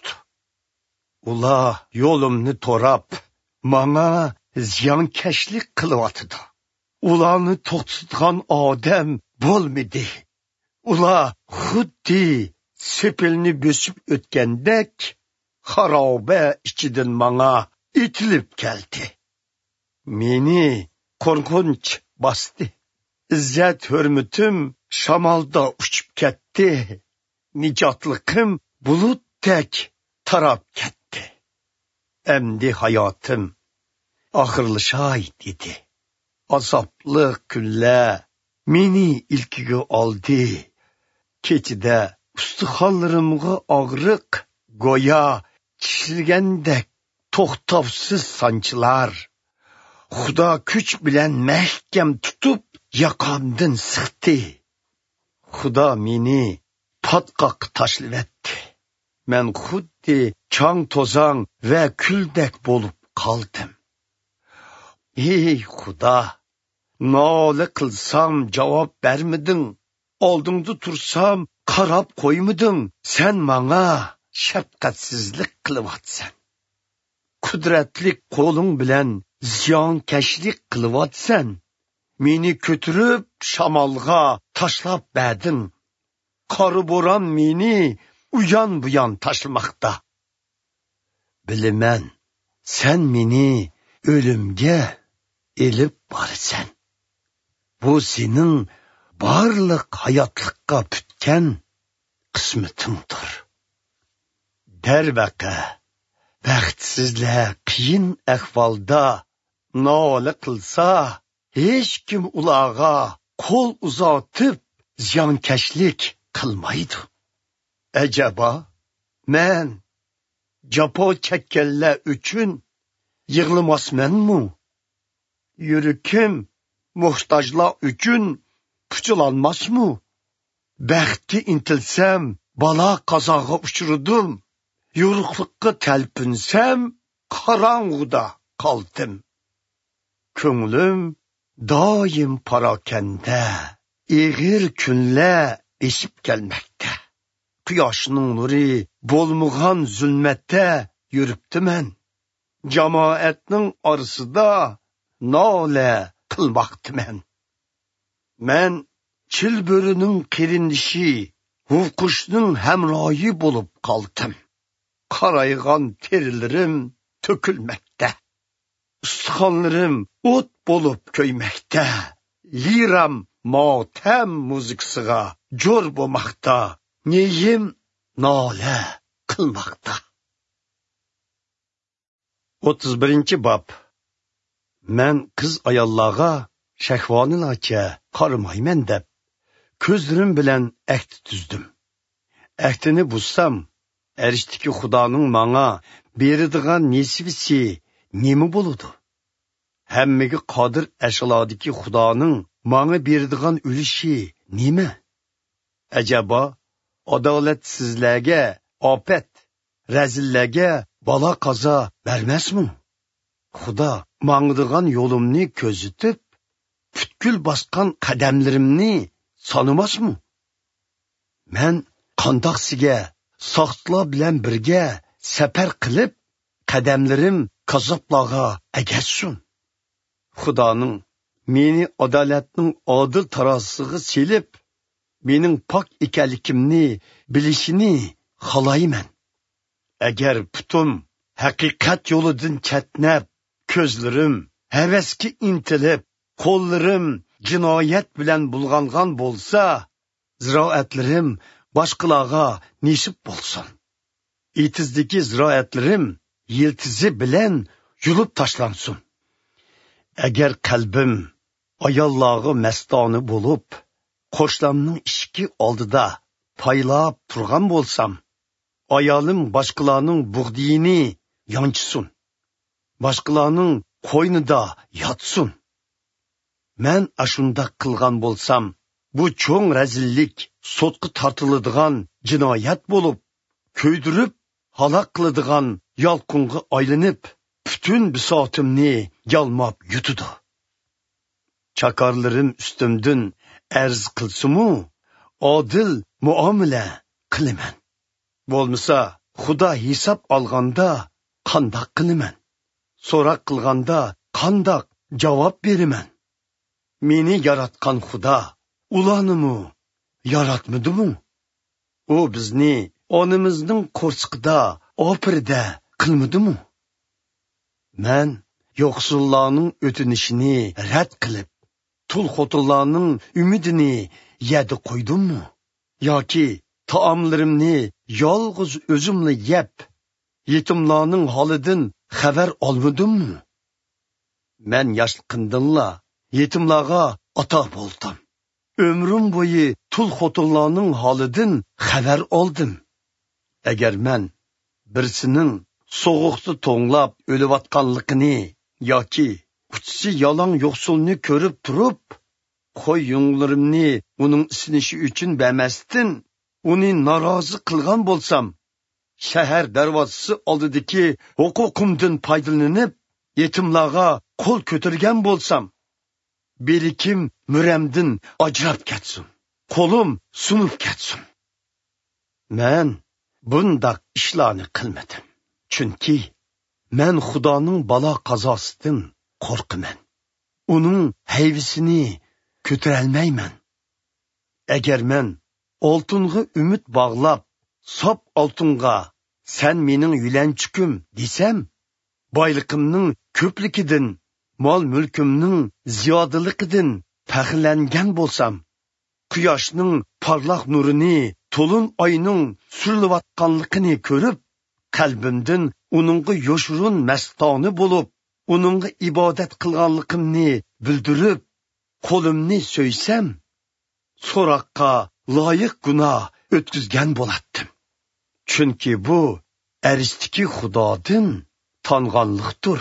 Ular yo'limni to'rab, menga ziyonkashlik qilyapti. Ularni to'xtatgan odam bo'lmadi. Ular xuddi sepilni bosib o'tgandek xaroba ichidan menga itilib keldi. Meni qo'rqinch bosdi. Izzat hurmatim shamolda uchib ketdi. Nijotliqim bulutdek tarab ketdi. Endi hayotim oxirlashay dedi. Azobli kunlar meni ilkiga oldi. Kechida ustixonlarimga og'riq, go'yo chishilgandek to'xtovsiz sanchilar. Xudo kuch bilan mahkam tutib, yoqamdan siqdi. Xudo meni patqoq tashlavetdi. Men xuddi chang to'zang va kuldek bo'lib qoldim. Ey Xudo, nola qilsam javob bermiding. Oldingda tursam qarab qo'ymiding. Sen menga shafqatsizlik qilyapsan. Qudratlik qo'ling bilan ziyonkashlik qilyapsan. Meni ko'tirib shamolga tashlab berding. Qori bo'ron meni uyon buyon tashlamoqda. Bilaman, sen meni o'limga elib borsan. Bu sening barliq hayotlikqa putgan qismatingdir. Darvaqa, baxtsizlar qiyin ahvolda nola qilsa, hech kim ularga qo'l uzatib ziyonkashlik qilmaydi. Ajaba, men jafo chekkanlar uchun yig'lamasmanmi? Yurakim muhtojlar uchun puchulanmasmi? Baxtga intilsam, balo qazoga uchradim. Yo'riqlikqa talpinsam, qorong'uda qoldim. Ko'nglim doim parokanda, ig'ir kunlar esib kelmoqda. Quyoshning nuri bo'lmagan zulmatda yuribdiman. jamoatning orasida nola qilmoqdiman. Men chilburining qirindishi, huvqushning hamroyi bo'lib qoldim. Qaraygan terilerim tökülmekte. Ustixonlarim o't bo'lib ko'ymekte. Liram motam muzikasiga jo'r bo'lmoqda. Neyim nola qilmoqda. o'ttiz birinchi bob. Men qiz ayollarga shahvonilarcha qaramayman deb ko'zlarim bilan ahd tuzdim. Ahdini buzsam, erishdiki Xudoning menga beradigan nisbisi nima bo'ladi? Hammaga qodir ashladiki Xudoning menga beradigan ulushi nima? Ajaba adolatsizlarga ofat, razillarga balo qazo bermasmi? Xudo mangdigan yo'limni ko'zitib, butkul bosgan qadamlarimni sanamasmi? Men qandoqsiga soxtlar bilan birga safar qilib, qadamlarim kazoplarga agatsun. Xudoning meni adolatning odil tarosiga selib, mening pok ekanligimni bilishini xohlayman. Agar putum haqiqat yo'lidan chatnab, ko'zlarim havasga intilib, qo'llarim jinoyat bilan bulg'angan bo'lsa, ziroatlarim boshqalarga nisib bo'lsin. Etizdagi ziroatlarim yiltizi bilan yulib tashlansin. Agar qalbim ayollarga mastona bo'lib, qo'shlamning ishki oldida paylab turgan bo'lsam, ayolim boshqalarning bug'diyini yonchisin. Boshqalarning qo'ynida yotsin. Men ashundaq qilgan bo'lsam, bu cho'ng razillik sotqi tortiladigan jinoyat bo'lib, ko'ydirib halok qiladigan yolqinga aylanib, butun bisotimni yalmab yutidi. Chakorlarim ustimdan arz qilsimu, odil muomala qilaman. Bo'lmasa, Xudo hisob olganda qandoq qilaman? So'roq qilganda qandoq javob beraman? Meni yaratgan Xudo ularni yaratmadimi? U bizni onamizning qo'rsqida, opirda qilmadimi? Men yo'qsullarning o'tinishini rad qilib, tul xotinlarning umidini yedi qo'ydimmi? Yoki taomlarimni yolg'iz o'zimni yeb, yetimlarning holidan xabar olmadimmi? Men yoshliqimdanla yetimlarga ota bo'ldim. Ömrüm bo'yi tul xotinlarning holidan xabar oldim. Agar men birsining so'g'uqda to'nglab o'layotganligini yoki kuchsi yalang yo'qsulni ko'rib turib, qo'y yunglarimni uning isinishi uchun bermasdan uni norozi qilgan bo'lsam, shahar darvozasi oldidagi huquqimdan foydalanib, yetimlarga qo'l ko'targan bo'lsam, belikim muramdin ajrab ketsin, qo'lim sunib ketsin. Men bundaq ishlarni qilmadim. Chunki men Xudoning balo qazosidan qo'rqaman. Uning hayvisini ko'tarolmayman. Agar men oltinga umid bog'lab, sop oltinga sen mening yulanchikim desam, boyliqimning ko'pligidan, mol mulkimning ziyodaligidan faxrlangan bo'lsam, quyoshning parlaq nurini, to'lin oyning surilayotganligini ko'rib, qalbimdan uningga yoshurun mastoni bo'lib, uningga ibodat qilganligimni bildirib, qo'limni so'ysam, so'roqqa loyiq gunoh o'tkazgan bo'lardim. Chunki bu arishdiki Xudodan tanganlikdir.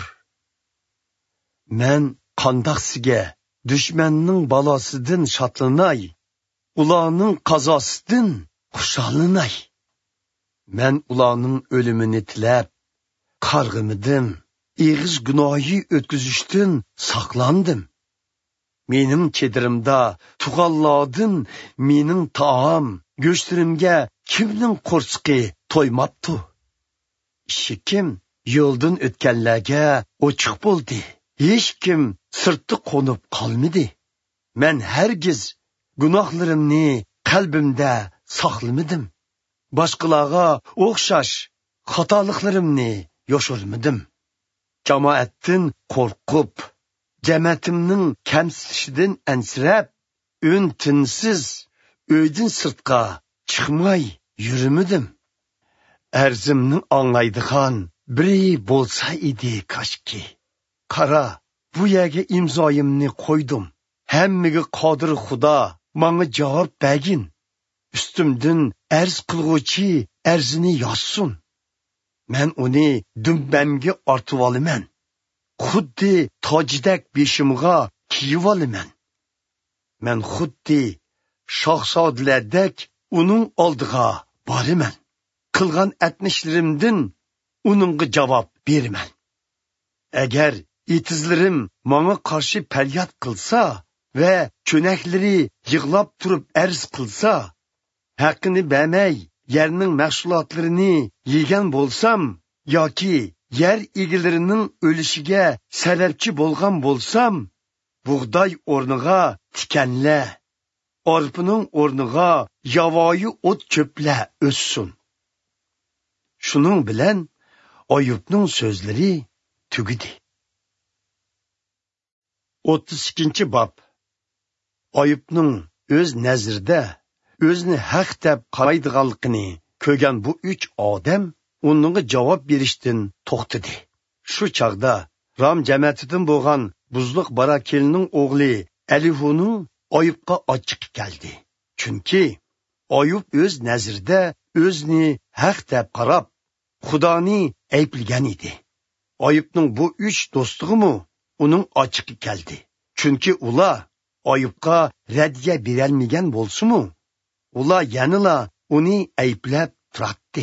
Men qandoqsiga dushmanning balosidan shodlanay, ularning qazosidan xushallanay. Men ularning o'limini tilab, qarg'imidim, eg'iz gunohi o'tkazishdan saqlandim. Mening chedirimda tug'allardan mening taom, go'shtlarimga kimning qo'rsqi to'ymabdi? Ishikim yo'ldan o'tganlarga ochiq bo'ldi. Hech kim sirtda qo'nib qolmadi. Men hargiz gunohlarimni qalbimda saqlamadim. Boshqalarga o'xshash xatoliklarimni yoshirmadim. Jamoatdan qo'rqib, jamatimning kamsitishidan ansirab, ün tinsiz uydan sirtqa chiqmay yurmadim. Arzimni anglaydigan biri bo'lsa edi kashki. Qara, bu yerga imzoyimni qo'ydim. Hammaga qodir Xudo menga javob bergin. Ustimdan arz qilguvchi arzini yozsin. Men uni dumbamga ortib olaman. Xuddi tojdak beshimga kiyib olaman. Men xuddi shohzodalardek uning oldiga boraman. Qilgan atnishlarimdan uningga javob beraman. Agar itizlarim menga qarshi faryod qilsa va cho'naklari yig'lab turib arz qilsa, haqqini bermay yerning mahsulotlarini yegan bo'lsam yoki yer egilarining o'lishiga sababchi bo'lgan bo'lsam, bug'doy o'rniga tikanla, orpining o'rniga yavoyi o't cho'pla o'ssin. Shuning bilan Oyubning so'zlari tugidi. o'ttiz ikkinchi bob. Oyubning o'z nazarida o'zini haq deb qaraydiganligini ko'rgan bu uch odam uningga javob berishdan to'xtadi. Shu chaqda Ram jamiyatidan bo'lgan buzluq Barakilning o'g'li Alihuning Oyubga ochiq keldi. Chunki Oyub o'z nazarida o'zini haq deb qarab, Xudoni ayblagan edi. Oyubning bu uch do'stig'imi uning ochiq keldi. Chunki ular Oyubga raddiya berolmagan bo'lsa-mu, ular yanila uni ayblab turardi.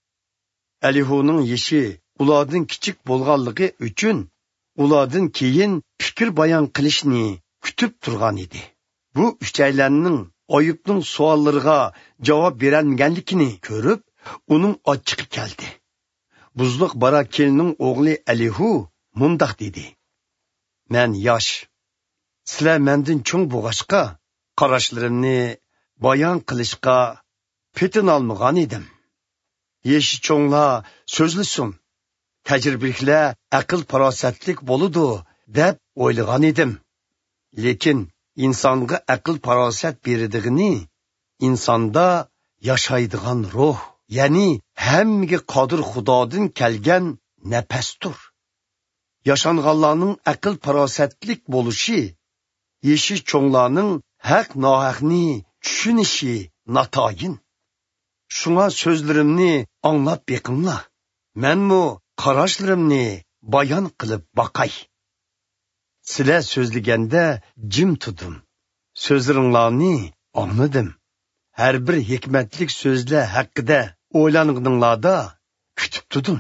Alihuning yeshi ulardan kichik bo'lganligi uchun ulardan keyin fikr bayon qilishni kutib turgan edi. Bu uchaylarning Oyubning savollariga javob berolmaganligini ko'rib, uning ochiq keldi. Buzluq Barakilning o'g'li Alihu mundaq dedi: "Men yosh, sizlar mendan cho'ng bo'lg'achqa, qarashlarimni bayon qilishga petin olmagan edim. Yeshi cho'nglar so'zlisin, tajribaliklar aql farosatlik bo'ludi deb o'ylagan edim. Lekin insonga aql farosat beradiganini insonda yashaydigan ruh, ya'ni hammaga qodir Xudodan kelgan nafasdir. Yaşanğanlarning aql farosatlik bo'lishi, yeshi cho'nglarning haq nohaqni tushunishi natoyin. Shunga so'zlarimni anglab beqinglar. Menmu qarashlarimni bayon qilib baqay. Sizlar so'zlaganda jim tudim. So'zlaringlarni angladim. Har bir hikmatlik so'zlar haqida o'ylanganinglarda kutib tudim.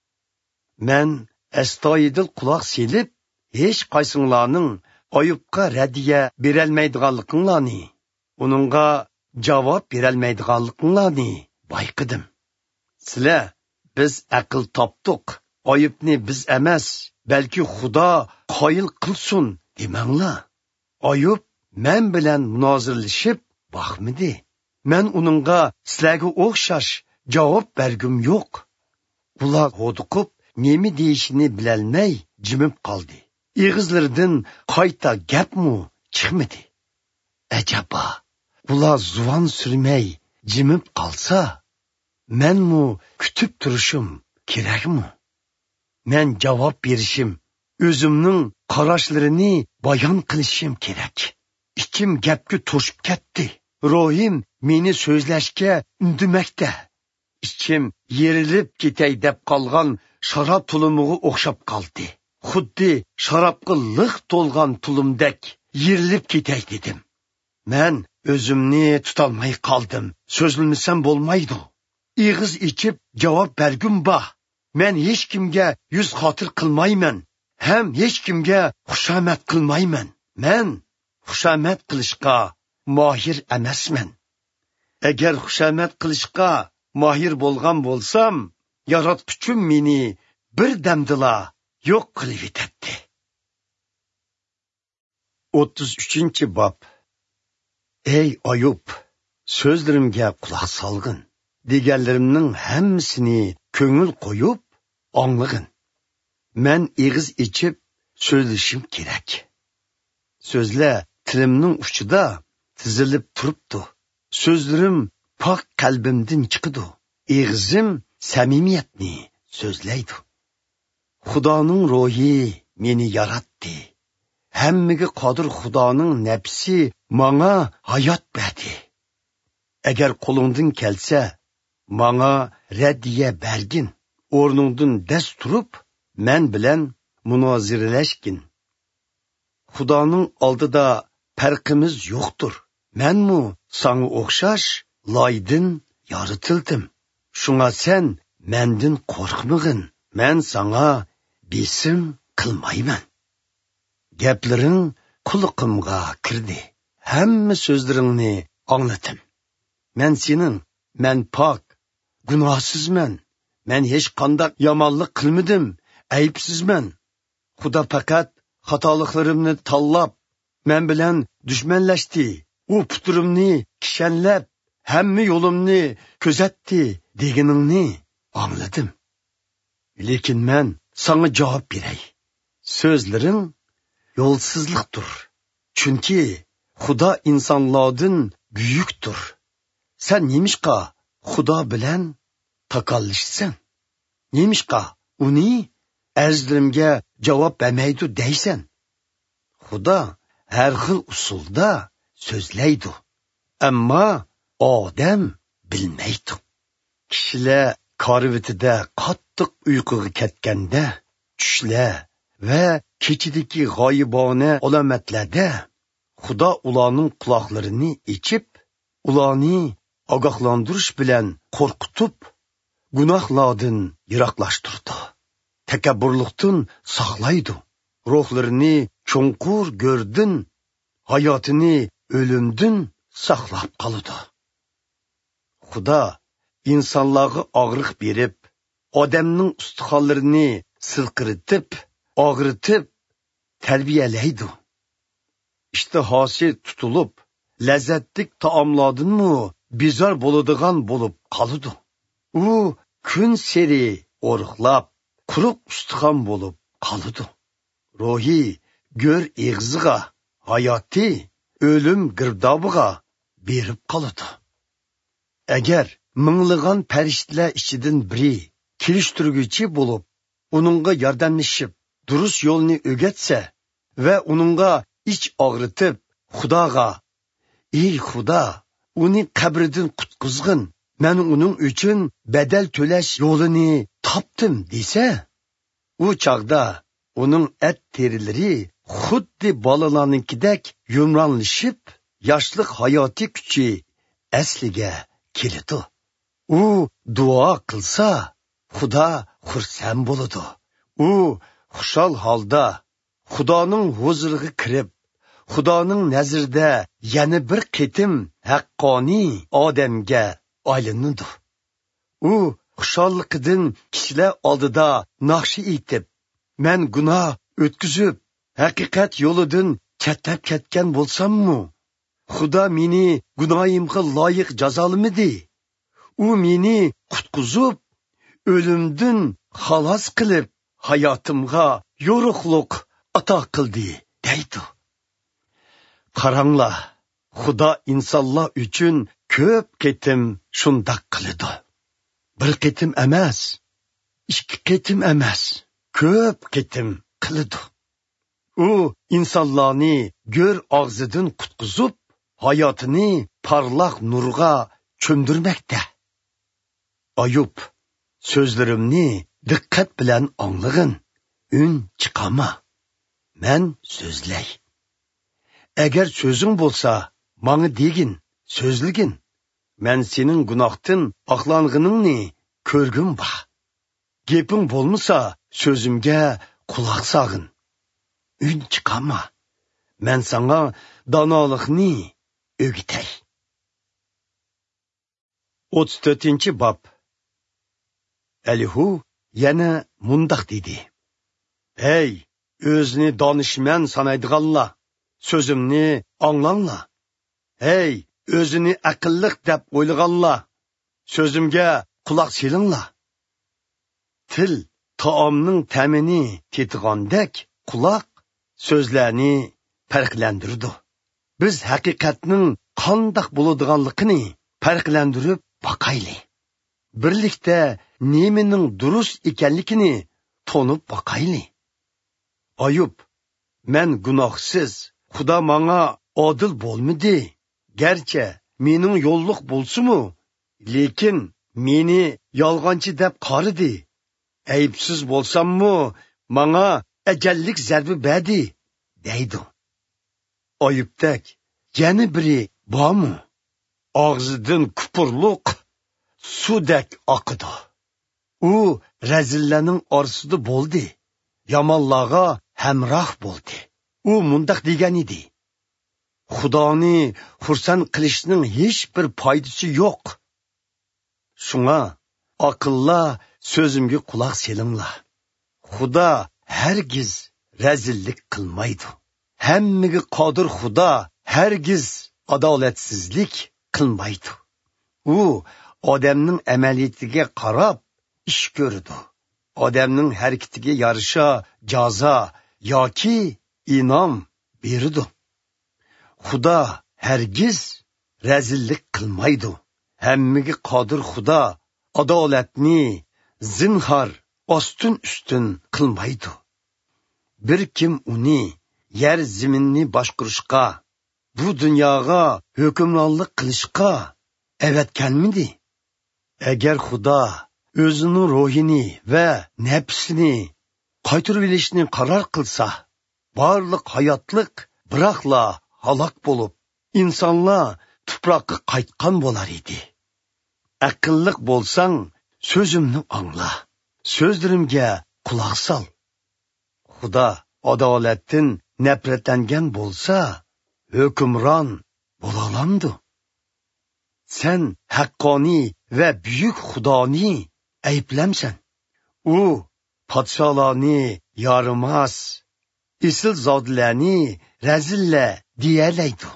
Men astoydil quloq selib, hech qaysinglarning Oyubga raddiya berolmaydiganliginglarni, uningga javob berolmaydiganliginglarni bayqidim. Sizlar biz aql topdik, Oyubni biz emas, balki Xudo qoyil qilsin demanglar. Oyub men bilan munozirlashib baxmidi. Men uningga sizlarga o'xshash javob bergim yo'q. Ular hodiqib nemi deyishini bilolmay jimib qoldi. Ig'izlaridan qayta gapmi chiqmadi. Ajaba, ular zuvon surmay jimib qolsa, menmu kutib turishim kerakmi? Men javob berishim, o'zimning qarashlarini bayon qilishim kerak. Ichim gapga to'shib ketdi. Ruhim meni so'zlashga undimakda. Ichim yerilib ketay deb qolgan sharob tulumuga o'xshab qoldi. Xuddi sharobga liq to'lgan tulumdek yerilib ketay dedim. Men o'zimni tutolmay qoldim. So'zlmasam bo'lmaydi. Ig'iz ichib javob bergum ba. Men hech kimga yuz xotir qilmayman. Ham hech kimga xushomat qilmayman. Men xushomat qilishga mohir emasman. Agar xushomat qilishga mohir bo'lgan bo'lsam, yaratquchim meni bir damdila yo'q qilib yetadi. o'ttiz uchinchi bob. Ey Ayub, so'zlarimga quloq solgin. Deganlarimning hammasini ko'ngil qo'yib, anglagin. Men eg'iz ichib so'zlashim kerak. So'zlar tilimning uchida tizilib turibdi. So'zlarim pok qalbimdan chiqadi. Eg'izim samimiyatni so'zlaydi. Xudoning ruhi meni yaratdi. Hammaga qodir Xudoning nafsi menga hayot berdi. Agar qo'lingdan kelsa, menga raddiya bergin. O'rningdan dast turib, men bilan munoziralashgin. Xudoning oldida farqimiz yo'qdir. Menmu sana o'xshash loydin yoritildim. Shunga sen mendan qo'rqmagin. Men sana besim qilmayman. Gaplaring quliqimga kirdi. Hamma so'zlaringni anglatim. Men sening, men pok, gunohsizman. Men hech qanday yomonlik qilmadim, aybsizman. Xudo faqat xatoliklarimni tanlab, men bilan dushmanlashdi. U puturimni kishanlab, hamma yo'limni kuzatdi deganingni angladim. Lekin men sana javob beray. So'zlaring yo'lsizlikdir. Chunki Xudo insonlardan buyukdir. Sen nemishqa Xudo bilan takallishsan? Nemishqa uni arzlarimga javob bermaydi deysan? Xudo har xil usulda so'zlaydi, ammo odam bilmaydi. Kishilar korvetida qattiq uyquga ketganda, tushlar va kechidagi g'oyibona alomatlarda Xudo ularning quloqlarini ichib, ularni ogohlantirish bilan qo'rqitib, gunohlardan yiroqlashtirdi. Takabburlikdan saqlaydi. Ruhlarini cho'nqur go'rdin, hayotini o'limdan saqlab qoladi. Xudo insonlarga og'riq berib, odamning ustixonlarini silqiritib, og'ritib tarbiyalaydi. İştihosi tutulib, lazzatlik taomlardanmi bezor bo'ladigan bo'lib qoladi. U kun seri o'riqlab, quruq ustixon bo'lib qoladi. Ruhi go'r eg'ziga, hayoti o'lim girdobiga berib qoladi. Agar minglagan farishtalar ichidan biri kelishtirguchi bo'lib, uningga yordamlashib, durust yo'lni o'rgatsa va uningga ich og'ritib, Xudoga, ey Xudo, uni qabridan qutqizgin, men uning uchun badal to'lash yo'lini topdim desa, u chaqda uning et terilari xuddi bolalarnikidek yumronlashib, yoshlik hayoti kuchi asliga keladi. U duo qilsa, Xudo xursand bo'ladi. U xushal holda Xudoning huzuriga kirib, Xudoning nazarida yana bir qitim haqqoniy odamga aylanadi. U xushalligidan kishilar oldida naqshi aytib, men gunoh o'tkazib, haqiqat yo'lidan chatlab ketgan bo'lsammi, Xudo meni gunohimga loyiq jazolamadi. U meni qutqizib, o'limdan xalos qilib, hayotimga yorug'lik ato qildi, deydi. Qaranglar, Xudo insonlar uchun ko'p qitim shundoq qiladi. Bir qitim emas, ikki qitim emas, ko'p qitim qiladi. U insonlarni go'r og'zidan qutqizib, hayotini parlaq nurga cho'mdirmoqda. Ayub, so'zlarimni diqqat bilan anglagin, un chiqama. Men so'zlay. Agar so'zing bo'lsa, menga degin, so'zligin. Men sening gunohdan oqlanganingni ko'rgim ba. Geping bo'lmasa, so'zimga quloq solgin. Un chiqama. Men sana donolikni o'gitay. o'ttiz to'rtinchi bob. Elihu yana mundaq dedi. Ey, o'zini donishmand sanaydiganlar, so'zimni anglanglar. Ey, o'zini aqlliq deb o'ylaganlar, so'zimga quloq solinglar. Til taomning ta'mini tetigandek, quloq so'zlarni farqlantirdi. Biz haqiqatning qandoq bo'ladiganligini farqlantirib boqayli. Birlikda nemining durust ekanligini tonib boqayli. Ayub, men gunohsiz, Xudo menga odil bo'lmadi. Garchi mening yo'lliq bo'lsa-mu, lekin meni yolg'onchi deb qaridi. Aybsiz bo'lsam-mu, menga ajallik zarbi berdi, deydi. Ayubdak yana biri bormi? Og'zidan kupurliq sudek oqidi. U razillarning orasida bo'ldi. Yomonlarga hamroh bo'ldi. U mundaq degan edi. Xudoni xursand qilishning hech bir foydasi yo'q. Shunga aqllar so'zimga quloq solinglar. Xudo hargiz razillik qilmaydi. Hammaga qodir Xudo hargiz adolatsizlik qilmaydi. U odamning amaliyatiga qarab ish ko'rdi. Odamning harakatiga yarasha jazo yoki inom berdi. Xudo hargiz razillik qilmaydi. Hammaga qodir Xudo adolatni zinhor ostun-ustun qilmaydi. Bir kim uni yer zaminni boshqarishga, bu dunyoga hukmronlik qilishga avatganmidi? Agar Xudo o'zining ruhini va nafsini qaytarib olishni qaror qilsa, barliq hayotlik biroqla halok bo'lib, insonlar tuproqqa qaytgan bo'lar edi. Aqlliq bo'lsang, so'zimni angla, so'zlarimga quloq sol. Xudo adolatdan nafratlangan bo'lsa, hukmron bo'la olamdi. Sen haqqoniy va buyuk Xudoni ayblamsan. U podsholarni yorimas, isil zotlarni razilla deyalaydi.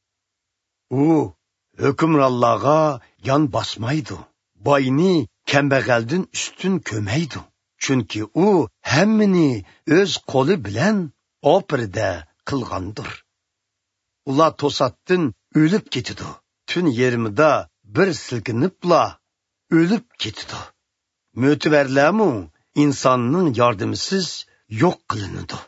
U hukmronlarga yon bosmaydi. Boyni kambag'aldan ustun ko'maydi. Chunki u hammani o'z qo'li bilan oprida qilgandir. Ular to'satdan o'lib ketidi. Tun yermida bir silkinibla o'lib ketidi. Mo'tivarlarmu insonning yordamisiz yo'q qilinadi.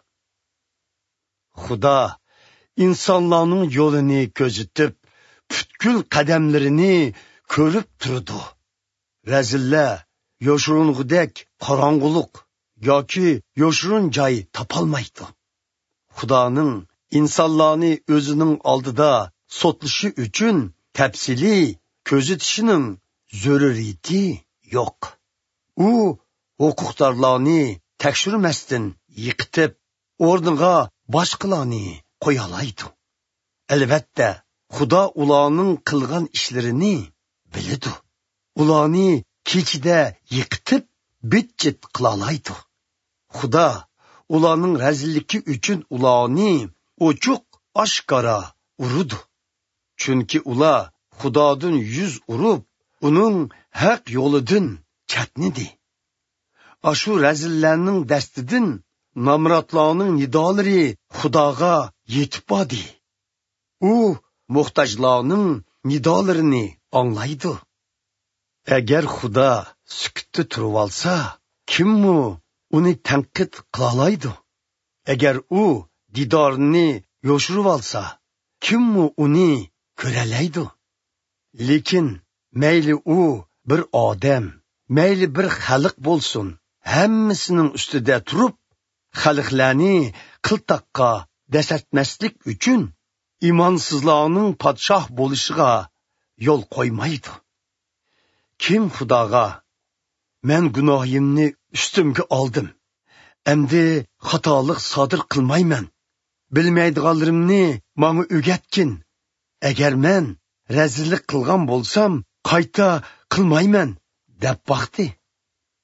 Xudo insonlarning yo'lini ko'zitib, butkul qadamlarini ko'rib turdi. Razillar yoshurung'idek qorong'uliq yoki yoshurun joy topolmaydi. Xudoning insonlarni o'zining oldida sotlishi uchun tafsiliy ko'zitishining zaruriyati yo'q. U huquqdorlarni tekshirmasdan yiqitib, o'rniga boshqalarni qo'ya oladi. Albatta, Xudo ularning qilgan ishlarini biladi. Ularni kechida yiqitib, bitchit qila oladi. Xudo ularning razilligi uchun ularni ochiq oshkora urudi. Chunki ular Xudodan yuz urib, uning haq yo'lidan chatnidi. Ashu razillarning dastidan namratlarning nidolari Xudoga yetib bordi. U muhtojlarning nidolarini anglaydi. Agar Xudo sukutda turib olsa, kimmi uni tanqid qila oladi? Agar u didorini yoshirib olsa, kimmi uni ko'ralaydi? Lekin mayli u bir odam, mayli bir xalq bo'lsin, hammasining ustida turib, xalqlarni qiltaqqa dasatmaslik uchun imonsizlarning podshoh bo'lishiga yo'l qo'ymaydi. Kim Xudoga, men gunohimni ustimga oldim, endi xatolik sodir qilmayman, bilmaydiganlarimni menga o'rgatgin, agar men razillik qilgan bo'lsam qayta qilmayman deb baqdi.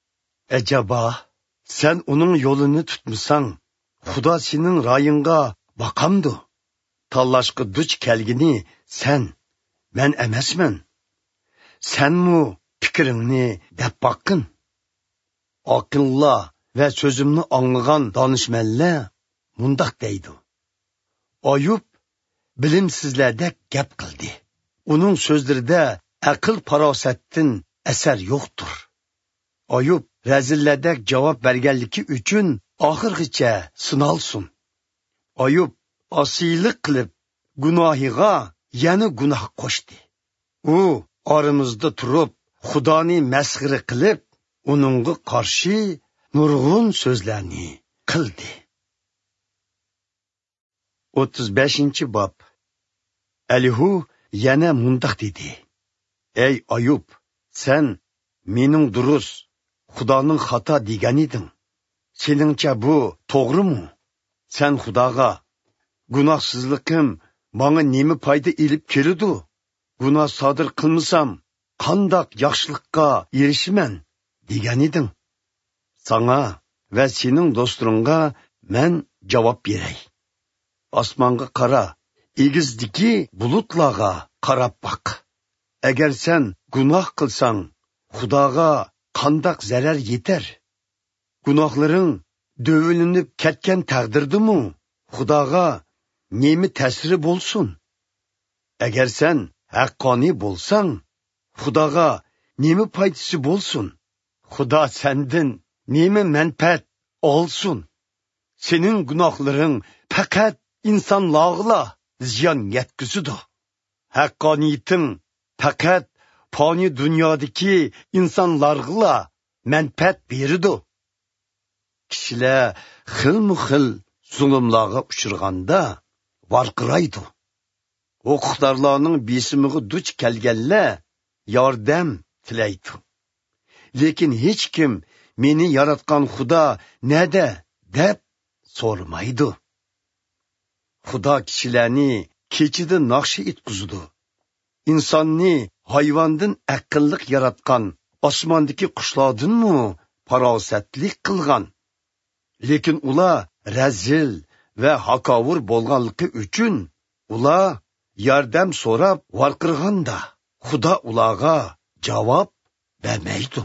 Acaba sen onun yolunu tutmasan, Xudo senin rayınga bakamdı. Tallaşqı duch kelgini sen, men emasman. Sen mu fikrini deb baqqın. Aqillar ve sözümni anlagan danışmanlar mundaq deydi. Ayub bilimsizlardek gap qildi. Onun sözlerinde aql farosatdan asar yo'qdir. Ayub razillardek cevap berganligi uchun oxirgacha sinalsin. Ayub asiylik qilib gunohiga yana gunoh qo'shdi. U aramızda turib Xudoni masxira qilib, uningga qarshi nurg'un so'zlarni qildi. o'ttiz beshinchi bob. Elihu yana mundaq dedi. Ey Ayub, sen mening durus, Xudoning xato degan eding. Seningcha bu to'g'rimi? Sen Xudoga gunohsizlikim menga nima foyda elib keladi? Gunoh sodir qilmasam, qandoq yaxshilikqa erishiman degan eding. Sana va sening do'stlaringga men javob beray. Osmonga qara, egizdiki bulutlarga qarab baq. Agar sen gunoh qilsang, Xudoga qandoq zarar yetar? Gunohlaring dövilinib ketgan taqdirdimi? Xudoga nemi ta'siri bo'lsin? Agar sen haqqoniy bo'lsang, Xudoga nemi foydasi bo'lsin? Xudo sendan nemi manfaat olsun? Sening gunohlaring faqat insonlarga ziyon yetkazadi. Haqqoniyating faqat fani dunyodagi insonlarga manfaat beradi. Kishilar xilma-xil zulmlarga uchraganda varqiraydi. O'qitlarning besimiga duch kelganlar yordam tilaydi. Lekin hech kim meni yaratgan Xudo nada deb so'ramaydi. Xudo kishilarni kechida naqshi etkizdi. İnsonni hayvondan aqlliq yaratgan, osmondagi qushlardanmi farosatlik qilgan. Lekin ular razil va hakovur bo'lganligi uchun ular yordam so'rab varqirganda Xudo ularga javob bermaydi.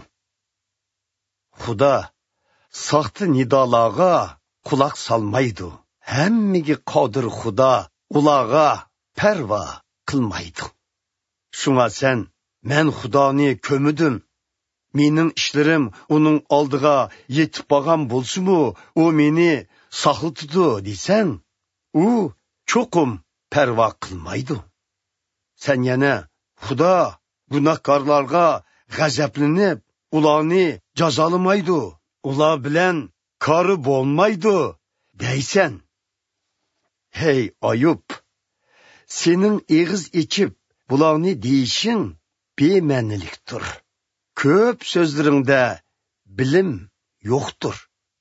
Xudo soxta nidolarga quloq solmaydi. Hammaga qodir Xudo ularga parvo qilmaydi. Shunga sen, men Xudoni ko'midim. Mening ishlarim uning oldiga yetib bo'lgan bo'lsa-mu, u meni saqlatdi desang, u cho'qim parvo qilmaydi. Sen yana Xudo gunohkorlarga g'azablanib, ularni jazolamaydi. Ular bilan kori bo'lmaydi deysan. Hey Ayub, sening eg'iz ichib bularni deyishing bema'nilikdir. Ko'p so'zlaringda bilim yo'qdir.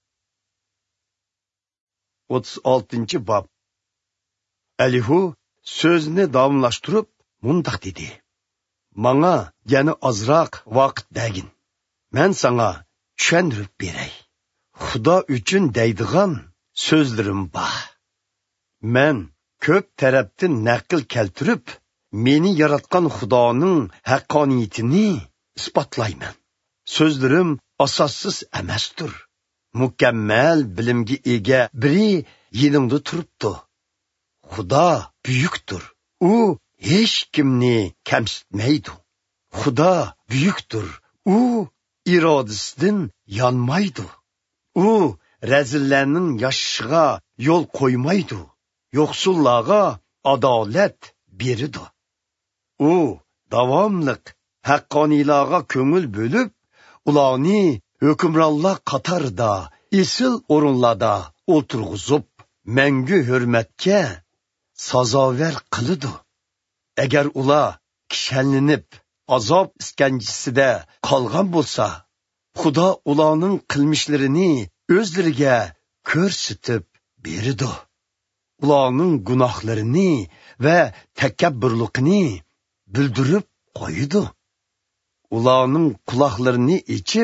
o'ttiz oltinchi bob. Elihu so'zni davomlashtirib mundaq dedi. Menga yana ozroq vaqt bergin. Men sana tushuntirib beray. Xudo uchun deydigan so'zlarim bor. Men ko'p tarafdan naql keltirib, meni yaratgan Xudoning haqqoniyatini isbotlayman. So'zlarim asossiz emasdir. Mukammal bilimga ega biri yoningda turibdi. Xudo buyukdir. U hech kimni kamsitmaydi. Xudo buyukdir. U irodasidan yonmaydi. U razillarning yashashiga yo'l qo'ymaydi. Yo'qsullarga adolat beradi. U davomliq haqqoniylarga ko'ngil bo'lib, ularni hukmronlar qatorida esil o'rinlarda o'tirg'izib, mangu hurmatga sazovar qiladi. Agar ular kishanlanib, azob iskanjisida qolgan bo'lsa, Xudo ularning qilmishlarini o'zlariga ko'rsatib beradi. Ularning gunohlarini va takabburlikni bildirib qo'ydi. Ularning quloqlarini ichib,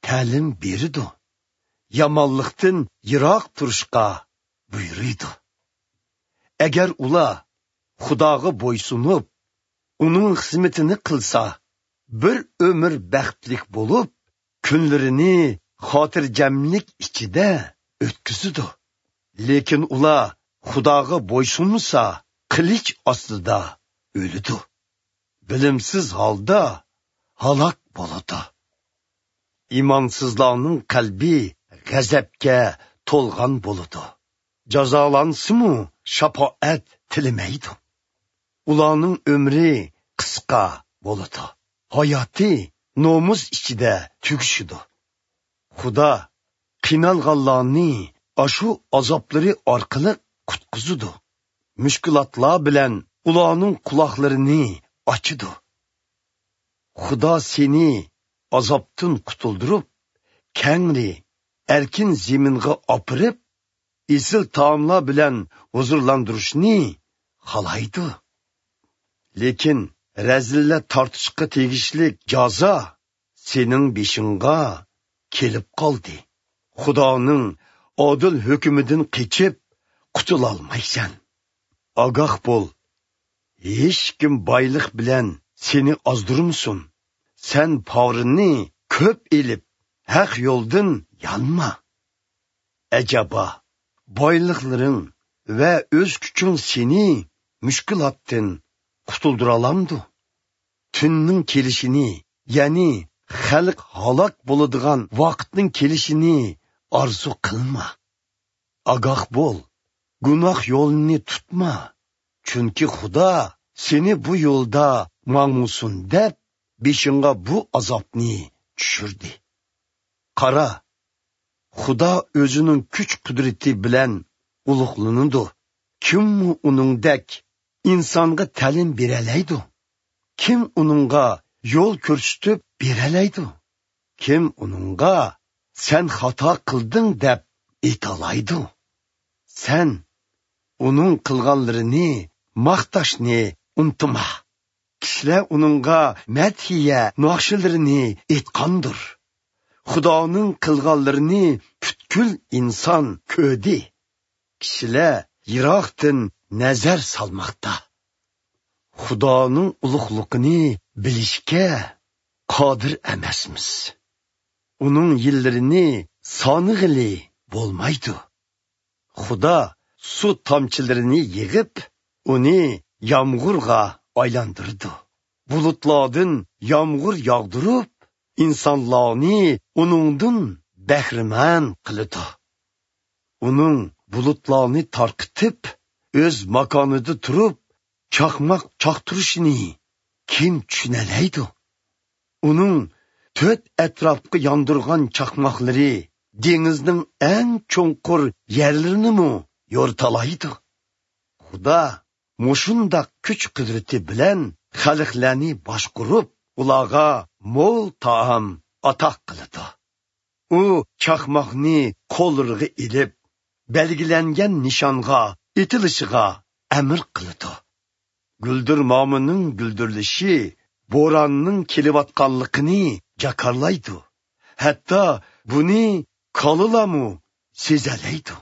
ta'lim beridi. Yomonlikdan yiroq turishga buyuridi. Agar ular Xudoga bo'ysunib, uning xizmatini qilsa, bir umr baxtlik bo'lib, kunlarini xotirjamlik ichida o'tkazadi. Lekin ular Xudoga bo'ysunmasa, qilich ostida o'ladi. Bilimsiz holda halok bo'ladi. Imonsizlarning qalbi g'azabga to'lgan bo'ladi. Jazolansimu shafoat tilamaydi. Ularning umri qisqa bo'ladi. Hayoti nomus ichida tugishidi. Xudo qiynalganlarni ashu azoblari orqali qutqizadi. Mushkulotlar bilan ularning quloqlarini ochidi. Xudo seni azobdan qutuldirib, kengri, erkin zaminga opirib, isil taomlar bilan huzurlantirishni xohlaydi. Lekin razillar tortishga tegishli jazo sening beshingga kelib qoldi. Xudoning odil hukmidan qechib qutula olmaysan. Ogoh bo'l. Hech kim boylik bilan seni ozdirmasin. Sen povrini ko'p elib, haq yo'ldan yanma. Ajaba, boyliklaring va o'z kuching seni mushkulotdan qutuldira olamdi. Tunning kelishini, ya'ni xalq halok bo'ladigan vaqtning kelishini orzu qilma. Ogoh bo'l. Gunoh yo'lini tutma. Chunki Xudo seni bu yo'lda ma'musun deb beshingga bu azobni tushirdi. Qara, Xudo o'zining kuch qudrati bilan ulug'lanadi. Kim uningdek insonga ta'lim beralaydi? Kim uningga yo'l ko'rsatib beralaydi? Kim uningga sen xato qilding deb aytalaydi? Sen uning qilganlarini maqtashni unutma. Kishilar uningga madhiya naqshlarini aytgandir. Xudoning qilganlarini butkul inson ko'rdi. Kishilar yiroqdan nazar solmoqda. Xudoning ulug'ligini bilishga qodir emasmiz. Uning yillarini sonig'ili bo'lmaydi. Xudo suv tomchilarini yig'ib, uni yomg'irga aylantirdi. Bulutlardan yomg'ir yog'dirib, insonlarni uningdan bahramand qildi. Uning bulutlarni tarqitib, o'z makonida turib, chaqmoq chaqtirishini kim tushunalaydi? Uning to'rt atrofga yondirgan chaqmoqlari dengizning eng cho'nqur yerlarini mu yo'rtalaydi. Xudo mushundaq kuch qudrati bilan xalqlarni boshqarib, ularga mo'l taom ato qiladi. U chaqmoqni qo'llariga ilib, belgilangan nishonga etilishiga amr qiladi. Guldir momining guldirlishi bo'ronning kelayotganligini jakarlaydi. Hatto buni qolulamu sezalaydi.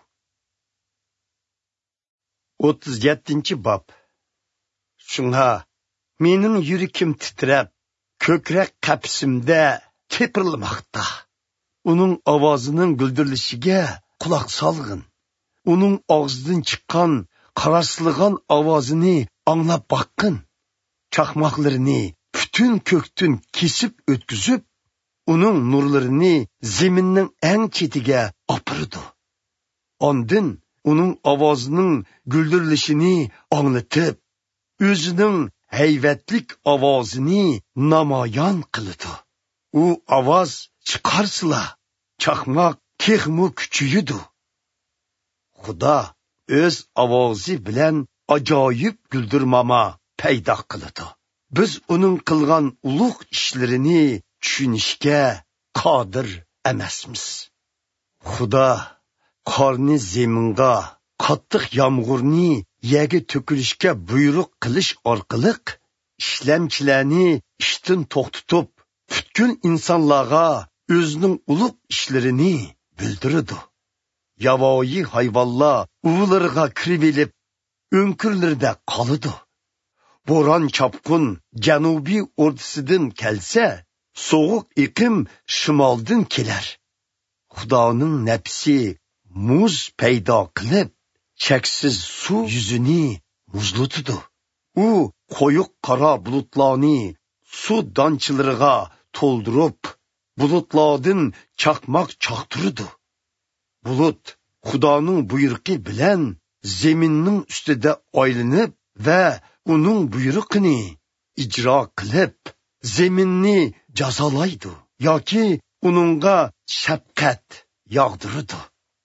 o'ttiz yettinchi bob. Shunga mening yurakim titrab, ko'krak qapisimda tepirlamoqda. Uning ovozining guldirlishiga quloq solg'in. Uning og'zidan chiqqan qarasligan ovozini anglab boqqin. Chaqmoqlarini butun ko'kdan kesib o'tkazib, uning nurlarini zaminning eng chetiga opirdi. Ondan uning ovozining guldirlishini anglatib, o'zining hayvatlik ovozini namoyon qildi. U ovoz chiqarsila, chaqmoq texmu kuchiydi. Xudo o'z ovozi bilan ajoyib guldirmama paydo qildi. Biz uning qilgan ulug' ishlarini tushunishga qodir emasmiz. Xudo qorni zaminga, qattiq yomg'irni yerga to'kilishga buyruq qilish orqali ishlamchilarni ishdan to'xtatib, butkul insonlarga o'zining ulug' ishlarini bildirdi. Yavoyi hayvonlar uvlarga kirib elib, o'nkirlarda qoladi. Bo'ron chopqin janubiy o'rtasidan kelsa, sovuq iqlim shimoldan kelar. Xudoning nafsi muz paydo qilib, cheksiz suv yuzini muzlatadi. U qo'yiq qora bulutlarni suv donchilariga to'ldirib, bulutlardan chaqmoq chaqtiradi. Bulut Xudoning buyruqi bilan zaminning ustida oylanib va uning buyruqini ijro qilib, zaminni jazolaydi yoki uningga shafqat yog'diradi.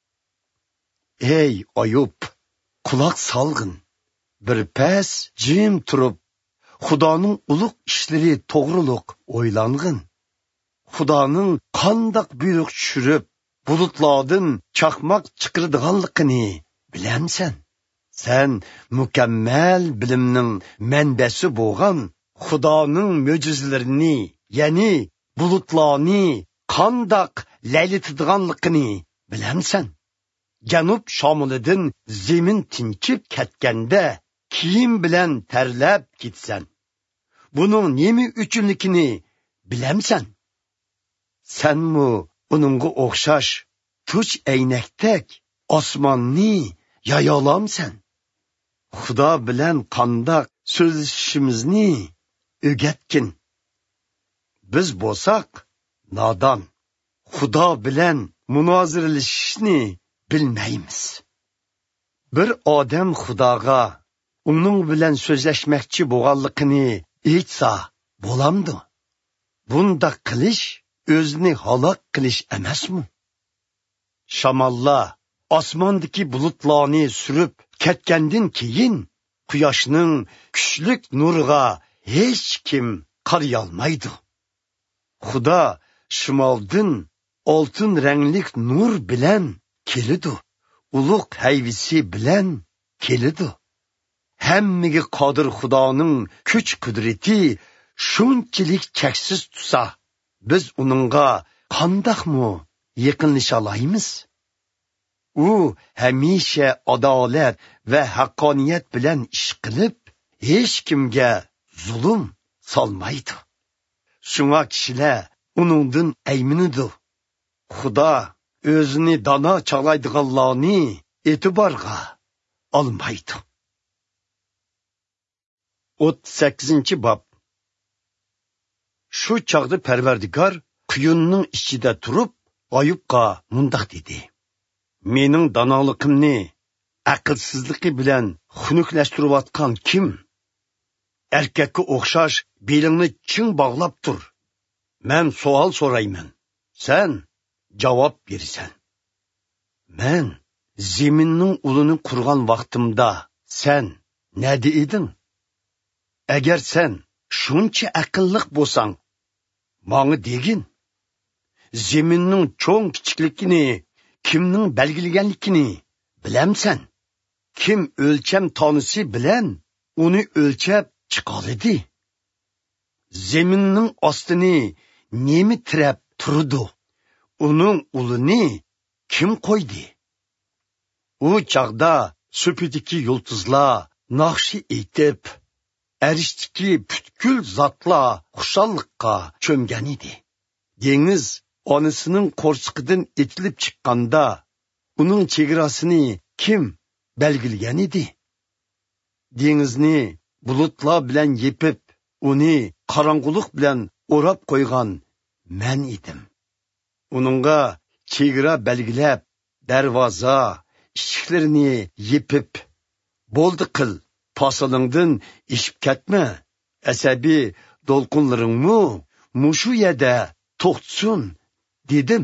Ey Ayub, quloq solg'in. Bir pas jim turib, Xudoning ulug' ishlari to'g'riliq o'ylang'in. Xudoning qandoq buyruq tushirib, bulutlardan chaqmoq chiqiradiganligini bilamsan. Sen mukammal bilimning manbasi bo'lgan Xudoning mo'jizalarini, ya'ni bulutlarni qandoq laylitadiganligini bilamsan. Janub shomulidan zemin tinchib ketganda kiyim bilan terlab ketsan. Buning nima uchunligini bilamsan. Senmi uningga o'xshash tuch aynakdek osmonni yayolamsan. Xudo bilan qandoq so'zlashishimizni o'rgatgin. Biz bo'lsak nodon, Xudo bilan munoziralashishni bilmaymiz. Bir odam Xudoga uning bilan so'zlashmoqchi bo'lganligini aytsa bo'lamdi. Bunda qilish o'zini halok qilish emasmi? Shamollar osmondagi bulutlarni surib ketgandan keyin quyoshning kuchlik nuriga hech kim qariya olmaydi. Xudo shimoldan oltin ranglik nur bilan keladi. Ulug' hayvisi bilan keladi. Hammaga qodir Xudoning kuch qudrati shunchalik cheksiz tutsa, biz uningga qandoqmi yaqinlasha olamiz? U hamisha adolat va haqqoniyat bilan ish qilib, hech kimga zulm solmaydi. Shunga kishilar uningdan ayminidi. Xudo o'zini dono chaqlaydiganlarni e'tiborga olmaydi. o'ttiz sakkizinchi bob. Shu chaqda Parvardigor quyunning ichida turib, Ayubga mundoq dedi: Mening donoligimni aqlsizligi bilan xunuklashtirayotgan kim? Erkakka o'xshash belingni ching bog'lab tur. Men savol so'rayman, sen javob bersan. Men zaminning ulini qurgan vaqtimda sen nada eding? Agar sen shuncha aqlliq bo'lsang, menga degin. Zaminning cho'ng kichikligini kimning belgilaganligini bilamsan? Kim o'lcham tonisi bilan uni o'lchab chiqoladi? Zaminning ostini nemi tirab turdi? Uning ulini kim qo'ydi? U chaqda supidiki yulduzlar naqshi etib, arishdiki butkul zotlar xushalliqqa cho'mgan edi. Dengiz onasining qo'rshiqidan etilib chiqqanda, uning chegarasini kim belgilagan edi? Dengizni bulutlar bilan yepib, uni qorong'ulik bilan o'rab qo'ygan men edim. Uningga chegara belgilab, darvoza, eshiklarini yepib, bo'ldi qil, posilingdan ishib ketma, asabiy do'lqinlaringmi mushu yerda to'xtsin dedim.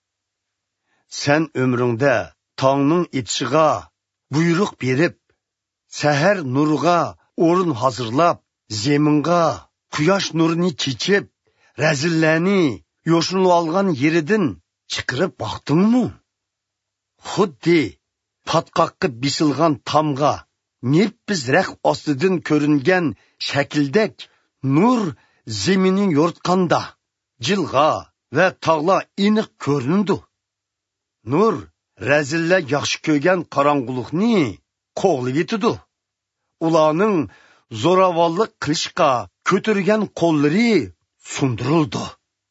Sen umringda tongning etishiga buyruq berib, sahar nuriga o'rin hozirlab, zaminga quyosh nurini chechib, razillarni yo'shinib olgan yeridan chiqirib boqdingmi? Xuddi patqoqqa bisilgan tomga neppiz raq ostidan ko'ringan shakldek nur zaminning yo'rtqanda, jilg'a ve tağlar iniq göründü. Nur, rəzillə yaxşı köygən qarangılıqni qoğlub yetidu. Ularning zoravallık qilishqa kötürgen qo'llari sunduruldu.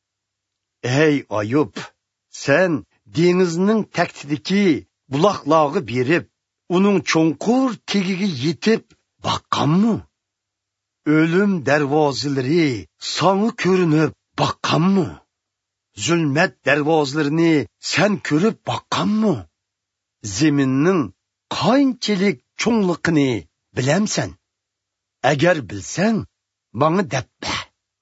Ey Ayub, sen denizning taktidiki bulaqlağı berib, uning cho'nqur tegiga yetib baqqanmi? Ölüm darvozalari sana ko'rinib baqqanmi? Zulmat darvozalarini sen ko'rib baqqanmi? Zeminning qanchalik cho'ngliqini bilamsan? Agar bilsang, bana debbe.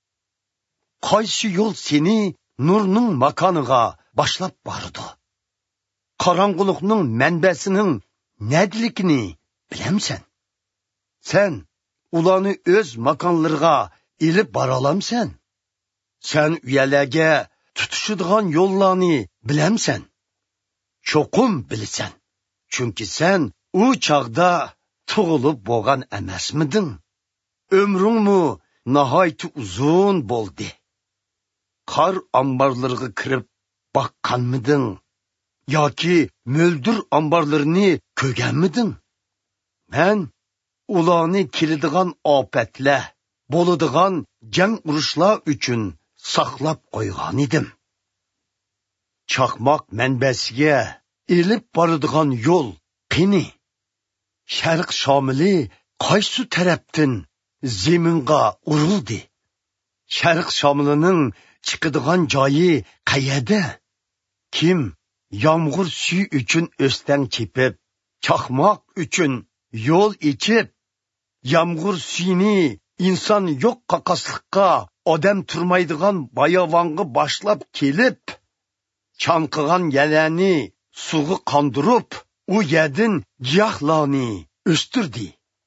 Qaysi yo'l seni nurning makoniga boshlab bordi? Qarang'uliqning manbasining nadiligini bilamsan? Sen ularni o'z makonlariga ilib bora olamsan? Sen uyalarga tutishadigan yo'llarni bilamsan? Cho'qim bilasan. Chunki sen u chaqda tug'ilib bo'lgan emasmiding? Ömrüngmü nahayt uzun boldi. Qar ambarlarga kirib baqqanmiding? Yoki möldur ambarlarni ko'rganmiding? Men ularni keladigan ofatlar, bo'ladigan jang urushlar uchun saqlab qo'ygan edim. Chaqmoq manbasiga elib boradigan yo'l qani? Sharq shomili qaysi tarafdan zeminga urildi? Sharq shomilining chiqadigan joyi qayerda? Kim yomg'ir suvi uchun o'stan chepib, chaqmoq uchun yo'l ichib, yomg'ir suyini inson yo'q qaqasliqqa odam turmaydigan bayovonga boshlab kelib, chanqigan yalarni suvga qondirib, u yerdan giyohlarni o'stirdi.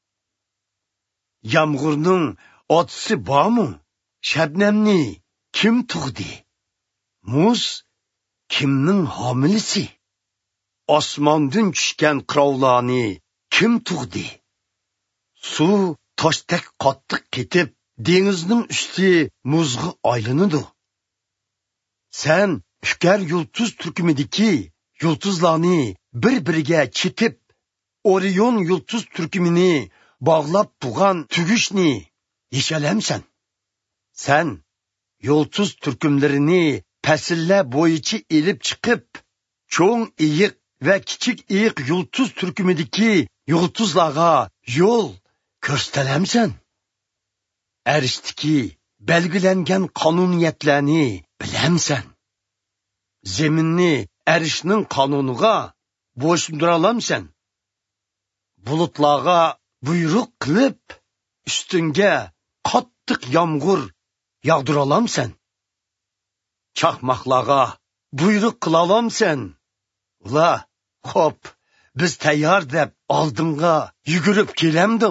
Yomg'irning otisi bormi? Shabnamni kim tug'di? Muz kimning homilisi? Osmondan tushgan qirovlarni kim tug'di? Suv toshdek qattiq ketib, dengizning usti muzga aylanadi. Sen fikar yulduz turkumidagi yulduzlarni bir-biriga chitib, Orion yulduz turkumini bağlab tuğan tügüşni yeşalemsen. Sen yulduz turkumlarini pasilla boyichi elib chiqib, cho'ng iyiq ve kichik iyiq yulduz turkumidagi yulduzlarga yo'l ko'rsatamsan. Arishdiki belgilangan qonuniyatlarni bilamsan. Zeminni arishning qonuniga bo'ysundira olamsan. Bulutlarga buyruq qilib, üstünge qattiq yomg'ir yağdıra olamsan. Chaqmoqlarga buyruq qila olamsan. Ular, xo'p, biz tayyor deb oldinga yugurib kelamdi.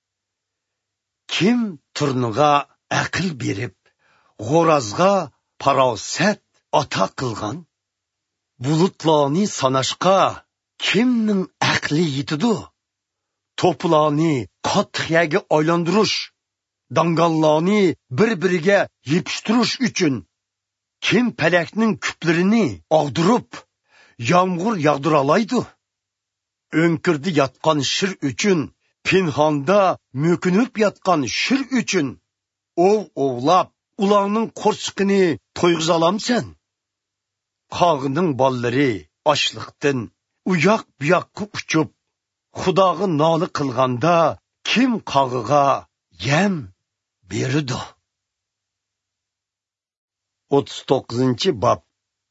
Kim turniga aql berib, g'o'razga farosat ata qilgan? Bulutlarni sanashqa kimning aqli yetidi? To'plarni qattiqyaga aylantirish, dangallarni bir-biriga yepishtirish uchun kim palakning kuplarini og'dirib, yomg'ir yog'dira oladi? O'nkirda yotgan shir uchun, pinhonda mo'kinib yotgan shir uchun ov ovlab, ularning qo'rsqini to'yg'iza olamsan? Qog'ining bollari ochliqdan u yoq bu yoqqa uchib, Xudoga nola qilganda kim qog'iga yem berdi? o'ttiz to'qqizinchi bob.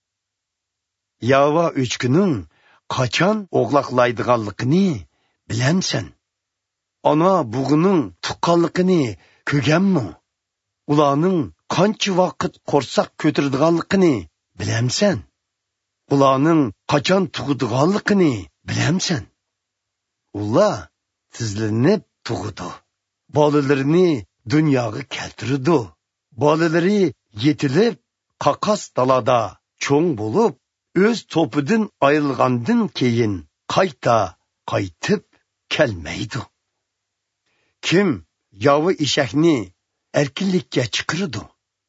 Yava o'chkining qachon o'g'loqlaydiganligini bilamsan? Ana bug'ining tuqqanligini ko'rganmi? Ularning qancha vaqt qo'rsoq ko'taradiganligini bilamsan? Ularning qachon tug'adiganligini bilamsan? Ular tizlanib tug'di. Bolalarini dunyoga keltirdi. Bolalari yetilib, qaqas dalada cho'ng bo'lib, o'z to'pidan ayrilgandan keyin qayta qaytib kelmaydi. Kim yavi eshakni erkinlikka chiqirdi?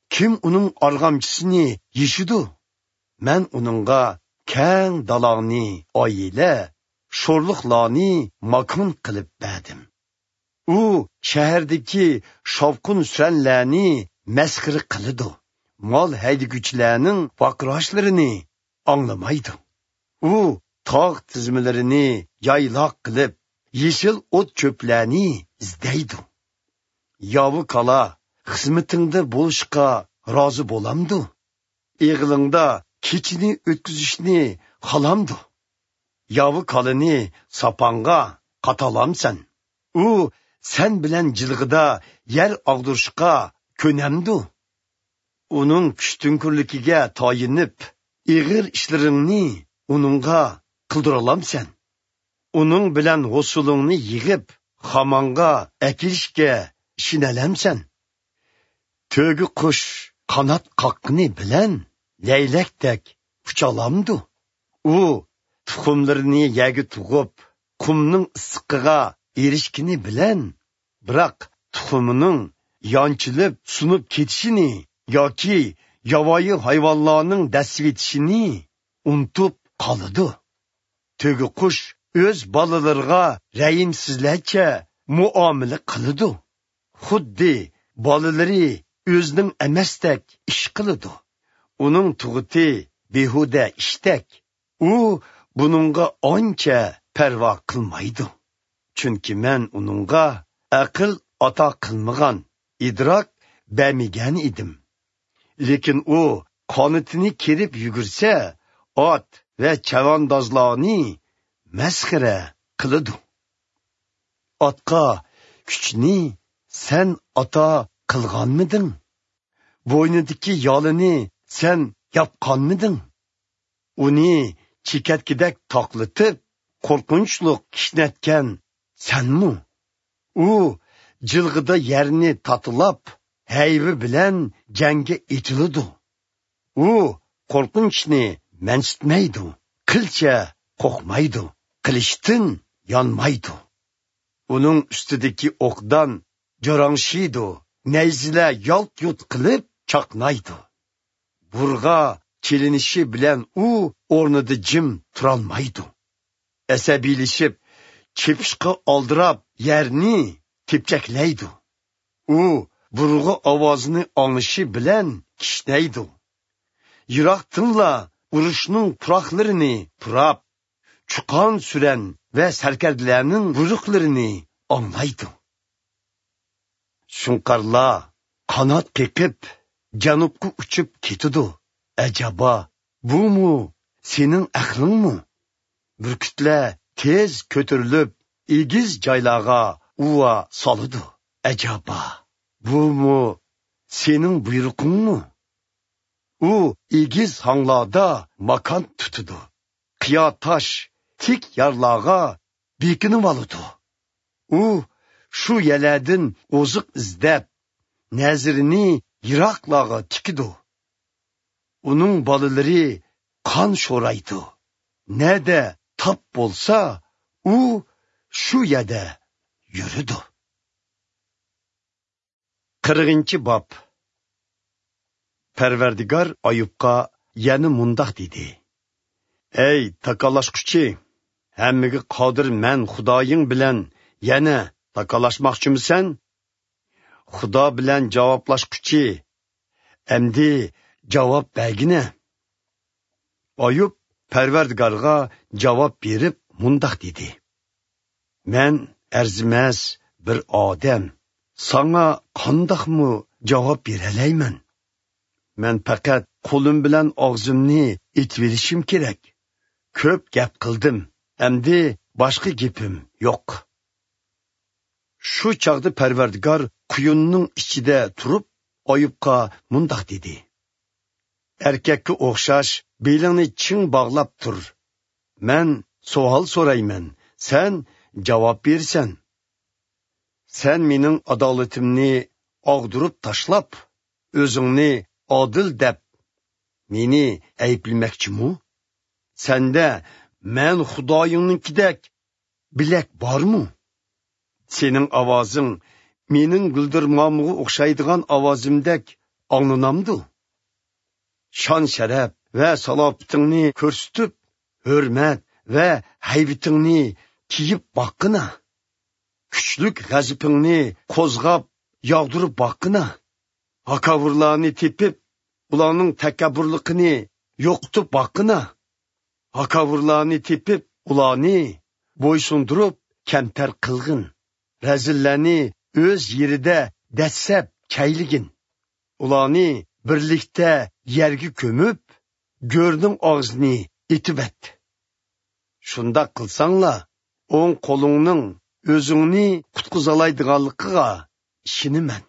kim uning arg'amchisini yeshidu? Men uningga kang dalog'ni oila, sho'rliqlarni makon qilib berdim. U shahardagi shovqin suranlarni masxira qiladi. Mol haydaguvchilarning vaqiroshlarini anglamaydi. U tog' tizimlarini yayloq qilib, yeşil o't cho'plarni izlaydi. Yavi kala xizmatingda bo'lishga rozi bo'lamdi. Eg'ilingda kechini o'tkazishni xolamdi. Yavi kalani sapanga qatalamsan. U sen bilan jilg'ida yer og'dirishga ko'namdi. Uning kuchtunkurligiga toyinib, ig'ir ishlaringni uningga qildiralamsan. Uning bilan g'usulingni yig'ib, xamonga akilishga ishinalamsan. To'gi qush qanot qoqqini bilan laylakdek uchalamdi. U tuxumlarini yagi tug'ib, qumning issiqiga erishkini bilan, biroq tuxumining yonchilib sunib ketishini yoki yovvoyi hayvonlarning dasvetishini unutib qoladi. To'gi qush o'z bolalarga rayimsizlarcha muomala qiladi. Xuddi bolalari o'zining emasdek ish qiladi. Uning tug'uti behuda ishdak. U buningga ancha parvo qilmaydi. Chunki men uningga aql ato qilmagan, idrok bermagan edim. Lekin u qonitini kerib yugursa, ot va chavandozlarni masxara qiladi. Otqa kuchni sen ato qilganmiding? Bo'ynidagi yolini sen yapqanmiding? Uni chekatkidek toqlitib, qo'rqinchliq kishnatgan senmi? U jilg'ida yerni tatilab, hayvi bilan jangga etiladi. U qo'rqinchni mansitmaydi, qilcha qo'rqmaydi, qilishdan yonmaydi. Uning ustidagi o'qdan jarangshiydi, nayzilar yalt-yut qilib chaqnaydi. Burg'a kelinishi bilan u o'rnida jim turolmaydi. Asabiylashib, chepishqa oldirab yerni tepchaklaydi. U burg'a ovozini anglashi bilan kishnaydi. Yiroqtinla urushning puroqlarini purab, chuqon suran va sarkardilarning buruqlarini anglaydi. Shunqarlar qanot qeqib janubga uchib ketidi. Ajaba, bumu sening aqlingmi? Burkutlar tez ko'tarilib, egiz joylarga uva soladi. Ajaba, bumu sening buyruqingmi? U egiz hanglarda makon tutadi. Qiyo tosh tik yarlarga bekinib oladi. U shu yerlardan oziq izlab, nazirini yiroqlarga tikidi. Uning bolalari qon sho'raydi. Nada top bo'lsa, u shu yerda yuridi. qirqinchi bob. Parvardigor Ayubqa yana mundoq dedi: Ey takalashquchi, hammaga qodir men Xudoying bilan yana takalashmoqchimisan? Xudo bilan javoblashquchi, endi javob bergina. Ayub Parvardigorga javob berib mundoq dedi: Men arzimas bir odam, sana qandoqmi javob beralayman? Men faqat qo'lim bilan og'zimni etvelishim kerak. Ko'p gap qildim, endi boshqa gapim yo'q. Shu chaqda Parvardigor quyunning ichida turib, Ayubqa mundoq dedi: Erkakka o'xshash belingni ching bog'lab tur. Men savol so'rayman, sen javob bersan. Sen mening adolatimni og'dirib tashlab, o'zingni odil deb meni ayblamoqchimi? Senda men Xudoyingnikidek bilak bormi? Sening ovozing mening guldirmomga o'xshaydigan ovozimdek anlanamdı. Şan şərəf və salafitingni ko'rsatib, hurmat və haybitingni kiyib baqqina. Kuchlik g'azipingni qo'zg'ab, yog'dirib baqqina. Hakavurlarni tepib, ularning takabburligini yo'qitib baqqina. Hakavurlarni tepib, ularni bo'ysundirib, kamtar qilgin. Razillarni o'z yerida dassab kayligin. Ularni birlikda yerga ko'mib, go'rning og'zini etib et. Shunda qilsanglar, o'ng qo'lingning o'zingni qutqizalaydiganligiga ishinaman.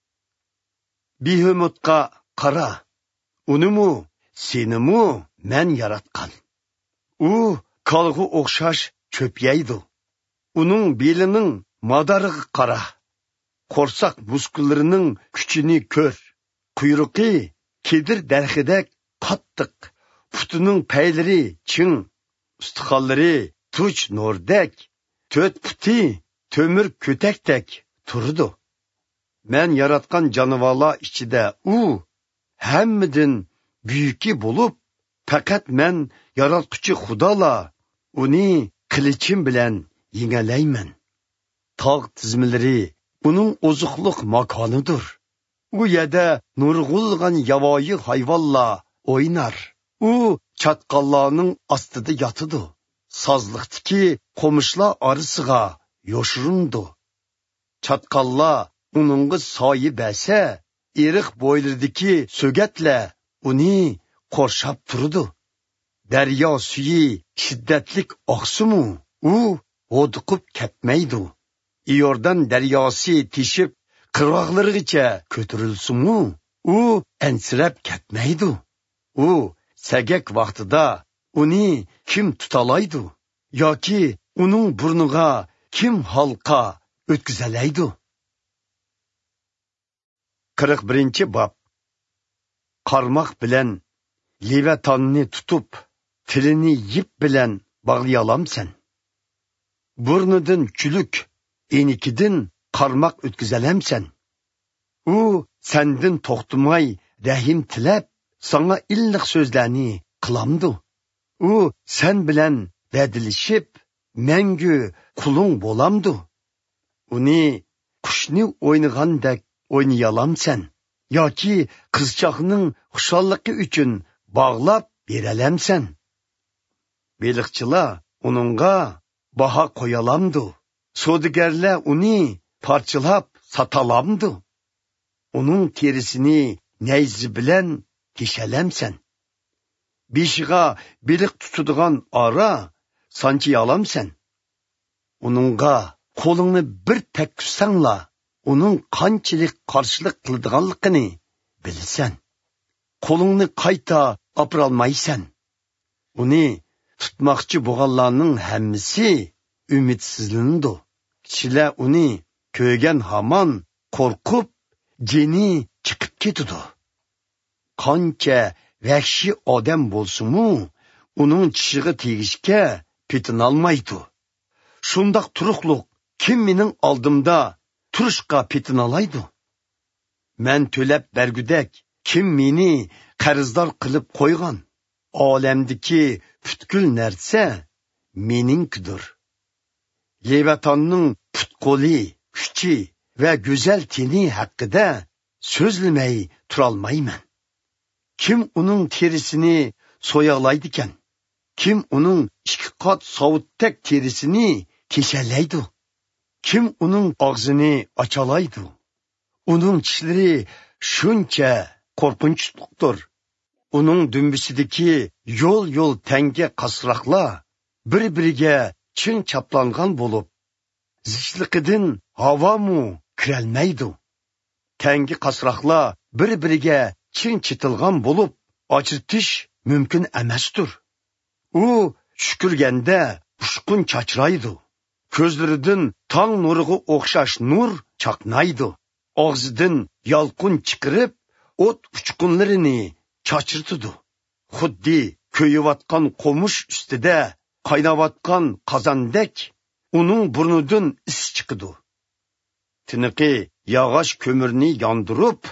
Bihumutqa qara, unimu, senimu men yaratgan. U kalg'u o'xshash cho'pyaydi. Uning belining madariga qara. Qo'rsoq muskullarining kuchini ko'r. Quyruqi kedir darxidek qattiq. Putining paylari ching. Ustixonlari tuch nordek. To'rt puti to'mir ko'takdek turdi. Men yaratgan jonivorlar ichida u hammadan buyuki bo'lib, faqat men yaratquchi Xudola uni qilichim bilan yengalayman. Tog' tizimlari uning ozuqliq makonidir. U yerda nurg'ulg'an yavoyi hayvonlar o'ynar. U chatqallarning ostida yotidi. Sozliqdagi qo'mishlar orasiga yoshirindi. Chatqallar uningga soyi basa, eriq bo'ylaridagi so'gatlar uni qorshab turdi. Daryo suyi shiddatlik oqsimu, u o'diqib ketmaydi. Iordan daryosi teshib qirg'oqlarigacha ko'tarilsimu, u ansirab ketmaydi. U sagak vaqtida uni kim tutalaydi yoki uning burniga kim halqa o'tkazalaydi? qirq birinchi bob. Qarmoq bilan levatonni tutib, tilini yip bilan bog'lay olamsan. Burnidan kuluk, enikidan qarmoq o'tkazalamsan. U sendin to'xtamay rahim tilab, sana illiq so'zlarni qilamdi. U sen bilan va'dalashib, mangu quling bo'lamdi. Uni qushni o'ynagandek o'ynayalamsan yoki qizchoqning xusholligi uchun bog'lab beralamsan. Beliqchilar uningga baho qo'yalamdi. Savdogarlar uni parchalab satalamdi. Uning terisini nayzi bilan teshalamsan. Beshiga beliq tutadigan ara sanchi yalamsan. Uningga qo'lingni bir takkizsanglar, uning qanchalik qarshilik qiladiganligini bilsan. Qo'lingni qayta opirolmaysan. Uni tutmoqchi bo'lganlarning hammasi umidsizlandi. Kishilar uni ko'rgan hamon qo'rqib, jini chiqib ketdi. Qancha vahshiy odam bo'lsa-mu, uning tishiga tegishga petinolmaydi. Shundoq turuqliq kim mening oldimda turishga petinolaydi? Men to'lab bergudak kim meni qarzdor qilib qo'ygan? Olamdagi butkul narsa meningdir. Levatonning putqoli, kuchi va go'zal teni haqida so'zlamay turolmayman. Kim uning terisini so'yalaydi ekan? Kim uning ikki qat sovutdak terisini teshalaydi? Kim uning og'zini ochalaydi? Uning tishlari shuncha qo'rqinchlidir. Uning dumbisidagi yo'l-yo'l tanga qasroqlar bir-biriga chin chaplangan bo'lib, zishliqidan havomu kirolmaydi. Tangi qasroqlar bir-biriga chin chitilgan bo'lib, ochirtish mumkin emasdir. U tushkurganda ushqun chachraydi. Ko'zlaridan tong nuriga o'xshash nur chaqnaydi. Og'zidan yolqin chiqirib, o't uchqunlarini chachirtidi. Xuddi ko'yayotgan qo'mush ustida qaynayotgan qozondek uning burnidan is chiqdi. Tiniqi yog'och ko'mirni yondirib,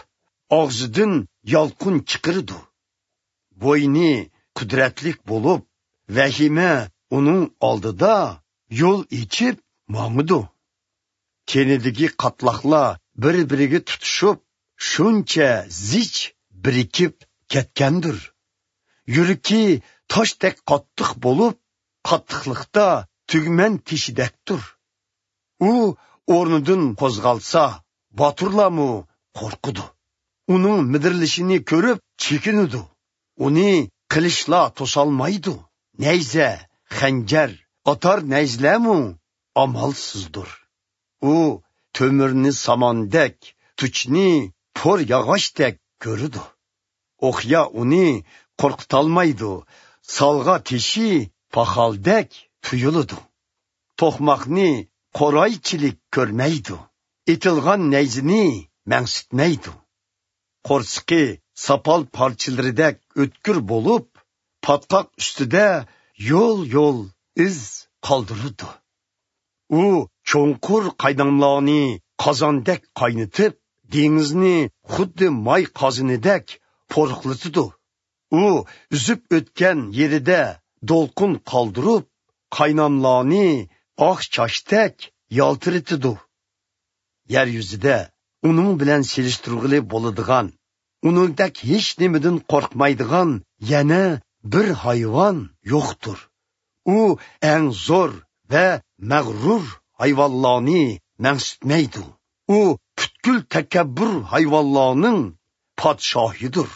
og'zidan yolqin chiqirdi. Bo'yni qudratlik bo'lib, vahima uning oldida yo'l ichib mong'idi. Tenidagi qatloqlar bir-biriga tutishib, shuncha zich birikib ketgandir. Yuragi toshdek qattiq bo'lib, qattiqlikda tugman teshidakdir. U o'rnidan qo'zg'alsa, boturlarmu qo'rqidi. Uning midirlishini ko'rib chekinadi. Uni qilishlar to'solmaydi. Nayza, xanjar, otar nayzlamu amalsizdir. U to'mirni samondek, tuchni po'r yog'ochdek ko'ridi. O'qya uni qo'rqitolmaydi. Salg'a teshi paxaldek tuyuladi. To'qmoqni qo'roychilik ko'rmaydi. Etilgan nayzini mansitmaydi. Qo'rsiqi sapal parchalaridek o'tkir bo'lib, patqoq ustida yo'l-yo'l iz qoldirdi. U cho'nqur qaynamlarni qozondek qaynatib, dengizni xuddi moy qozinidek po'riqlatdi. U uzib o'tgan yerida do'lqin qoldirib, qaynamlarni oq chochdek yaltiritdi. Yer yuzida uning bilan selishtirg'ili bo'ladigan, uningdek hech nimadan qo'rqmaydigan yana bir hayvon yo'qdir. U eng zo'r va mag'rur hayvonlarni mansitmaydi. U butkul takabbur hayvonlarning podshohidir.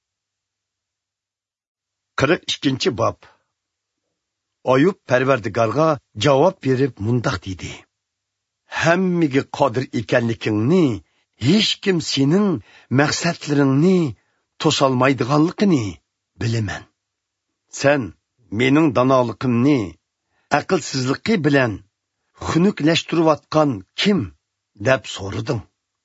qirq ikkinchi bob. Ayub Parvardigorga javob berib mundaq dedi: Hammaga qodir ekanligingni, hech kim sening maqsadlaringni to'solmaydiganligini bilaman. Sen mening donoligimni aqlsizligi bilan xunuklashtirayotgan kim deb so'radim.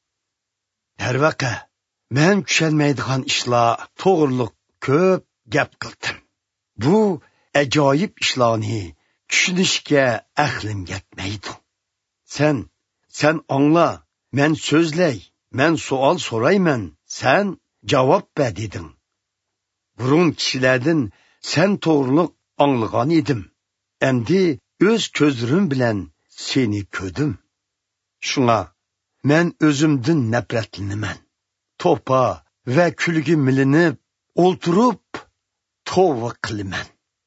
Darvaqa, men tushunmaydigan ishlar to'g'riliq ko'p gap qildim. Bu ajoyib ishlarni tushunishga aqlim yetmaydi. Sen, sen angla, men so'zlay, men savol so'rayman, sen javob ber dedim. Burun kishilardan sen to'g'riliq anglagan edim. Endi o'z ko'zlarim bilan seni ko'rdim. Shunga men o'zimdan nafratlanaman. To'pa va kulgi milinib, o'ltirib tavba qilaman.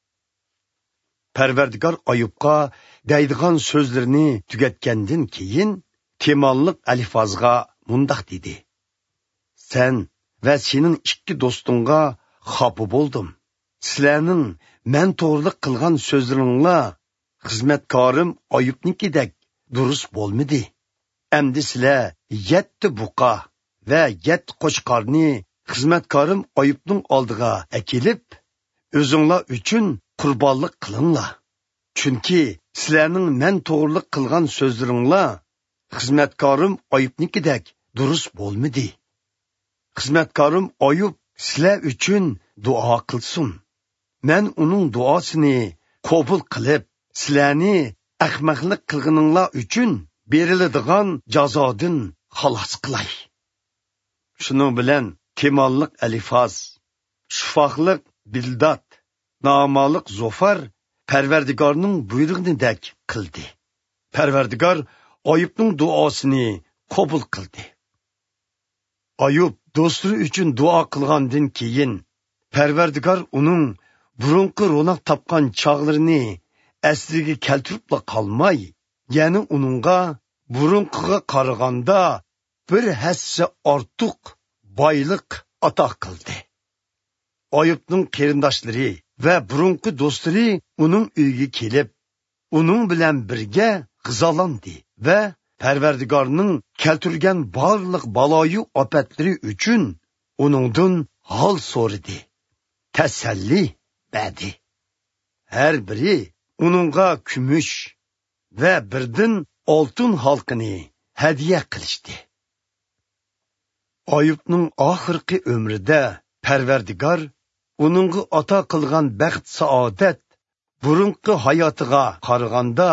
Parvardigor Ayubga deydigan so'zlarini tugatgandan keyin Temonliq alifozga mundaq dedi: Sen va sening ikki do'stingga xafa bo'ldim. Sizlarning men to'g'riliq qilgan so'zlaringlar xizmatkorim Ayubnikidek durust bo'lmadi. Endi sizlar yetti buqa va yetti qo'chqorni xizmatkorim Ayubning oldiga akilib, o'zinglar uchun qurbonlik qilinglar. Chunki sizlarning men to'g'riliq qilgan so'zlaringlar xizmatkorim Ayubnikidek durust bo'lmadi. Xizmatkorim Ayub sizlar uchun duo qilsin. Men uning duosini qabul qilib, sizlarni ahmoqlik qilganinglar uchun beriladigan jazodan xalos qilay. Shuning bilan Temonliq Alifoz, Shufoqliq Bildad, Nomalik Zofar Parvardigorning buyrug'idek qildi. Parvardigor Ayubning duosini qabul qildi. Ayub do'stlari uchun duo qilgandan keyin Parvardigor uning burunqi ro'naq topgan chog'larini asliga keltiribla qolmay, yana uningga burunqiga qaraganda bir hassa ortiq boylik ato qildi. Ayubning qarindoshlari va burunqi do'stlari uning uyiga kelib, uning bilan birga g'izolandi va Parvardigorning keltirgan barliq baloyu ofatlari uchun uningdan hol so'radi, tasalli berdi. Har biri uningga kumush va birdan oltin halqini hadiya qilishdi. Ayubning oxirgi umrida Parvardigor uningga ato qilgan baxt saodat burunqi hayotiga qaraganda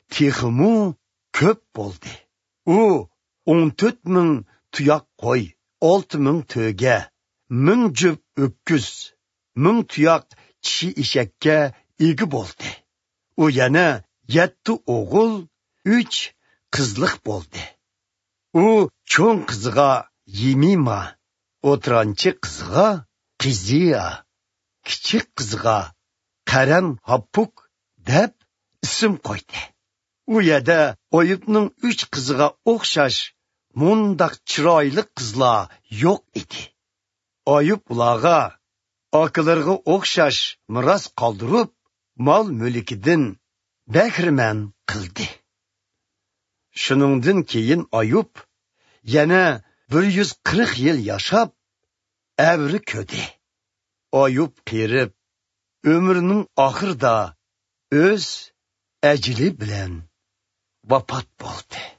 texmu ko'p bo'ldi. U o'n to'rt ming tuyoq qo'y, olti ming to'ga, ming jup o'kkiz, ming tuyoq kishi eshakka ega bo'ldi. U yana yetti o'g'il, uch qizliq bo'ldi. U cho'ng qiziga Yemima, o'tiranchi qiziga Qiziya, kichik qiziga Qaran Happuk deb ism qo'ydi. U yerda Oyubning uch qiziga o'xshash mundaq chiroyli qizlar yo'q edi. Oyub ularga akalarga o'xshash miros qoldirib, mol mulkidan bahramand qildi. Shuningdan keyin Oyub yana bir yuz qirq yil yashab, avri ko'di. Oyub qirib, umrining oxirida o'z ajli bilan vafot bo'ldi.